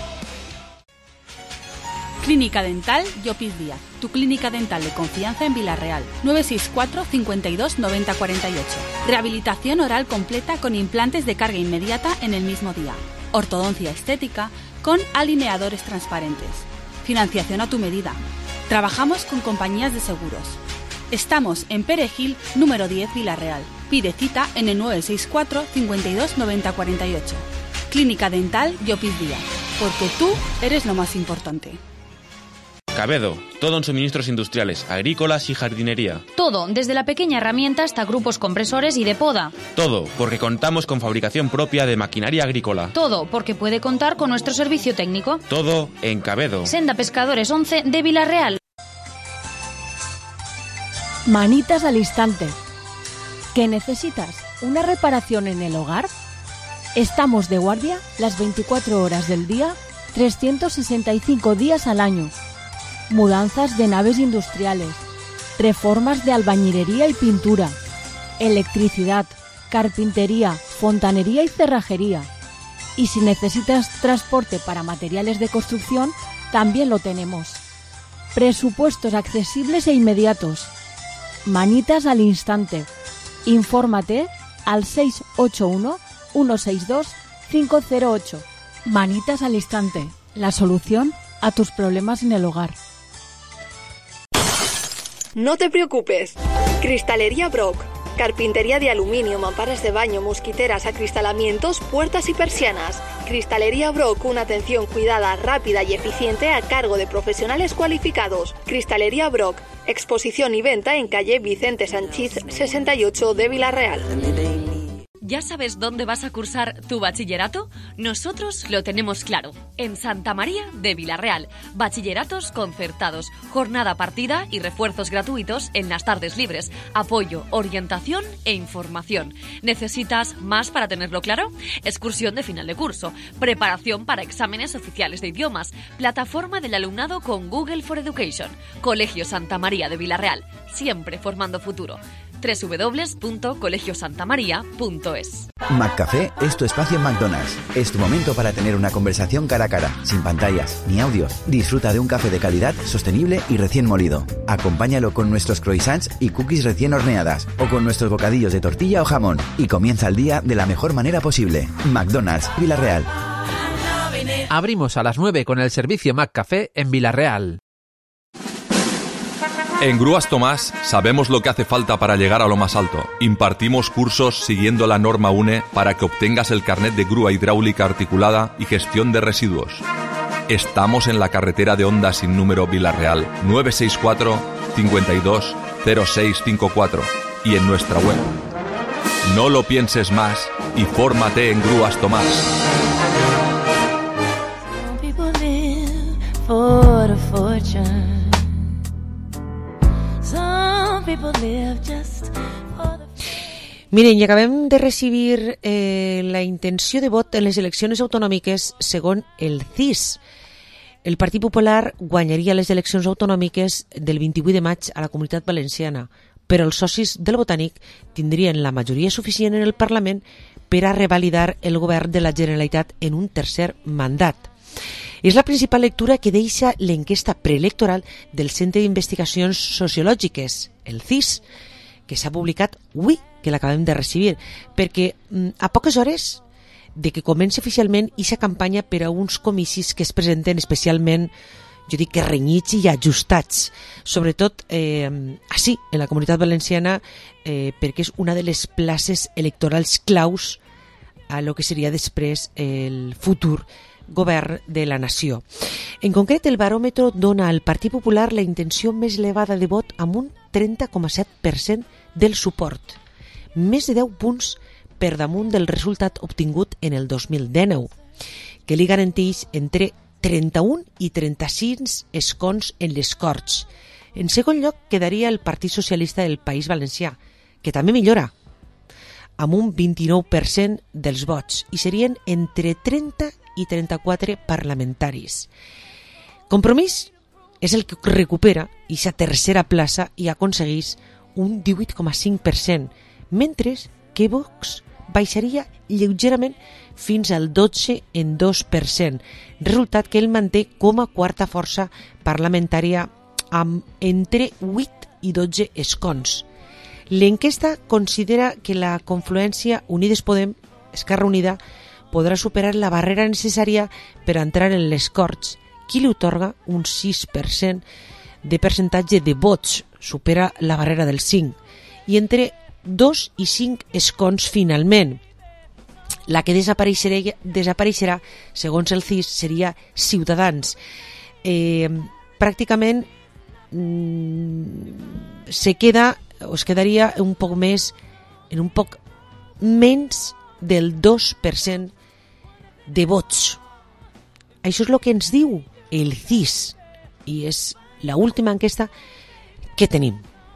Clínica Dental Llopis Díaz, tu clínica dental de confianza en Vila-real. 964 52 90 48. Rehabilitación oral completa con implantes de carga inmediata en el mismo día. Ortodoncia estética con alineadores transparentes. Financiación a tu medida. Trabajamos con compañías de seguros. Estamos en Perejil, número 10, Vila-real. Pide cita en el 964 52 90 48. Clínica Dental Llopis Díaz, porque tú eres lo más importante. Cabedo, todo en suministros industriales, agrícolas y jardinería. Todo, desde la pequeña herramienta hasta grupos compresores y de poda. Todo, porque contamos con fabricación propia de maquinaria agrícola. Todo, porque puede contar con nuestro servicio técnico. Todo en Cabedo. Senda Pescadores 11 de Vila-real. Manitas al instante. ¿Qué necesitas? ¿Una reparación en el hogar? Estamos de guardia las 24 horas del día, 365 días al año. Mudanzas de naves industriales, reformas de albañilería y pintura, electricidad, carpintería, fontanería y cerrajería. Y si necesitas transporte para materiales de construcción, también lo tenemos. Presupuestos accesibles e inmediatos. Manitas al instante. Infórmate al 681 162 508. Manitas al instante. La solución a tus problemas en el hogar. No te preocupes. Cristalería Brock. Carpintería de aluminio, mamparas de baño, mosquiteras, acristalamientos, puertas y persianas. Cristalería Brock, una atención cuidada, rápida y eficiente a cargo de profesionales cualificados. Cristalería Brock, exposición y venta en calle Vicente Sanchís 68 de Vila-real. ¿Ya sabes dónde vas a cursar tu bachillerato? Nosotros lo tenemos claro. En Santa María de Vila-real. Bachilleratos concertados, jornada partida y refuerzos gratuitos en las tardes libres. Apoyo, orientación e información. ¿Necesitas más para tenerlo claro? Excursión de final de curso. Preparación para exámenes oficiales de idiomas. Plataforma del alumnado con Google for Education. Colegio Santa María de Vila-real. Siempre formando futuro. www.colegiosantamaria.es. McCafé es tu espacio en McDonald's. Es tu momento para tener una conversación cara a cara, sin pantallas ni audios. Disfruta de un café de calidad, sostenible y recién molido. Acompáñalo con nuestros croissants y cookies recién horneadas o con nuestros bocadillos de tortilla o jamón y comienza el día de la mejor manera posible. McDonald's, Vila-real. Abrimos a las 9 con el servicio McCafé en Vila-real. En Grúas Tomás sabemos lo que hace falta para llegar a lo más alto. Impartimos cursos siguiendo la norma UNE para que obtengas el carnet de grúa hidráulica articulada y gestión de residuos. Estamos en la carretera de Honda sin número Vila-real 964 52 0654 y en nuestra web No lo pienses más y fórmate en Grúas Tomás. For a fortune. Some people live just for the... Miren, i acabem de recibir la intenció de vot en les eleccions autonòmiques segons el CIS. El Partit Popular guanyaria les eleccions autonòmiques del 28 de maig a la Comunitat Valenciana, però els socis del Botànic tindrien la majoria suficient en el Parlament per a revalidar el govern de la Generalitat en un tercer mandat. És la principal lectura que deixa l'enquesta preelectoral del Centre d'Investigacions Sociològiques, el CIS, que s'ha publicat avui, que l'acabem de recibir, perquè a poques hores de que comenci oficialment aquesta campanya per a uns comicis que es presenten especialment, jo dic que renyits i ajustats, sobretot així, en la Comunitat Valenciana, perquè és una de les places electorals claus a lo que seria després el futur govern de la nació. En concret, el baròmetre dona al Partit Popular la intenció més elevada de vot amb un 30,7% del suport, més de 10 punts per damunt del resultat obtingut en el 2019, que li garanteix entre 31 i 36 escons en les Corts. En segon lloc quedaria el Partit Socialista del País Valencià, que també millora, amb un 29% dels vots, i serien entre 30 i 34 parlamentaris. Compromís és el que recupera aquesta tercera plaça i aconsegueix un 18,5%, mentre que Vox baixaria lleugerament fins al 12,2%, resultat que ell manté com a quarta força parlamentària amb entre 8 i 12 escons. L'enquesta considera que la confluència Unides Podem, Esquerra Unida, podrà superar la barrera necessària per entrar en les Corts, qui li otorga un 6% de percentatge de vots, supera la barrera del 5%, i entre 2 i 5 escons finalment. La que desapareixerà, segons el CIS, seria Ciutadans. Pràcticament es quedaria un poc més, en un poc menys del 2% de vots. Això és el que ens diu el CIS i és l'última enquesta que tenim.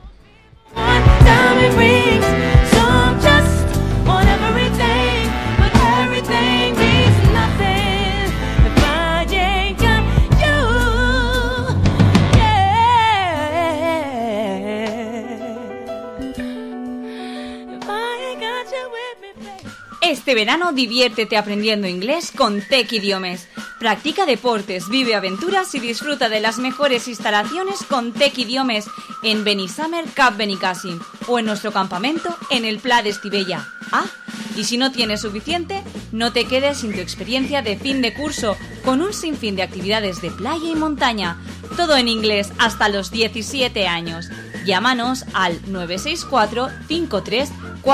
Este verano diviértete aprendiendo inglés con Tech Idiomes. Practica deportes, vive aventuras y disfruta de las mejores instalaciones con Tech Idiomes en Benissamer Cap Benicàssim o en nuestro campamento en el Pla de Estivella. Ah, y si no tienes suficiente, no te quedes sin tu experiencia de fin de curso con un sinfín de actividades de playa y montaña. Todo en inglés hasta los 17 años. Llámanos al 964 53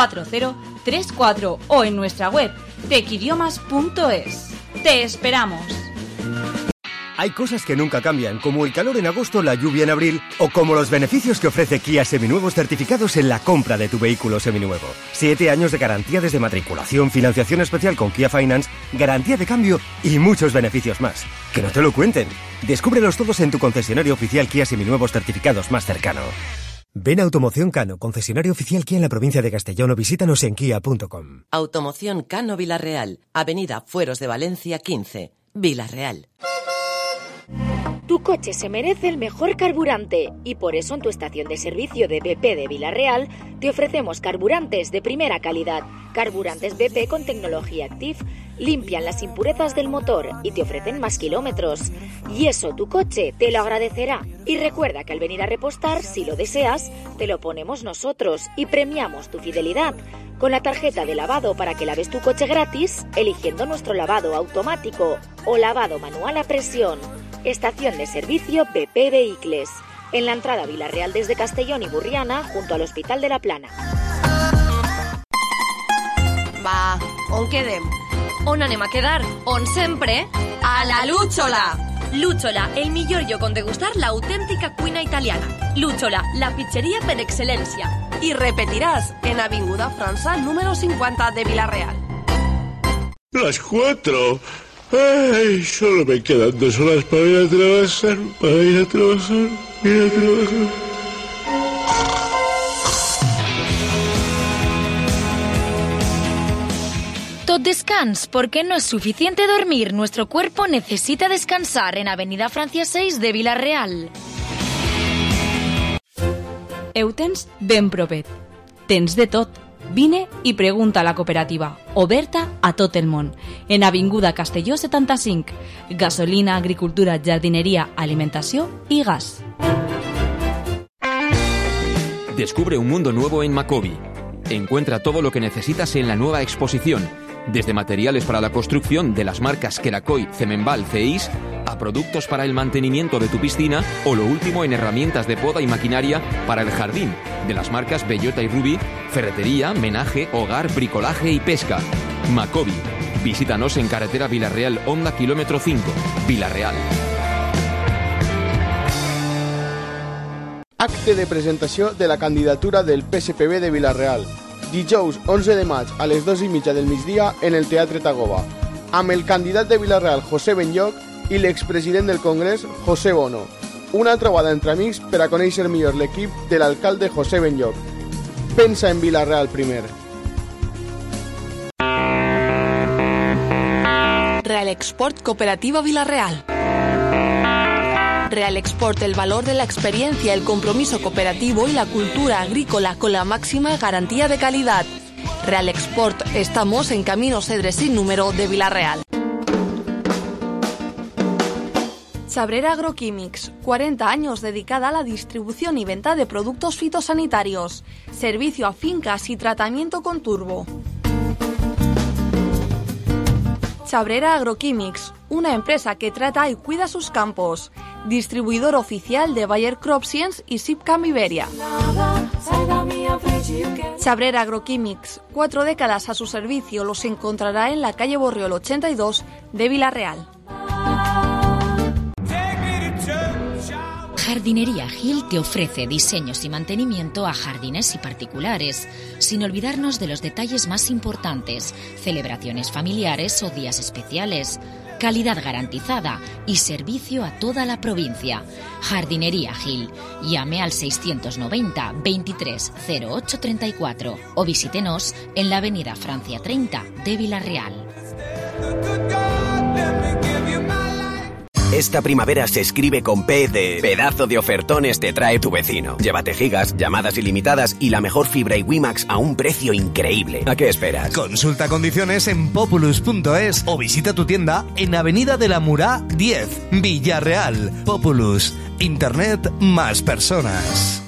4034 o en nuestra web techidiomas.es. ¡Te esperamos! Hay cosas que nunca cambian, como el calor en agosto, la lluvia en abril, o como los beneficios que ofrece Kia Seminuevos certificados en la compra de tu vehículo seminuevo. 7 años de garantía desde matriculación, financiación especial con Kia Finance, garantía de cambio y muchos beneficios más. ¡Que no te lo cuenten! Descúbrelos todos en tu concesionario oficial Kia Seminuevos certificados más cercano. Ven a Automoción Cano, concesionario oficial Kia en la provincia de Castellón, o visítanos en kia.com. Automoción Cano Vilarreal, Avenida Fueros de Valencia 15, Vilarreal. Tu coche se merece el mejor carburante y por eso en tu estación de servicio de BP de Vilarreal te ofrecemos carburantes de primera calidad. Carburantes BP con tecnología Active limpian las impurezas del motor y te ofrecen más kilómetros. Y eso tu coche te lo agradecerá. Y recuerda que al venir a repostar, si lo deseas, te lo ponemos nosotros y premiamos tu fidelidad con la tarjeta de lavado para que laves tu coche gratis eligiendo nuestro lavado automático o lavado manual a presión. Estación de servicio BP Vehicles, en la entrada a Vilarreal desde Castellón y Burriana, junto al Hospital de la Plana. Va, on quedem? On anem a quedar? On sempre? A la Lucciola! Lucciola, el millor lloc on degustar l'autèntica cuina italiana. Lucciola, la pizzeria per excel·lència. y repetirás en Avinguda França número 50 de Vila-real. Las 4. Ay, solo me quedan 2 horas para ir a trabajar. Tot descans, porque no es suficiente dormir. Nuestro cuerpo necesita descansar en Avenida Francia 6 de Vila-real. Ho tens ben propet. Tens de tot. Vine i pregunta a la cooperativa, oberta a tot el món, en Avinguda Castelló 75. Gasolina, agricultura, jardinería, alimentació i gas. Descubre un mundo nuevo en Macobi. Encuentra todo lo que necesitas en la nueva exposición, desde materiales para la construcción de las marcas Quelacoy, Cemenbal, CEIS, a productos para el mantenimiento de tu piscina o lo último en herramientas de poda y maquinaria para el jardín, de las marcas Bellota y Ruby, ferretería, menaje, hogar, bricolaje y pesca. Macobi. Visítanos en carretera Vila-real Honda kilómetro 5, Vila-real. Acte de presentació de la candidatura del PSPB de Vila-real. Dijous 11 de maig a les 2:30 del migdia en el Teatre Tagoba, amb el candidat de Vila-real José Benlloc i l'expresident del Congrés José Bono. Una trobada entre amics per a conèixer millor l'equip de l'alcalde José Benlloc. Pensa en Vila-real primer. Real Export Cooperativa Vila-real. Real Export, el valor de la experiencia, el compromiso cooperativo y la cultura agrícola con la máxima garantía de calidad. Real Export, estamos en Camino Cedres sin número de Vila-real. Chabrera Agroquímics, 40 años dedicada a la distribución y venta de productos fitosanitarios. Servicio a fincas y tratamiento con turbo. Chabrera Agroquímics, una empresa que trata y cuida sus campos. Distribuidor oficial de Bayer Crop Science y Sipcam Iberia. Chabrera Agroquímics, 4 décadas a su servicio, los encontrará en la calle Borriol 82 de Vila-real. Jardinería Gil te ofrece diseños y mantenimiento a jardines y particulares, sin olvidarnos de los detalles más importantes, celebraciones familiares o días especiales, calidad garantizada y servicio a toda la provincia. Jardinería Gil. Llame al 690 23 08 34 o visítenos en la avenida Francia 30 de Vila-real. Esta primavera se escribe con P de pedazo de ofertones te trae tu vecino. Llévate gigas, llamadas ilimitadas y la mejor fibra y WiMax a un precio increíble. ¿A qué esperas? Consulta condiciones en populus.es o visita tu tienda en Avenida de la Murá 10, Villarreal. Populus. Internet más personas.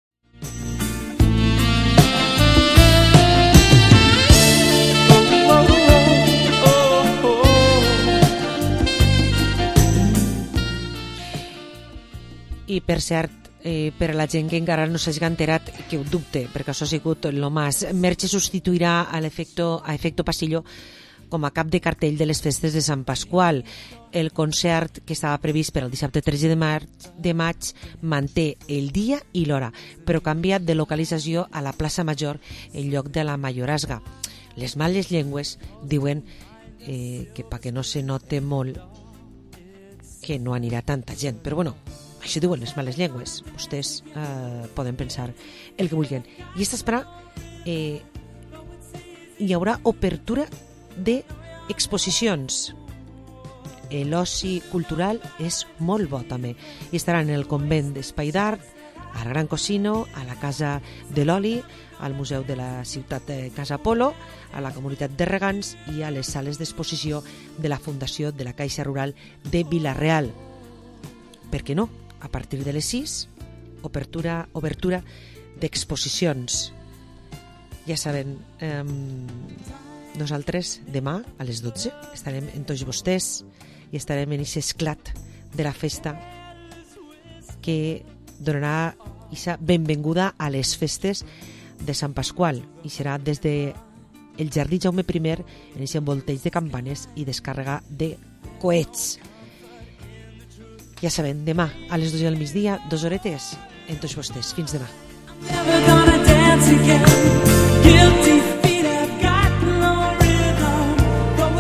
I per cert, per a la gent que encara no s'hagi enterat, que ho dubte, perquè això ha sigut el más. Merche substituirà a Efecto Pasillo com a cap de cartell de les festes de Sant Pasqual. El concert que estava previst per al dissabte 13 de maig manté el dia i l'hora, però canvia de localització a la plaça Major en lloc de la Mayorazga. Les males llengües diuen que perquè no se note molt que no anirà tanta gent, però bueno, això diuen les males llengües. Vostès poden pensar el que vulguin. I esta espera hi haurà obertura d'exposicions. L'oci cultural és molt bo també. I estaran en el convent d'Espai d'Art, al Gran Cosino, a la Casa de l'Oli, al Museu de la Ciutat de Casa Polo, a la Comunitat de Regants i a les sales d'exposició de la Fundació de la Caixa Rural de Vila-real. Per què no? A partir de les 6, obertura d'exposicions. Ja saben, nosaltres demà a les 12 estarem en tots vostès i estarem en aquest esclat de la festa que donarà aquesta benvinguda a les festes de Sant Pasqual i serà des de el Jardí Jaume I en aquest envolteig de campanes i descàrrega de coets. Ja saben, demà a les 12 del migdia, 2 horetes en tots vostès. Fins demà. dance again. Guilty